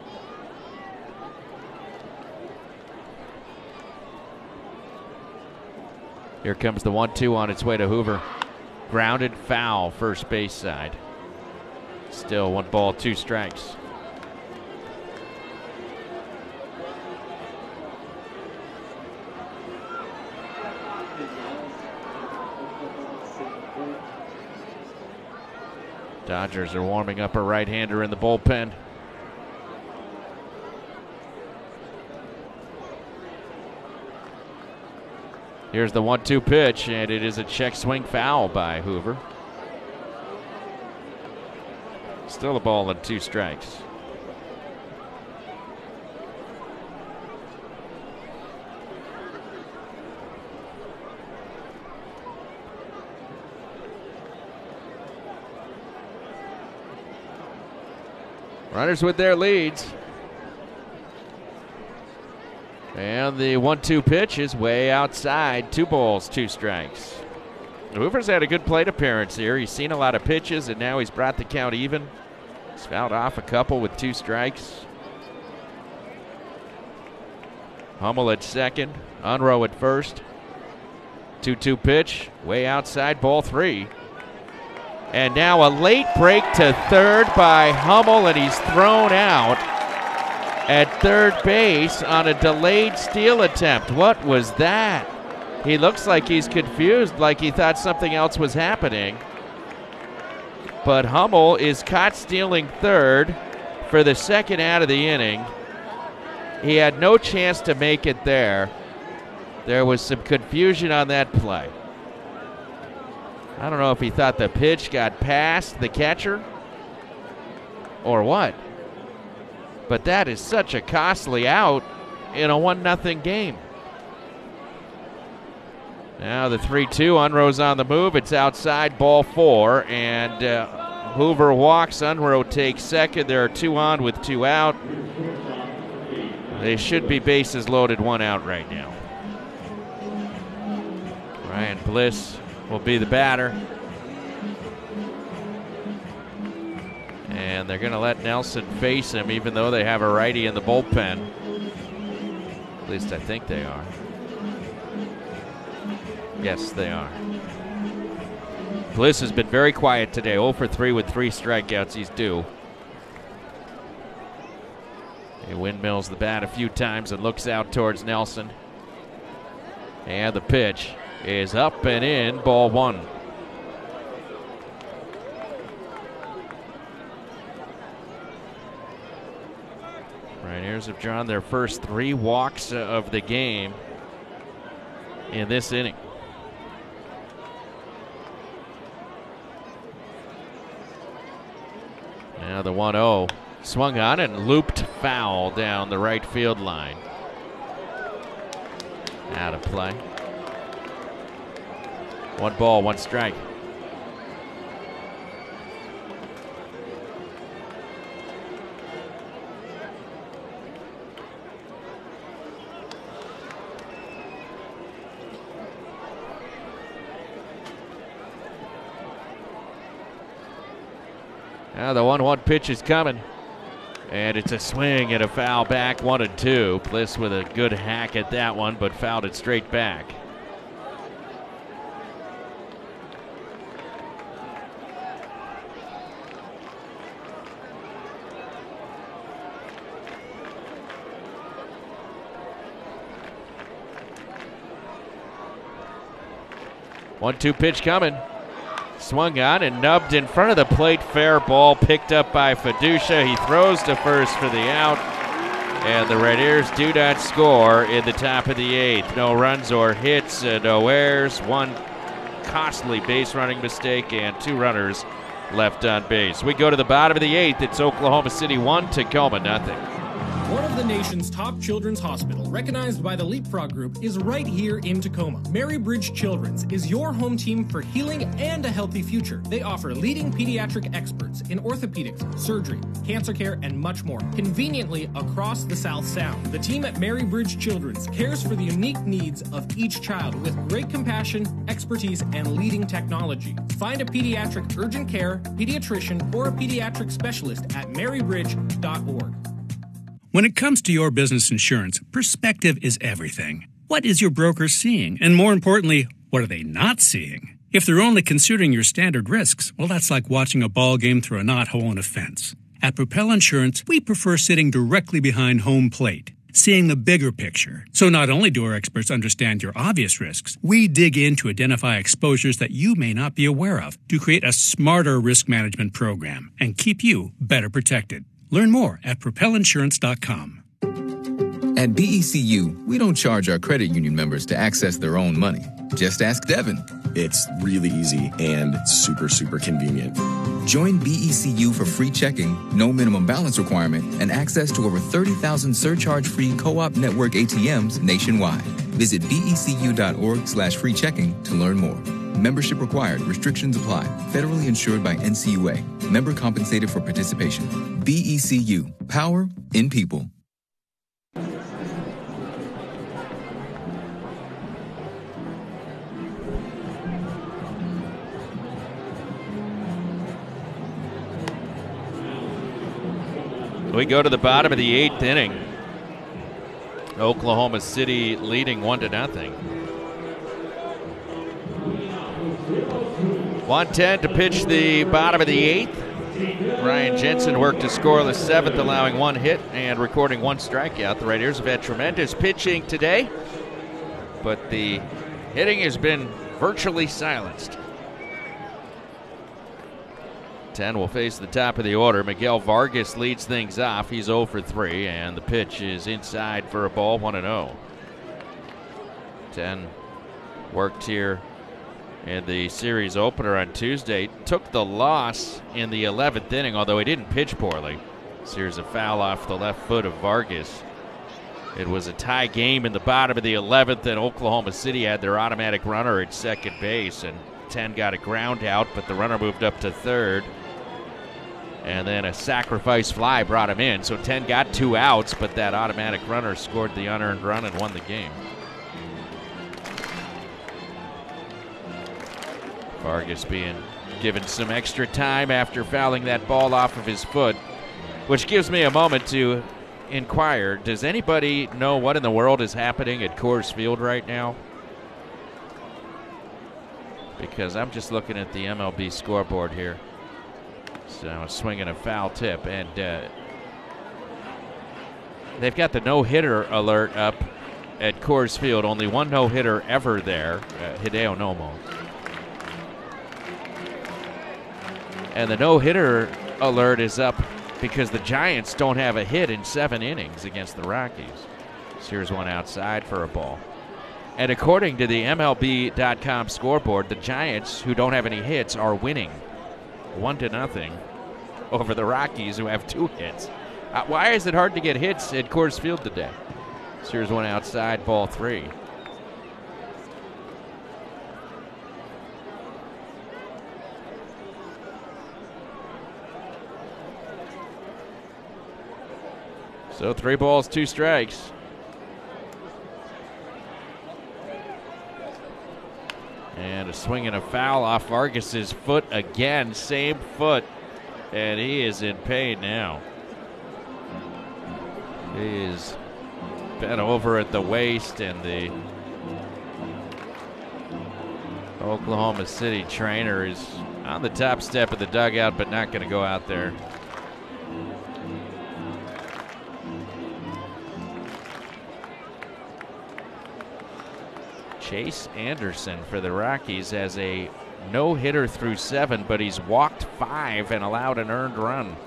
S3: Here comes the one two on its way to Hoover. Grounded foul, first base side. Still one ball, two strikes. Dodgers are warming up a right-hander in the bullpen. Here's the one two pitch, and it is a check swing foul by Hoover. Still a ball and two strikes. Runners with their leads. And the one two pitch is way outside. Two balls, two strikes. Hoover's had a good plate appearance here. He's seen a lot of pitches, and now he's brought the count even. He's fouled off a couple with two strikes. Hummel at second. Unruh at first. two two pitch, way outside, ball three. And now a late break to third by Hummel, and he's thrown out at third base on a delayed steal attempt. What was that? He looks like he's confused, like he thought something else was happening. But Hummel is caught stealing third for the second out of the inning. He had no chance to make it there. There was some confusion on that play. I don't know if he thought the pitch got past the catcher or what. But that is such a costly out in a one nothing game. Now the three two, Unruh's on the move. It's outside, ball four. And uh, Hoover walks. Unruh takes second. There are two on with two out. They should be bases loaded, one out right now. Ryan Bliss will be the batter. And they're going to let Nelson face him, even though they have a righty in the bullpen. At least I think they are. Yes, they are. Bliss has been very quiet today. oh for three with three strikeouts. He's due. He windmills the bat a few times and looks out towards Nelson. And the pitch is up and in, ball one. Rainiers have drawn their first three walks uh, of the game in this inning. Now the one oh swung on and looped foul down the right field line. Out of play. One ball, one strike. Now the one one pitch is coming. And it's a swing and a foul back, one and two. Bliss with a good hack at that one, but fouled it straight back. one two pitch coming. Swung on and nubbed in front of the plate. Fair ball picked up by Fiducia. He throws to first for the out. And the Rainiers do not score in the top of the eighth. No runs or hits, uh, no errors. One costly base running mistake and two runners left on base. We go to the bottom of the eighth. It's Oklahoma City one, Tacoma nothing.
S4: One of the nation's top children's hospital, recognized by the Leapfrog Group, is right here in Tacoma. Mary Bridge Children's is your home team for healing and a healthy future. They offer leading pediatric experts in orthopedics, surgery, cancer care, and much more, conveniently across the South Sound. The team at Mary Bridge Children's cares for the unique needs of each child with great compassion, expertise, and leading technology. Find a pediatric urgent care, pediatrician, or a pediatric specialist at mary bridge dot org.
S16: When it comes to your business insurance, perspective is everything. What is your broker seeing? And more importantly, what are they not seeing? If they're only considering your standard risks, well, that's like watching a ball game through a knothole in a fence. At Propel Insurance, we prefer sitting directly behind home plate, seeing the bigger picture. So not only do our experts understand your obvious risks, we dig in to identify exposures that you may not be aware of to create a smarter risk management program and keep you better protected. Learn more at propel insurance dot com.
S11: At B E C U, we don't charge our credit union members to access their own money. Just ask Devin.
S12: It's really easy and super, super convenient.
S11: Join B E C U for free checking, no minimum balance requirement, and access to over thirty thousand surcharge-free co-op network A T Ms nationwide. Visit becu.org slash free checking to learn more. Membership required. Restrictions apply. Federally insured by N C U A. Member compensated for participation. B E C U. Power in people.
S3: We go to the bottom of the eighth inning. Oklahoma City leading one to nothing. one ten to pitch the bottom of the eighth. Ryan Jensen worked a scoreless seventh, allowing one hit and recording one strikeout. The Raiders have had tremendous pitching today, but the hitting has been virtually silenced. ten will face the top of the order. Miguel Vargas leads things off. He's oh for three, and the pitch is inside for a ball, one and oh. ten worked here in the series opener on Tuesday. Took the loss in the eleventh inning, although he didn't pitch poorly. Series a foul off the left foot of Vargas. It was a tie game in the bottom of the eleventh, and Oklahoma City had their automatic runner at second base, and ten got a ground out, but the runner moved up to third. And then a sacrifice fly brought him in. So ten got two outs, but that automatic runner scored the unearned run and won the game. Vargas being given some extra time after fouling that ball off of his foot, which gives me a moment to inquire, does anybody know what in the world is happening at Coors Field right now? Because I'm just looking at the M L B scoreboard here. So swinging a foul tip, and uh, they've got the no-hitter alert up at Coors Field. Only one no-hitter ever there, uh, Hideo Nomo. And the no-hitter alert is up because the Giants don't have a hit in seven innings against the Rockies. So here's one outside for a ball. And according to the M L B dot com scoreboard, the Giants, who don't have any hits, are winning one to nothing over the Rockies, who have two hits. Uh, why is it hard to get hits at Coors Field today? So here's one outside, ball three. So three balls, two strikes. And a swing and a foul off Vargas's foot again, same foot, and he is in pain now. He's bent over at the waist, and the Oklahoma City trainer is on the top step of the dugout, but not going to go out there. Chase Anderson for the Rockies has a no-hitter through seven, but he's walked five and allowed an earned run.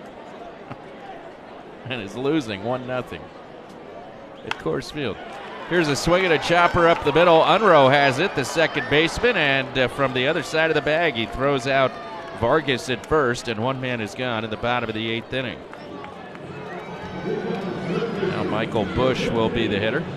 S3: And is losing one nothing at Coors Field. Here's a swing and a chopper up the middle. Unruh has it, the second baseman, and uh, from the other side of the bag, he throws out Vargas at first, and one man is gone in the bottom of the eighth inning. Now Michael Busch will be the hitter.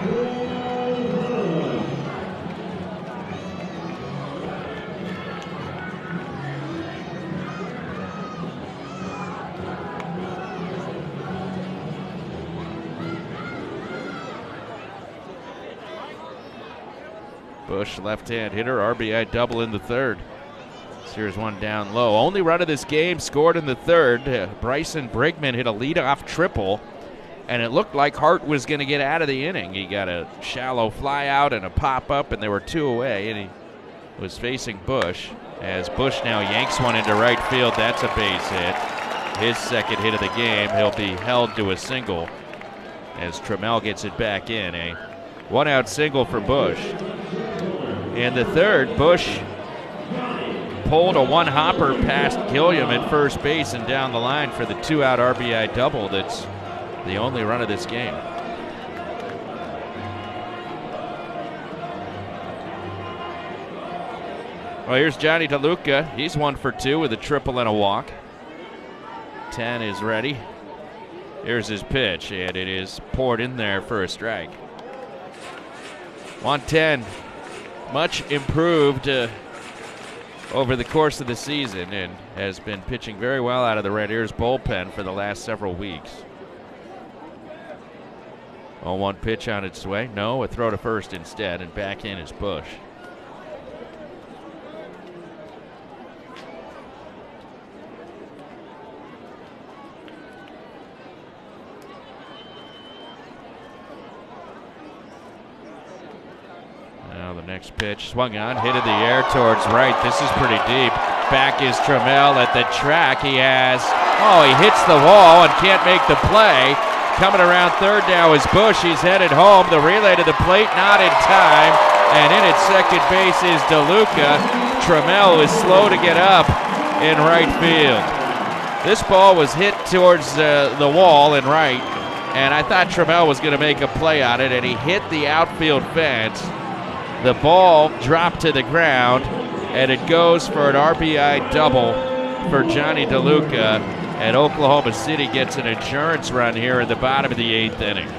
S3: Busch, left-hand hitter, R B I double in the third. So here's one down low. Only run of this game scored in the third. Uh, Bryson Brigman hit a leadoff triple, and it looked like Hart was going to get out of the inning. He got a shallow fly out and a pop-up, and there were two away, and he was facing Busch. As Busch now yanks one into right field, that's a base hit. His second hit of the game. He'll be held to a single as Trammell gets it back in. A one-out single for Busch. In the third, Busch pulled a one-hopper past Gilliam at first base and down the line for the two-out R B I double. That's the only run of this game. Well, here's Johnny DeLuca. He's one for two with a triple and a walk. ten is ready. Here's his pitch, and it is poured in there for a strike. one ten. Much improved uh, over the course of the season and has been pitching very well out of the Red Ears bullpen for the last several weeks. oh one pitch on its way. No, a throw to first instead, and back in is Busch. Now the next pitch, swung on, hit in the air towards right. This is pretty deep. Back is Trammell at the track. He has, oh, he hits the wall and can't make the play. Coming around third now is Busch. He's headed home. The relay to the plate, not in time. And in at second base is DeLuca. Trammell is slow to get up in right field. This ball was hit towards uh, the wall in right, and I thought Trammell was going to make a play on it, and he hit the outfield fence. The ball dropped to the ground, and it goes for an R B I double for Johnny DeLuca, and Oklahoma City gets an insurance run here in the bottom of the eighth inning.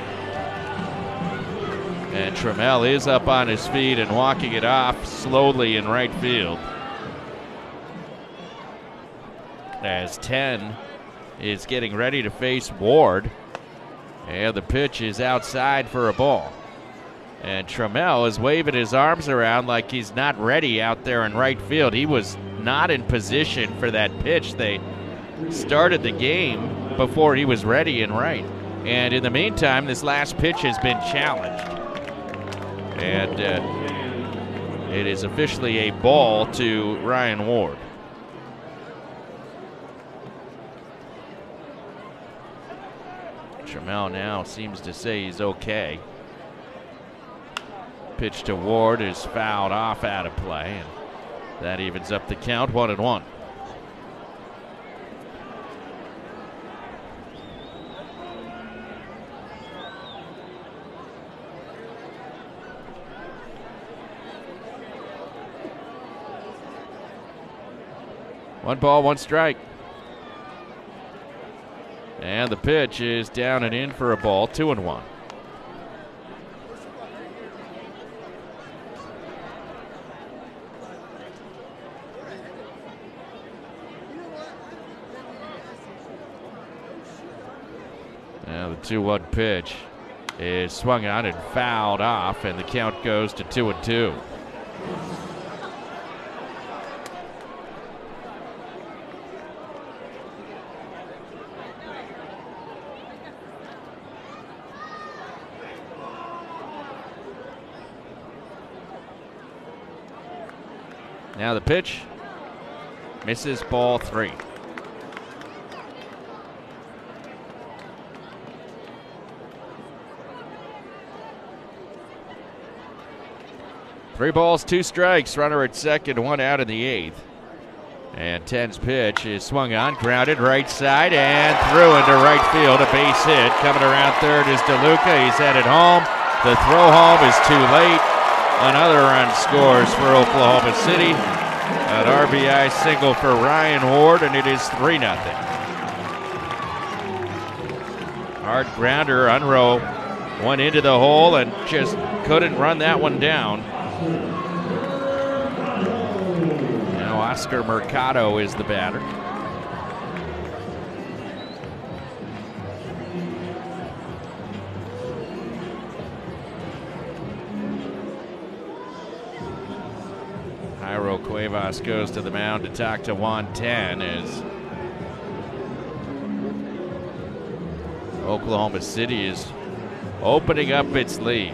S3: And Trammell is up on his feet and walking it off slowly in right field. As ten is getting ready to face Ward, and the pitch is outside for a ball. And Trammell is waving his arms around like he's not ready out there in right field. He was not in position for that pitch. They started the game before he was ready in right. And in the meantime, this last pitch has been challenged. And uh, it is officially a ball to Ryan Ward. Trammell now seems to say he's okay. Pitch to Ward is fouled off out of play, and that evens up the count, one and one. One ball, one strike. And the pitch is down and in for a ball, two and one. Now the two one pitch is swung on and fouled off, and the count goes to two and two. Now the pitch misses, ball three. Three balls, two strikes, runner at second, one out in the eighth. And ten's pitch is swung on, grounded right side, and through into right field, a base hit. Coming around third is DeLuca, he's headed home. The throw home is too late. Another run scores for Oklahoma City. An R B I single for Ryan Ward, and it is three nothing. Hard grounder, Unroe went into the hole and just couldn't run that one down. Now Oscar Mercado is the batter. Jairo Cuevas goes to the mound to talk to Juan Tan as Oklahoma City is opening up its lead.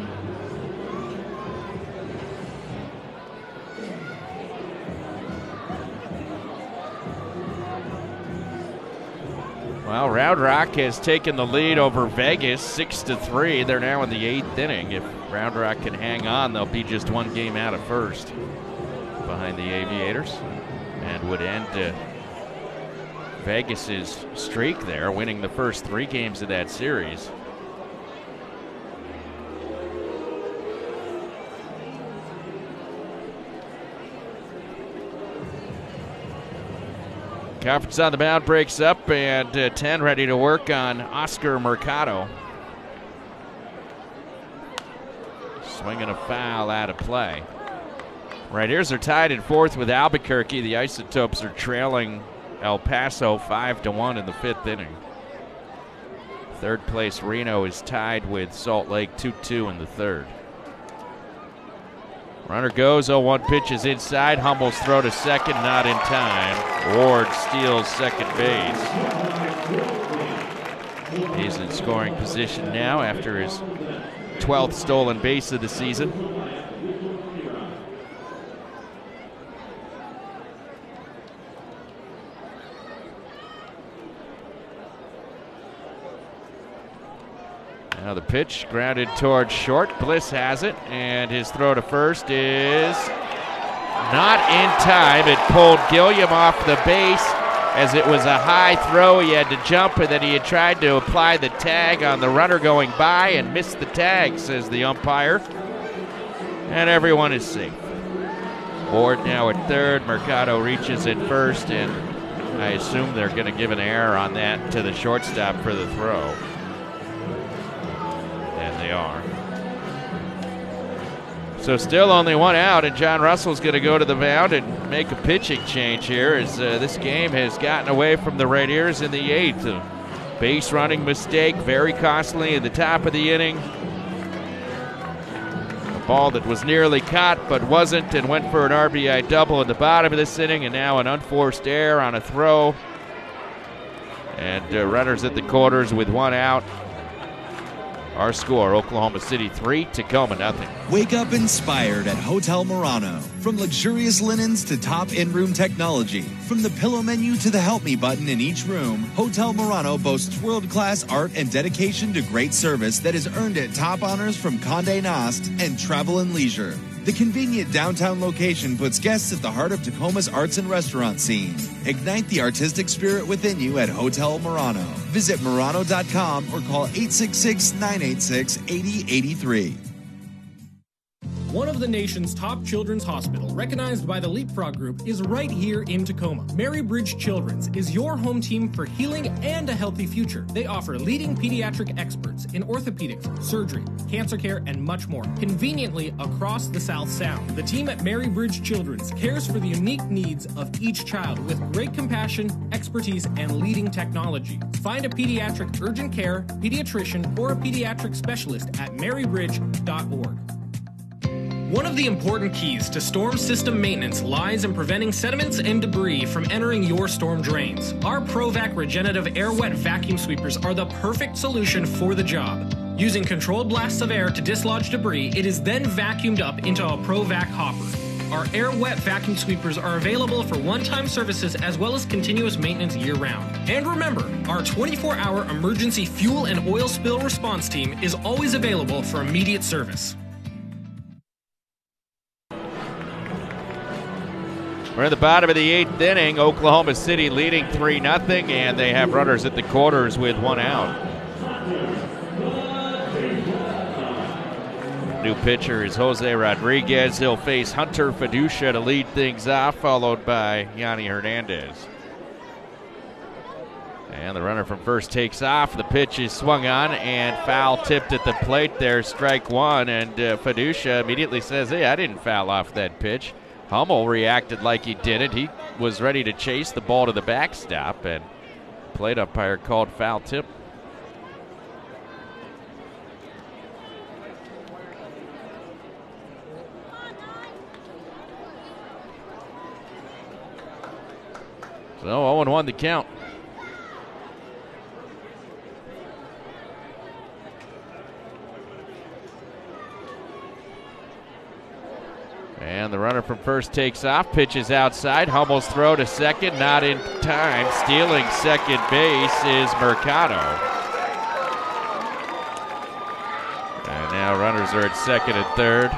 S3: Well, Round Rock has taken the lead over Vegas six to three. They're now in the eighth inning. If Round Rock can hang on, they'll be just one game out of first behind the Aviators and would end uh, Vegas's streak there, winning the first three games of that series. Conference on the mound breaks up, and uh, ten ready to work on Oscar Mercado. Swinging a foul out of play. Right, here's they're tied in fourth with Albuquerque. The Isotopes are trailing El Paso five to one in the fifth inning. Third place Reno is tied with Salt Lake two two in the third. Runner goes, oh one pitch is inside. Hummel's throw to second, not in time. Ward steals second base. He's in scoring position now after his twelfth stolen base of the season. Now the pitch grounded towards short. Bliss has it, and his throw to first is not in time. It pulled Gilliam off the base as it was a high throw. He had to jump, and then he had tried to apply the tag on the runner going by and missed the tag, says the umpire. And everyone is safe. Ward now at third. Mercado reaches at first, and I assume they're going to give an error on that to the shortstop for the throw. And they are. So still only one out, and John Russell's going to go to the mound and make a pitching change here as uh, this game has gotten away from the Rainiers in the eighth. A base running mistake, very costly in the top of the inning. A ball that was nearly caught but wasn't, and went for an R B I double in the bottom of this inning, and now an unforced error on a throw. And uh, runners at the corners with one out. Our score, Oklahoma City three, Tacoma nothing.
S17: Wake up inspired at Hotel Murano. From luxurious linens to top in-room technology, from the pillow menu to the help me button in each room, Hotel Murano boasts world-class art and dedication to great service that has earned it top honors from Condé Nast and Travel and Leisure. The convenient downtown location puts guests at the heart of Tacoma's arts and restaurant scene. Ignite the artistic spirit within you at Hotel Murano. Visit Murano dot com or call eight six six, nine eight six, eight zero eight three.
S4: One of the nation's top children's hospital, recognized by the Leapfrog Group, is right here in Tacoma. Mary Bridge Children's is your home team for healing and a healthy future. They offer leading pediatric experts in orthopedics, surgery, cancer care, and much more, conveniently across the South Sound. The team at Mary Bridge Children's cares for the unique needs of each child with great compassion, expertise, and leading technology. Find a pediatric urgent care, pediatrician, or a pediatric specialist at mary bridge dot org. One of the important keys to storm system maintenance lies in preventing sediments and debris from entering your storm drains. Our ProVac Regenerative Air Wet Vacuum Sweepers are the perfect solution for the job. Using controlled blasts of air to dislodge debris, it is then vacuumed up into a ProVac hopper. Our Air Wet Vacuum Sweepers are available for one-time services as well as continuous maintenance year-round. And remember, our twenty-four hour emergency fuel and oil spill response team is always available for immediate service.
S3: We're at the bottom of the eighth inning. Oklahoma City leading three nothing, and they have runners at the quarters with one out. New pitcher is Jose Rodriguez. He'll face Hunter Fiducia to lead things off, followed by Yanni Hernandez. And the runner from first takes off. The pitch is swung on and foul tipped at the plate there, strike one. And uh, Fiducia immediately says, hey, I didn't foul off that pitch. Hummel reacted like he didn't. He was ready to chase the ball to the backstop, and plate umpire called foul tip. So oh and one the count. And the runner from first takes off, pitches outside. Hummel's throw to second, not in time. Stealing second base is Mercado. And now runners are at second and third.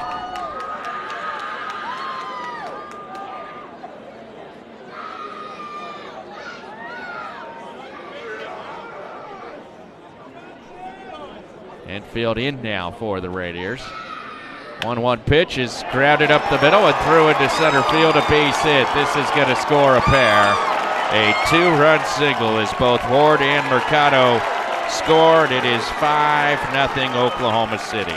S3: Infield in now for the Rainiers. one one pitch is grounded up the middle and threw into center field, a base hit. This is going to score a pair. A two-run single as both Ward and Mercado scored. It is five nothing Oklahoma City.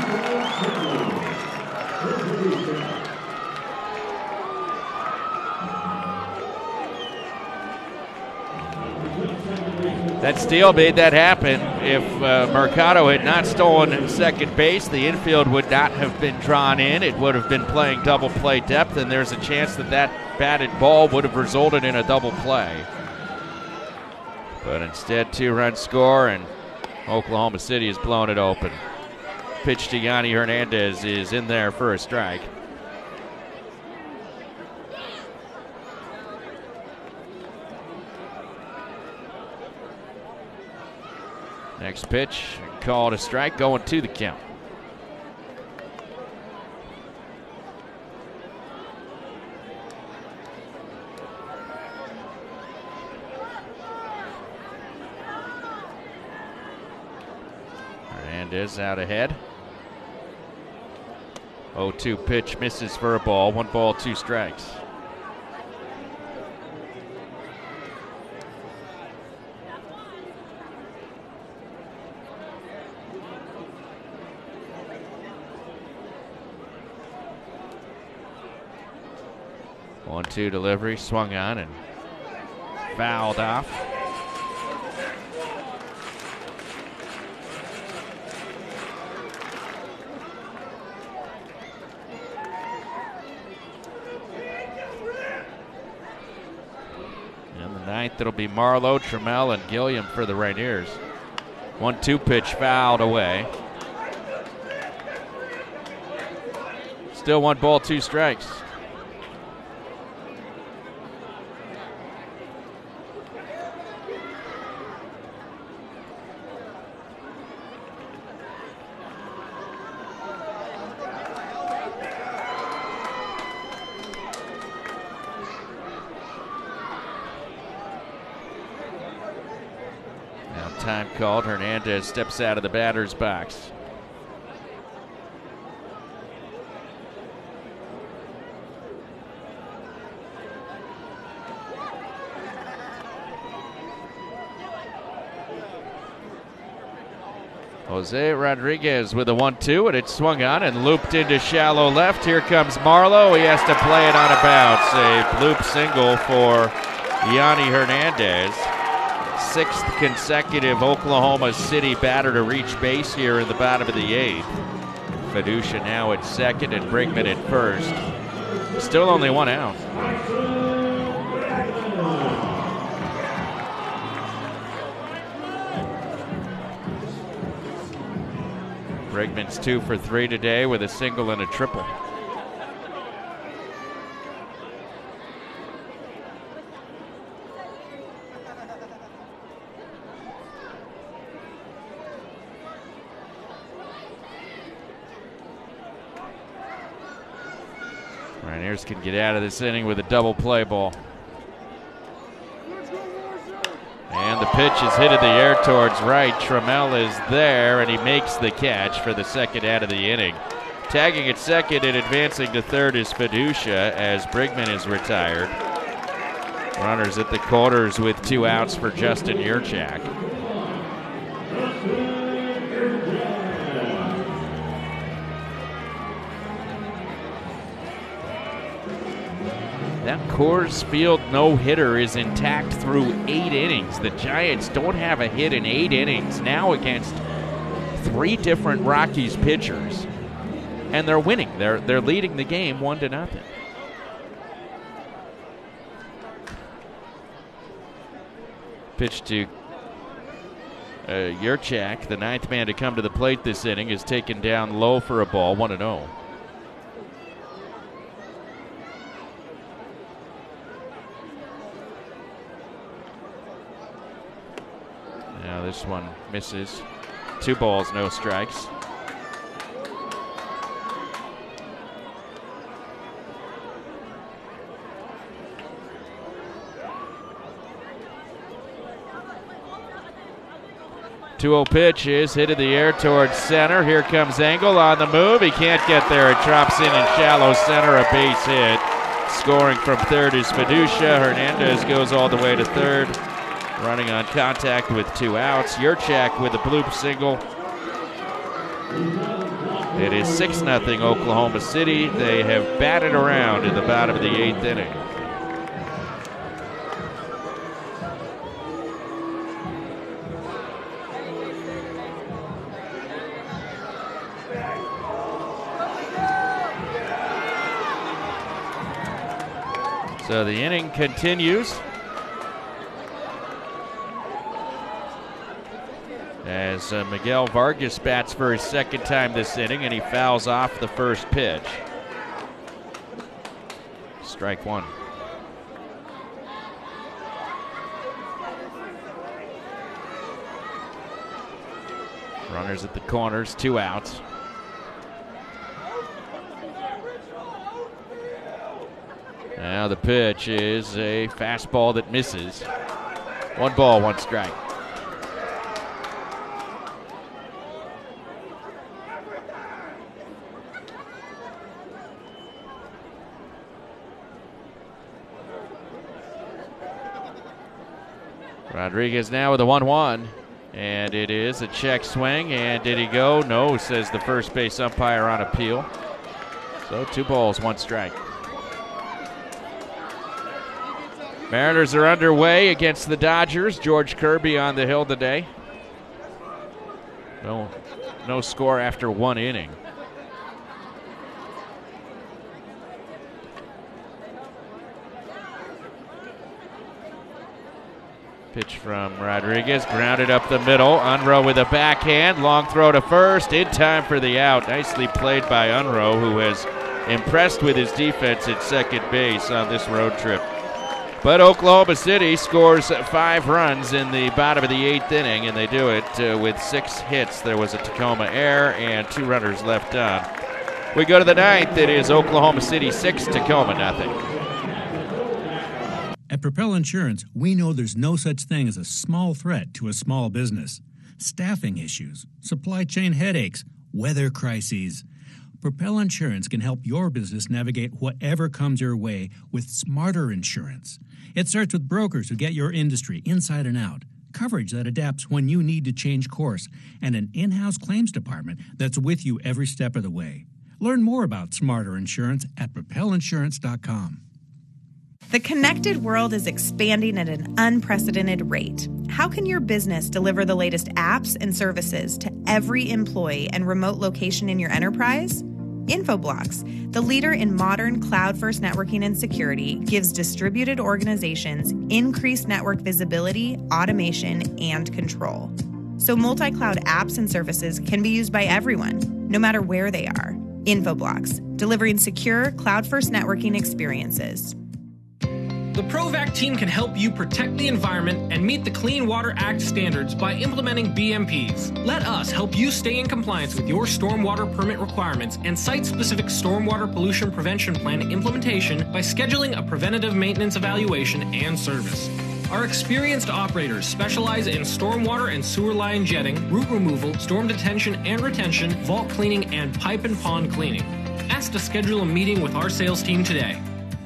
S3: That steal made that happen. If uh, Mercado had not stolen second base, the infield would not have been drawn in. It would have been playing double play depth, and there's a chance that that batted ball would have resulted in a double play. But instead, two-run score, and Oklahoma City has blown it open. Pitch to Yanni Hernandez is in there for a strike. Next pitch, called a strike, going to the count. Hernandez out ahead. oh two pitch misses for a ball. One ball, two strikes. one two delivery, swung on and fouled off. In the ninth, it'll be Marlowe, Trammell, and Gilliam for the Rainiers. one two pitch fouled away. Still one ball, two strikes. Time called. Hernandez steps out of the batter's box. Jose Rodriguez with a one two, and it's swung on and looped into shallow left. Here comes Marlowe. He has to play it on a bounce. A loop single for Yanni Hernandez. Sixth consecutive Oklahoma City batter to reach base here in the bottom of the eighth. Fiducia now at second and Brigman at first. Still only one out. Brigman's two for three today with a single and a triple. Pioneers can get out of this inning with a double play ball. And the pitch is hit in the air towards right. Trammell is there, and he makes the catch for the second out of the inning. Tagging at second and advancing to third is Fiducia as Brigman is retired. Runners at the corners with two outs for Justin Yurchak. That Coors Field no-hitter is intact through eight innings. The Giants don't have a hit in eight innings now against three different Rockies pitchers, and they're winning. They're they're leading the game one to nothing. Pitch to uh, Yurchak, the ninth man to come to the plate this inning, is taken down low for a ball, one and oh. Now this one misses. Two balls, no strikes. two oh pitch is hit in the air towards center. Here comes Engel on the move. He can't get there. It drops in in shallow center, a base hit. Scoring from third is Fiducia. Hernandez goes all the way to third. Running on contact with two outs. Yurchak with a bloop single. It is six nothing Oklahoma City. They have batted around in the bottom of the eighth inning. So the inning continues as uh, Miguel Vargas bats for his second time this inning, and he fouls off the first pitch. Strike one. Runners at the corners, two outs. Now the pitch is a fastball that misses. One ball, one strike. Rodriguez now with a one one, and it is a check swing, and did he go? No, says the first base umpire on appeal. So two balls, one strike. Mariners are underway against the Dodgers. George Kirby on the hill today. No, no score after one inning. Pitch from Rodriguez, grounded up the middle. Unruh with a backhand, long throw to first, in time for the out. Nicely played by Unruh, who has impressed with his defense at second base on this road trip. But Oklahoma City scores five runs in the bottom of the eighth inning, and they do it uh, with six hits. There was a Tacoma error and two runners left on. We go to the ninth. It is Oklahoma City six, Tacoma nothing.
S16: At Propel Insurance, we know there's no such thing as a small threat to a small business. Staffing issues, supply chain headaches, weather crises. Propel Insurance can help your business navigate whatever comes your way with smarter insurance. It starts with brokers who get your industry inside and out, coverage that adapts when you need to change course, and an in-house claims department that's with you every step of the way. Learn more about Smarter Insurance at propel insurance dot com.
S19: The connected world is expanding at an unprecedented rate. How can your business deliver the latest apps and services to every employee and remote location in your enterprise? Infoblox, the leader in modern cloud-first networking and security, gives distributed organizations increased network visibility, automation, and control. So multi-cloud apps and services can be used by everyone, no matter where they are. Infoblox, delivering secure cloud-first networking experiences.
S4: The ProVac team can help you protect the environment and meet the Clean Water Act standards by implementing B M Ps. Let us help you stay in compliance with your stormwater permit requirements and site-specific stormwater pollution prevention plan implementation by scheduling a preventative maintenance evaluation and service. Our experienced operators specialize in stormwater and sewer line jetting, root removal, storm detention and retention, vault cleaning, and pipe and pond cleaning. Ask to schedule a meeting with our sales team today.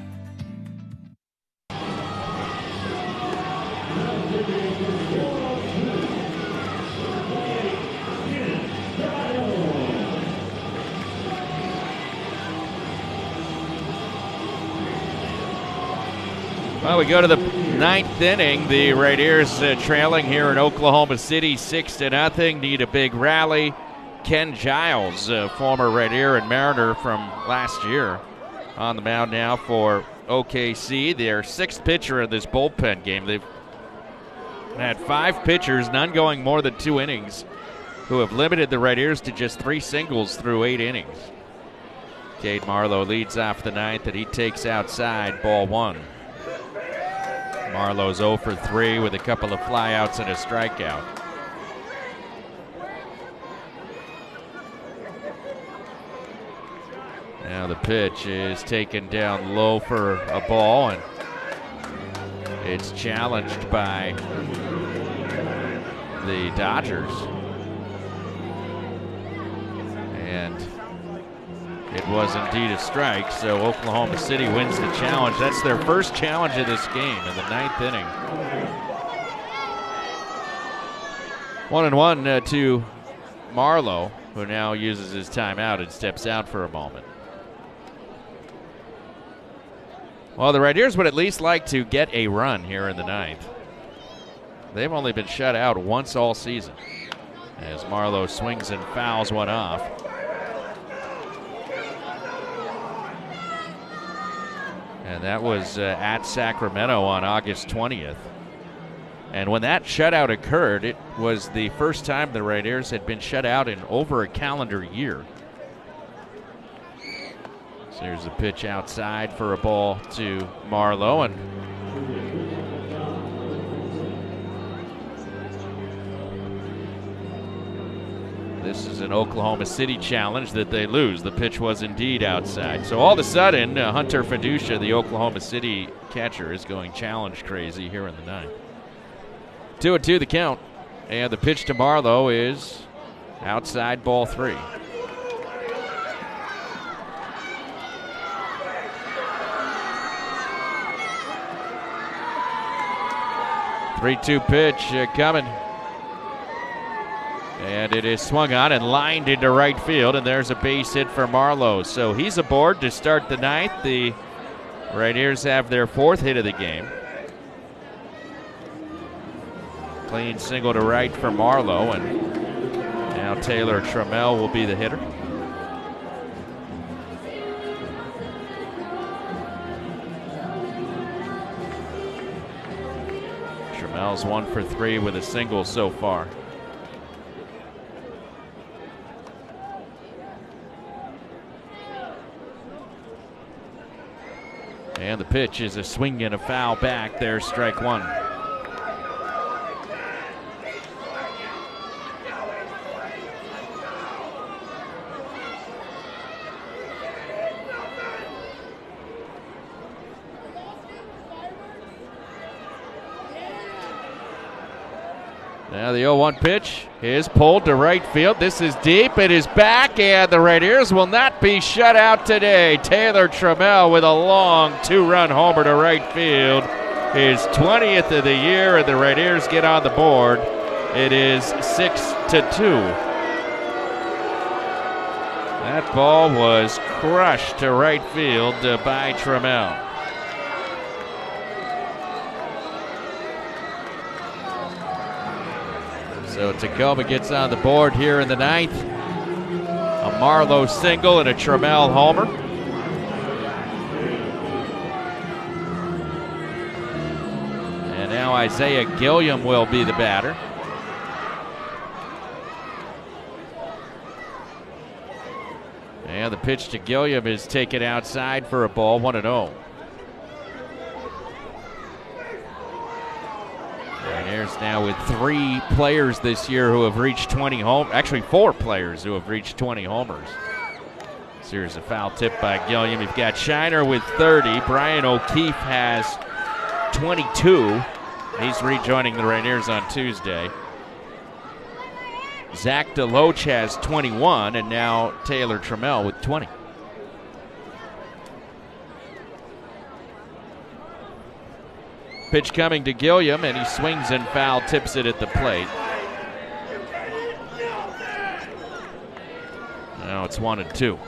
S3: Well, we go to the ninth inning. The Raiders uh, trailing here in Oklahoma City, six to nothing. Need a big rally. Ken Giles, uh, former Raider and Mariner from last year, on the mound now for O K C. Their sixth pitcher in this bullpen game. They've had five pitchers, none going more than two innings, who have limited the Raiders to just three singles through eight innings. Cade Marlowe leads off the ninth, and he takes outside, ball one. Marlowe's zero for three with a couple of flyouts and a strikeout. Now the pitch is taken down low for a ball, and it's challenged by the Dodgers. And it was indeed a strike, so Oklahoma City wins the challenge. That's their first challenge of this game in the ninth inning. One and one uh, to Marlowe, who now uses his timeout and steps out for a moment. Well, the Raiders would at least like to get a run here in the ninth. They've only been shut out once all season, as Marlowe swings and fouls one off. And that was uh, at Sacramento on August twentieth. And when that shutout occurred, it was the first time the Raiders had been shut out in over a calendar year. So here's a pitch outside for a ball to Marlowe. And this is an Oklahoma City challenge that they lose. The pitch was indeed outside. So all of a sudden, uh, Hunter Fiducia, the Oklahoma City catcher, is going challenge crazy here in the ninth. Two and two the count. And the pitch to Marlowe is outside, ball three. three two pitch uh, coming. And it is swung on and lined into right field, and there's a base hit for Marlowe. So he's aboard to start the ninth. The Raiders have their fourth hit of the game. Clean single to right for Marlowe, and now Taylor Trammell will be the hitter. Trammell's one for three with a single so far. And the pitch is a swing and a foul back. There's strike one. Now the oh one pitch is pulled to right field. This is deep. It is back, and the Raiders will not be shut out today. Taylor Trammell with a long two-run homer to right field. his twentieth of the year, and the Rainiers get on the board. It is six to two. That ball was crushed to right field uh, by Trammell. So Tacoma gets on the board here in the ninth. A Marlowe single and a Trammell homer. And now Isaiah Gilliam will be the batter. And the pitch to Gilliam is taken outside for a ball, one and oh. Rainiers now with three players this year who have reached twenty home. Actually, four players who have reached twenty homers. Here's a foul tip by Gilliam. You've got Shiner with thirty. Brian O'Keefe has twenty-two. He's rejoining the Rainiers on Tuesday. Zach DeLoach has twenty-one, and now Taylor Trammell with twenty. Pitch coming to Gilliam, and he swings and foul, tips it at the plate. Now it's one and two.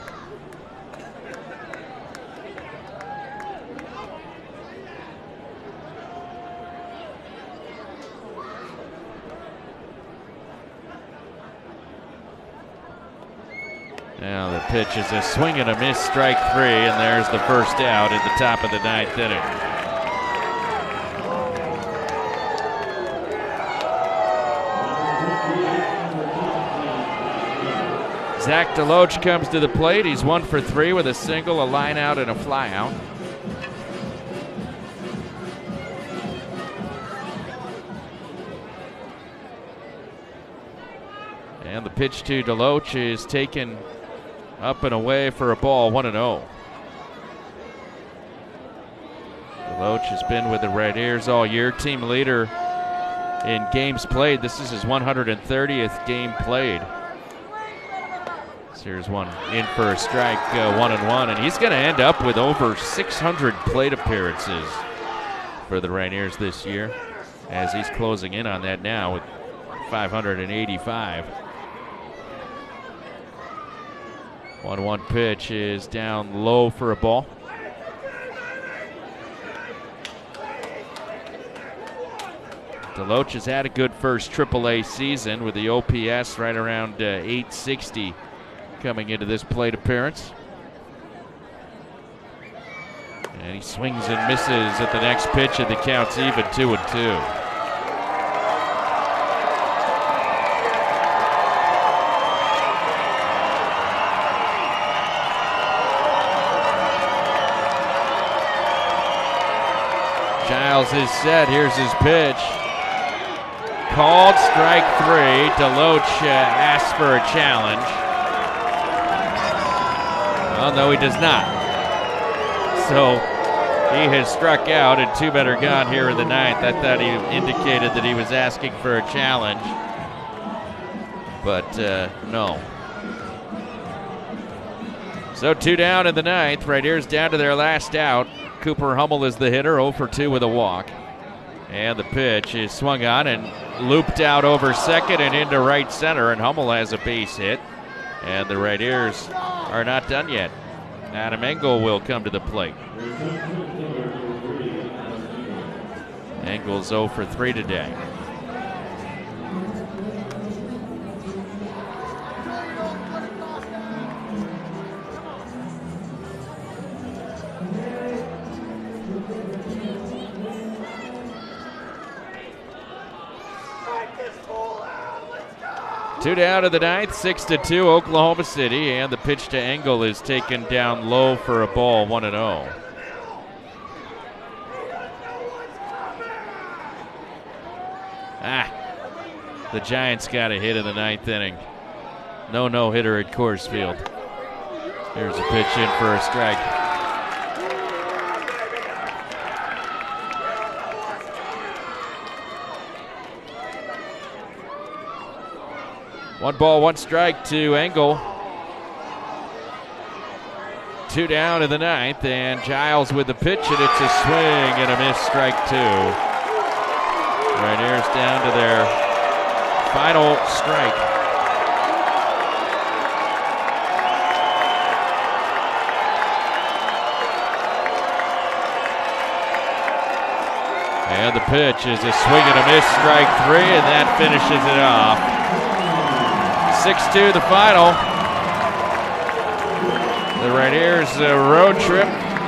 S3: Now the pitch is a swing and a miss, strike three, and there's the first out at the top of the ninth inning. Zach DeLoach comes to the plate. He's one for three with a single, a line out, and a fly out. And the pitch to DeLoach is taken up and away for a ball, one and oh. DeLoach has been with the Rainiers all year, team leader in games played. This is his one hundred thirtieth game played. So here's one in for a strike, uh, one and one, and he's going to end up with over six hundred plate appearances for the Rainiers this year, as he's closing in on that now with five hundred eighty-five. one one pitch is down low for a ball. DeLoach has had a good first triple A season with the O P S right around uh, eight sixty coming into this plate appearance. And he swings and misses at the next pitch, and the count's even two and two. Giles is set. Here's his pitch. Called strike three. DeLoach uh, asks for a challenge. Well, no, he does not. So he has struck out, and two men are gone here in the ninth. I thought he indicated that he was asking for a challenge, but uh, no. So two down in the ninth. Rainiers down to their last out. Cooper Hummel is the hitter, oh for two with a walk. And the pitch is swung on and looped out over second and into right center, and Hummel has a base hit. And the Rainiers are not done yet. Adam Engel will come to the plate. Engel's oh for three today. Two down to the ninth, six to two, Oklahoma City, and the pitch to Engel is taken down low for a ball, one and oh. Ah, the Giants got a hit in the ninth inning. No no-hitter at Coors Field. Here's a pitch in for a strike. One ball, one strike to Engel. Two down in the ninth, and Giles with the pitch, and it's a swing and a miss, strike two. Rainiers down to their final strike. And the pitch is a swing and a miss, strike three, and that finishes it off. six two the final. The Rainiers uh, road trip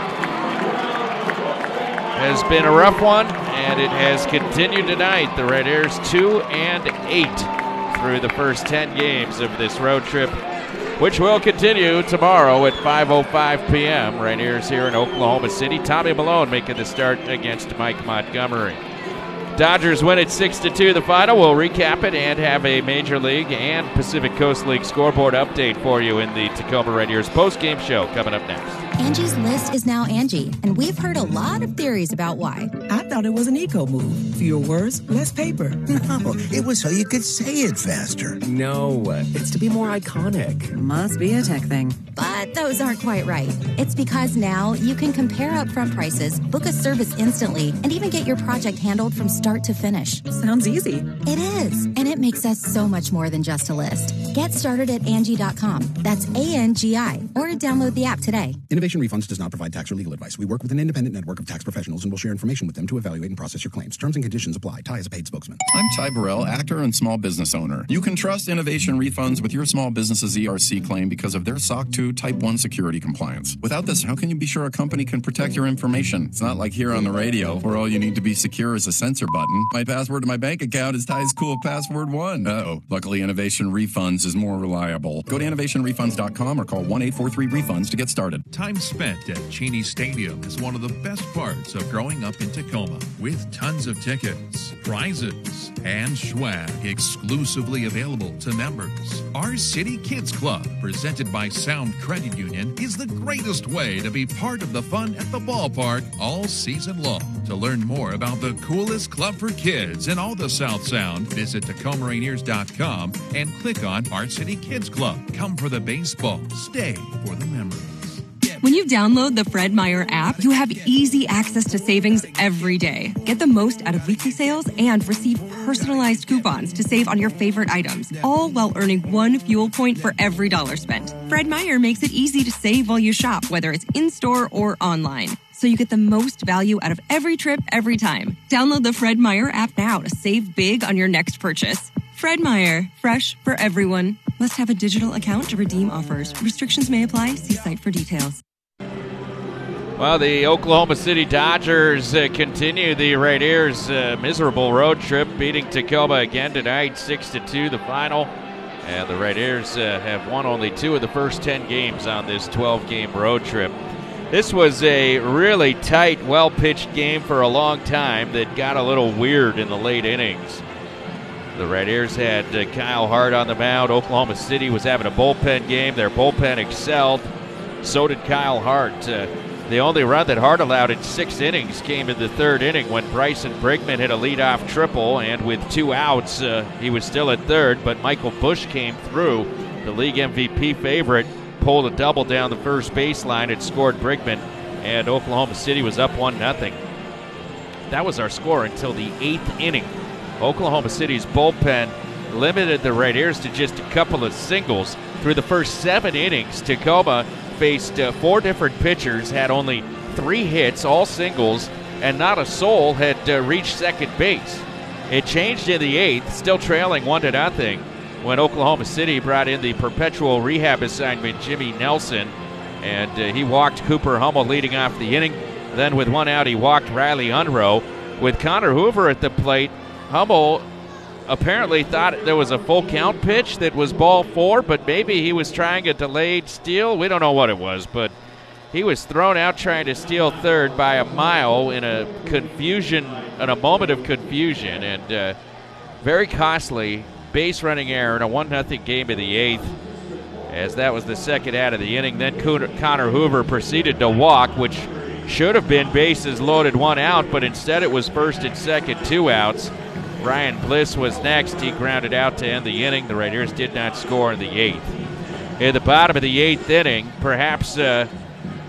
S3: has been a rough one, and it has continued tonight. The Rainiers two and eight through the first ten games of this road trip, which will continue tomorrow at five oh five p.m. Rainiers here in Oklahoma City. Tommy Malone making the start against Mike Montgomery. Dodgers win at six to two the final. We'll recap it and have a Major League and Pacific Coast League scoreboard update for you in the Tacoma Rainiers post-game show coming up next.
S20: Angie's List is now Angie, and we've heard a lot of theories about why.
S21: I thought it was an eco move. Fewer words, less paper.
S22: No, it was so you could say it faster.
S24: No, it's to be more iconic.
S20: Must be a tech thing. But those aren't quite right. It's because now you can compare upfront prices, book a service instantly, and even get your project handled from start to finish.
S21: Sounds easy.
S20: It is, and it makes us so much more than just a list. Get started at Angie dot com. That's A N G I, or download the app today.
S25: Innovation Refunds does not provide tax or legal advice. We work with an independent network of tax professionals and will share information with them to evaluate and process your claims. Terms and conditions apply. Ty is a paid spokesman.
S26: I'm Ty Burrell, actor and small business owner. You can trust Innovation Refunds with your small business's E R C claim because of their S O C two Type one security compliance. Without this, how can you be sure a company can protect your information? It's not like here on the radio, where all you need to be secure is a censor button. My password to my bank account is Ty's Cool Password one. Uh-oh. Luckily, Innovation Refunds is more reliable. Go to innovation refunds dot com or call one eight four three refunds to get started.
S27: Time spent at Cheney Stadium is one of the best parts of growing up in Tacoma, with tons of tickets, prizes, and swag exclusively available to members. Our City Kids Club, presented by Sound Credit Union, is the greatest way to be part of the fun at the ballpark all season long. To learn more about the coolest club for kids in all the South Sound, visit Tacoma Rainiers dot com and click on Our City Kids Club. Come for the baseball, stay for the memories.
S23: When you download the Fred Meyer app, you have easy access to savings every day. Get the most out of weekly sales and receive personalized coupons to save on your favorite items, all while earning one fuel point for every dollar spent. Fred Meyer makes it easy to save while you shop, whether it's in-store or online, so you get the most value out of every trip every time. Download the Fred Meyer app now to save big on your next purchase. Fred Meyer, fresh for everyone. Must have a digital account to redeem offers. Restrictions may apply. See site for details.
S3: Well, the Oklahoma City Dodgers uh, continue the Rainiers' uh, miserable road trip, beating Tacoma again tonight, six to two the final. And the Rainiers uh, have won only two of the first ten games on this twelve-game road trip. This was a really tight, well-pitched game for a long time that got a little weird in the late innings. The Rainiers had uh, Kyle Hart on the mound. Oklahoma City was having a bullpen game. Their bullpen excelled. So did Kyle Hart. Uh, the only run that Hart allowed in six innings came in the third inning when Bryson Brigman hit a leadoff triple, and with two outs, uh, he was still at third, but Michael Busch came through. The league M V P favorite pulled a double down the first baseline and scored Brigman, and Oklahoma City was up one nothing. That was our score until the eighth inning. Oklahoma City's bullpen limited the Rainiers to just a couple of singles. Through the first seven innings, Tacoma faced uh, four different pitchers, had only three hits, all singles, and not a soul had uh, reached second base. It changed in the eighth, still trailing one to nothing, when Oklahoma City brought in the perpetual rehab assignment Jimmy Nelson, and uh, he walked Cooper Hummel leading off the inning. Then with one out, he walked Riley Unroe. With Connor Hoover at the plate, Hummel apparently thought there was a full count pitch that was ball four, but maybe he was trying a delayed steal. We don't know what it was, but he was thrown out trying to steal third by a mile in a confusion, in a moment of confusion, and uh, very costly base running error in a one nothing game in the eighth, as that was the second out of the inning. Then Connor Hoover proceeded to walk, which should have been bases loaded, one out, but instead it was first and second, two outs. Ryan Bliss was next. He grounded out to end the inning. The Rainiers did not score in the eighth. In the bottom of the eighth inning, perhaps uh,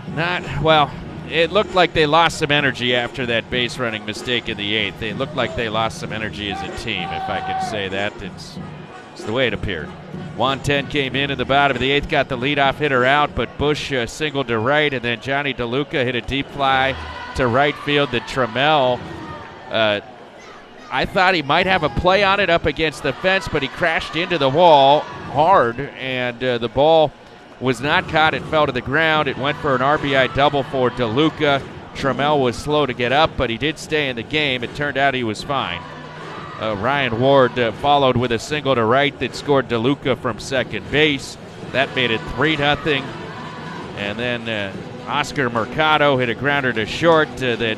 S3: Not, well, it looked like they lost some energy after that base running mistake in the eighth. They looked like they lost some energy as a team, if I can say that. It's, it's the way it appeared. Juan Ten came in in the bottom of the eighth, got the leadoff hitter out, but Bush uh, singled to right, and then Johnny DeLuca hit a deep fly to right field that Trammell, uh, I thought he might have a play on it up against the fence, but he crashed into the wall hard, and uh, the ball was not caught. It fell to the ground. It went for an R B I double for DeLuca. Trammell was slow to get up, but he did stay in the game. It turned out he was fine. Uh, Ryan Ward uh, followed with a single to right that scored DeLuca from second base. That made it three nothing. And then uh, Oscar Mercado hit a grounder to short uh, that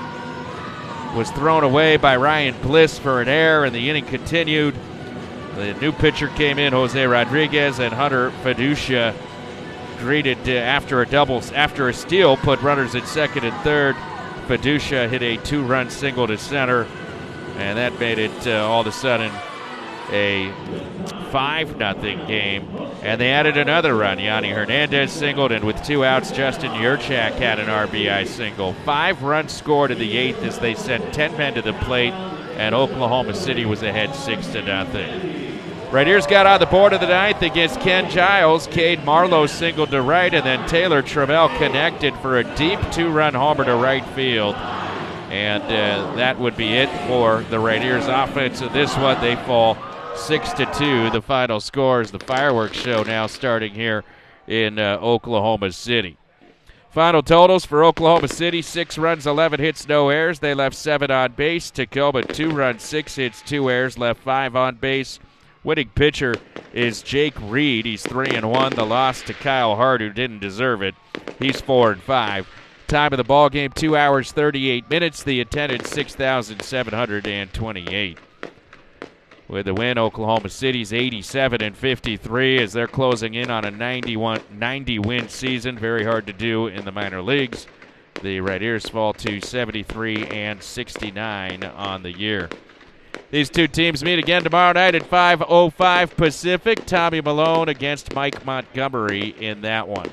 S3: was thrown away by Ryan Bliss for an error, and the inning continued. The new pitcher came in, Jose Rodriguez, and Hunter Fiducia greeted uh, after a double, after a steal, put runners at second and third. Fiducia hit a two-run single to center, and that made it uh, all of a sudden a five nothing game. And they added another run. Yanni Hernandez singled, and with two outs, Justin Yurchak had an R B I single. Five runs scored in the eighth as they sent ten men to the plate, and Oklahoma City was ahead six to nothing. Right here's got on the board of the ninth against Ken Giles. Cade Marlowe singled to right, and then Taylor Trammell connected for a deep two-run homer to right field. And uh, that would be it for the Rainiers offense. So this one, they fall six to two. The final scores, the fireworks show now starting here in uh, Oklahoma City. Final totals for Oklahoma City: six runs, eleven hits, no errors. They left seven on base. Tacoma, two runs, six hits, two errors, left five on base. Winning pitcher is Jake Reed. He's three and one. The loss to Kyle Hart, who didn't deserve it. He's four and five. Time of the ball game: two hours thirty-eight minutes. The attendance six thousand seven hundred twenty-eight. With the win, Oklahoma City's eighty-seven and fifty-three as they're closing in on a ninety-one, ninety win season. Very hard to do in the minor leagues. The Rainiers fall to seventy-three and sixty-nine on the year. These two teams meet again tomorrow night at five oh five Pacific. Tommy Malone against Mike Montgomery in that one.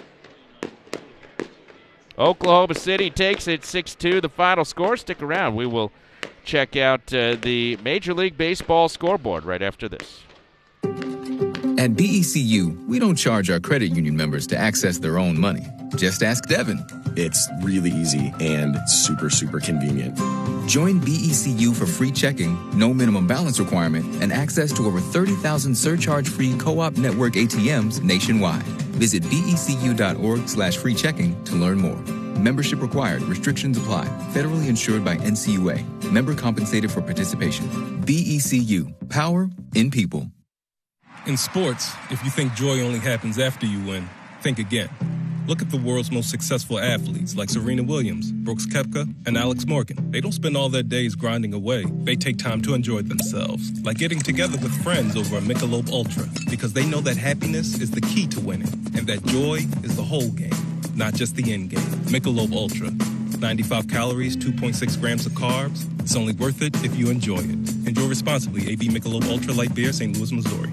S3: Oklahoma City takes it six two. The final score. Stick around. We will check out uh, the Major League Baseball scoreboard right after this.
S11: At B E C U, we don't charge our credit union members to access their own money. Just ask Devin.
S12: It's really easy and super, super convenient.
S11: Join B E C U for free checking, no minimum balance requirement, and access to over thirty thousand surcharge-free co-op network A T Ms nationwide. Visit becu.org slash free checking to learn more. Membership required. Restrictions apply. Federally insured by N C U A. Member compensated for participation. B E C U. Power in people.
S10: In sports, if you think joy only happens after you win, think again. Look at the world's most successful athletes like Serena Williams, Brooks Koepka, and Alex Morgan. They don't spend all their days grinding away. They take time to enjoy themselves, like getting together with friends over a Michelob Ultra, because they know that happiness is the key to winning, and that joy is the whole game, not just the end game. Michelob Ultra. ninety-five calories, two point six grams of carbs. It's only worth it if you enjoy it. Enjoy responsibly. A B Michelob Ultra Light Beer, Saint Louis, Missouri.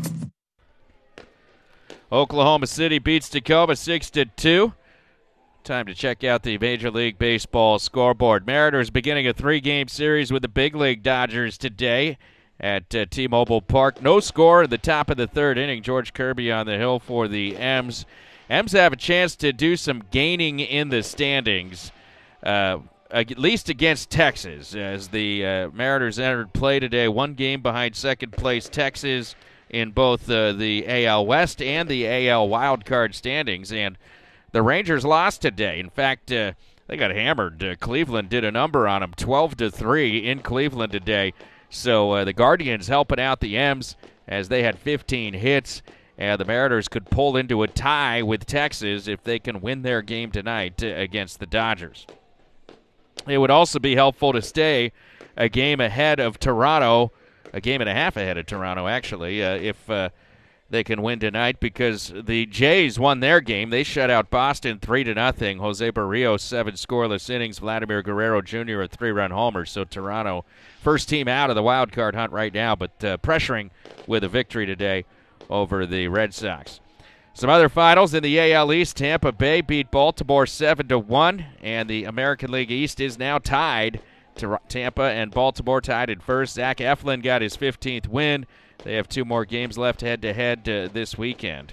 S3: Oklahoma City beats Tacoma six to two. Time to check out the Major League Baseball scoreboard. Mariners beginning a three-game series with the big league Dodgers today at uh, T-Mobile Park. No score in the top of the third inning. George Kirby on the hill for the M's. M's have a chance to do some gaining in the standings, uh, at least against Texas, as the uh, Mariners entered play today one game behind second-place Texas in both uh, the A L West and the A L wildcard standings. And the Rangers lost today. In fact, uh, they got hammered. Uh, Cleveland did a number on them, twelve to three in Cleveland today. So uh, the Guardians helping out the M's as they had fifteen hits. And the Mariners could pull into a tie with Texas if they can win their game tonight uh, against the Dodgers. It would also be helpful to stay a game ahead of Toronto, a game and a half ahead of Toronto, actually, uh, if uh, they can win tonight, because the Jays won their game. They shut out Boston three to nothing. Jose Barrios, seven scoreless innings. Vladimir Guerrero Junior a three-run homer. So Toronto, first team out of the wild card hunt right now, but uh, pressuring with a victory today over the Red Sox. Some other finals in the A L East. Tampa Bay beat Baltimore seven to one, and the American League East is now tied to Tampa and Baltimore tied in first. Zach Eflin got his fifteenth win. They have two more games left head-to-head uh, this weekend.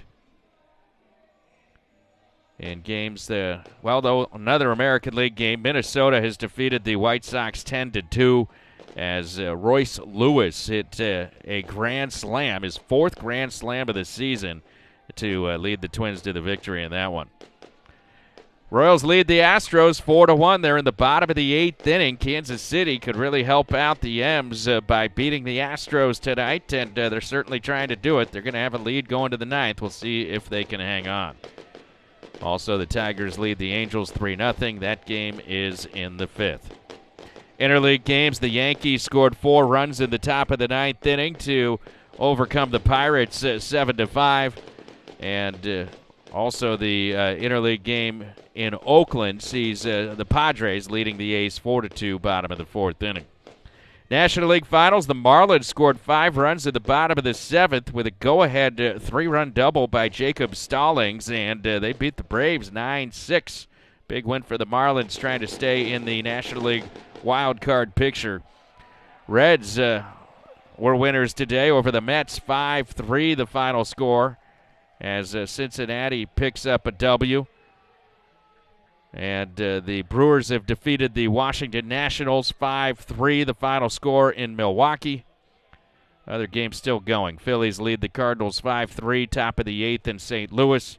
S3: In games, the well, though, another American League game, Minnesota has defeated the White Sox ten to two as uh, Royce Lewis hit uh, a grand slam, his fourth grand slam of the season, to uh, lead the Twins to the victory in that one. Royals lead the Astros four to one. They're in the bottom of the eighth inning. Kansas City could really help out the M's uh, by beating the Astros tonight, and uh, they're certainly trying to do it. They're going to have a lead going to the ninth. We'll see if they can hang on. Also, the Tigers lead the Angels three nothing. That game is in the fifth. Interleague games, the Yankees scored four runs in the top of the ninth inning to overcome the Pirates uh, seven to five. And uh, also the uh, interleague game in Oakland sees uh, the Padres leading the A's four to two, bottom of the fourth inning. National League Finals, the Marlins scored five runs at the bottom of the seventh with a go-ahead uh, three-run double by Jacob Stallings, and uh, they beat the Braves nine six. Big win for the Marlins, trying to stay in the National League wild card picture. Reds uh, were winners today over the Mets, five three the final score, as uh, Cincinnati picks up a W. And uh, the Brewers have defeated the Washington Nationals five three, the final score in Milwaukee. Other games still going. Phillies lead the Cardinals five three, top of the eighth in Saint Louis.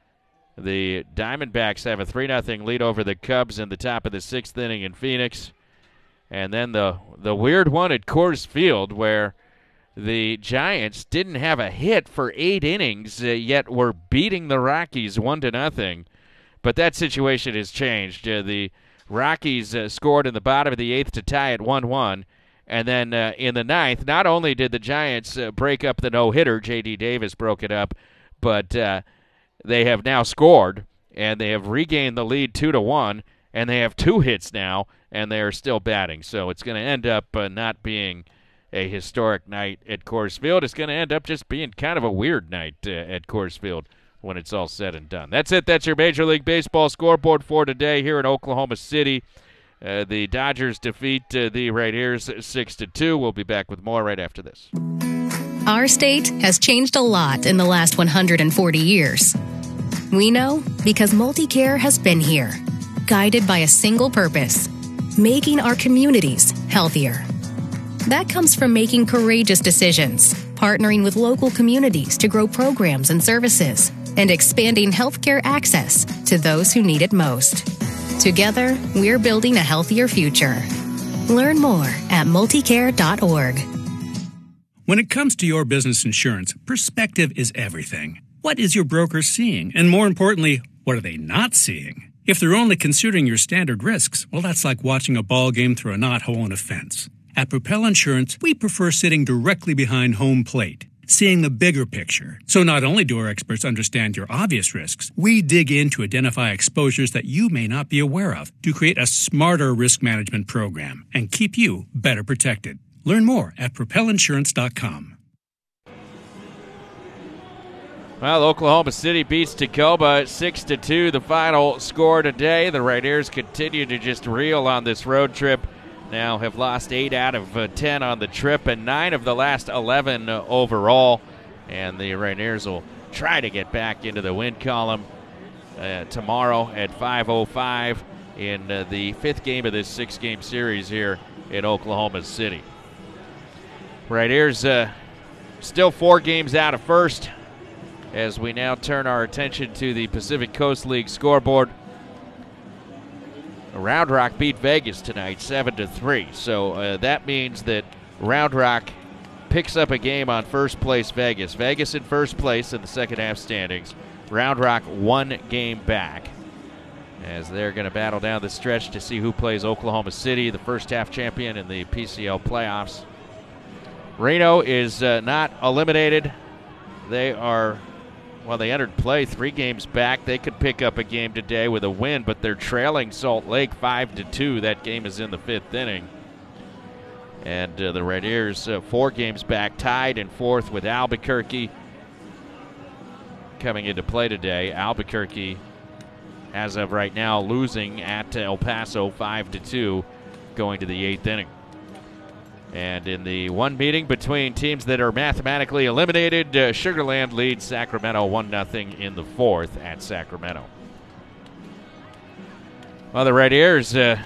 S3: The Diamondbacks have a three nothing lead over the Cubs in the top of the sixth inning in Phoenix. And then the, the weird one at Coors Field where the Giants didn't have a hit for eight innings, uh, yet were beating the Rockies one to nothing. But that situation has changed. Uh, the Rockies uh, scored in the bottom of the eighth to tie at one one. And then uh, in the ninth, not only did the Giants uh, break up the no-hitter, J D Davis broke it up, but uh, they have now scored, and they have regained the lead two to one, and they have two hits now, and they are still batting. So it's going to end up uh, not being a historic night at Coors Field. It's going to end up just being kind of a weird night uh, at Coors Field when it's all said and done. That's it. That's your Major League Baseball scoreboard for today here in Oklahoma City. Uh, the Dodgers defeat uh, the Raiders six to two. We'll be back with more right after this.
S1: Our state has changed a lot in the last one hundred forty years. We know because MultiCare has been here, guided by a single purpose, making our communities healthier. That comes from making courageous decisions, partnering with local communities to grow programs and services, and expanding healthcare access to those who need it most. Together, we're building a healthier future. Learn more at multicare dot org.
S16: When it comes to your business insurance, perspective is everything. What is your broker seeing? And more importantly, what are they not seeing? If they're only considering your standard risks, well, that's like watching a ball game through a knothole in a fence. At Propel Insurance, we prefer sitting directly behind home plate, seeing the bigger picture. So not only do our experts understand your obvious risks, we dig in to identify exposures that you may not be aware of to create a smarter risk management program and keep you better protected. Learn more at propel insurance dot com.
S3: Well, Oklahoma City beats Tacoma six to two, the final score today. The Raiders continue to just reel on this road trip. Now have lost eight out of uh, ten on the trip and nine of the last eleven uh, overall. And the Raiders will try to get back into the win column uh, tomorrow at five oh five in uh, the fifth game of this six-game series here in Oklahoma City. Raiders uh, still four games out of first as we now turn our attention to the Pacific Coast League scoreboard. Round Rock beat Vegas tonight seven to three, so uh, that means that Round Rock picks up a game on first place Vegas. Vegas in first place in the second half standings. Round Rock one game back as they're going to battle down the stretch to see who plays Oklahoma City, the first half champion in the P C L playoffs. Reno is uh, not eliminated. They are, well, they entered play three games back. They could pick up a game today with a win, but they're trailing Salt Lake five to two. That game is in the fifth inning. And uh, the Raiders uh, four games back, tied in fourth with Albuquerque. coming into play today. Albuquerque, as of right now, losing at El Paso five to two going to the eighth inning. And in the one meeting between teams that are mathematically eliminated, uh, Sugar Land leads Sacramento one nothing in the fourth at Sacramento. Well, the Red Ears uh,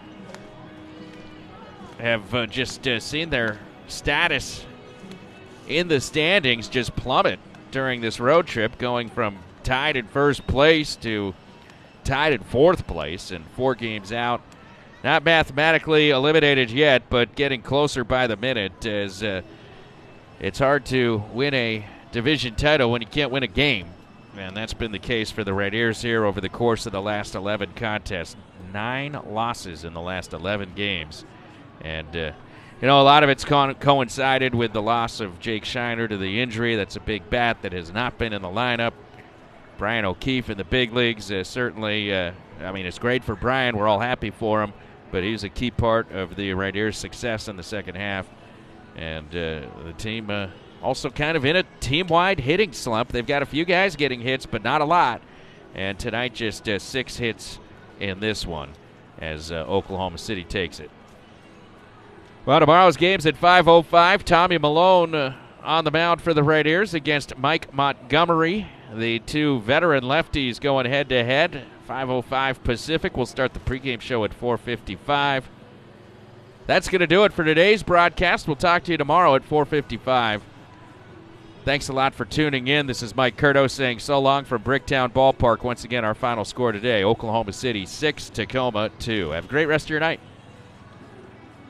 S3: have uh, just uh, seen their status in the standings just plummet during this road trip, going from tied in first place to tied in fourth place and four games out. Not mathematically eliminated yet, but getting closer by the minute, as uh, it's hard to win a division title when you can't win a game. And that's been the case for the Red Ears here over the course of the last eleven contests. Nine losses in the last eleven games. And, uh, you know, a lot of it's co- coincided with the loss of Jake Shiner to the injury. That's a big bat that has not been in the lineup. Brian O'Keefe in the big leagues, uh, certainly, uh, I mean, it's great for Brian. We're all happy for him. But he's a key part of the Red Ears' success in the second half. And uh, the team uh, also kind of in a team-wide hitting slump. They've got a few guys getting hits, but not a lot. And tonight just uh, six hits in this one as uh, Oklahoma City takes it. Well, tomorrow's game's at five oh five. Tommy Malone uh, on the mound for the Red Ears against Mike Montgomery. The two veteran lefties going head-to-head. five oh five Pacific. We'll start the pregame show at four fifty-five. That's going to do it for today's broadcast. We'll talk to you tomorrow at four fifty-five. Thanks a lot for tuning in. This is Mike Curto saying so long from Bricktown Ballpark. Once again, our final score today, Oklahoma City six, Tacoma two. Have a great rest of your night.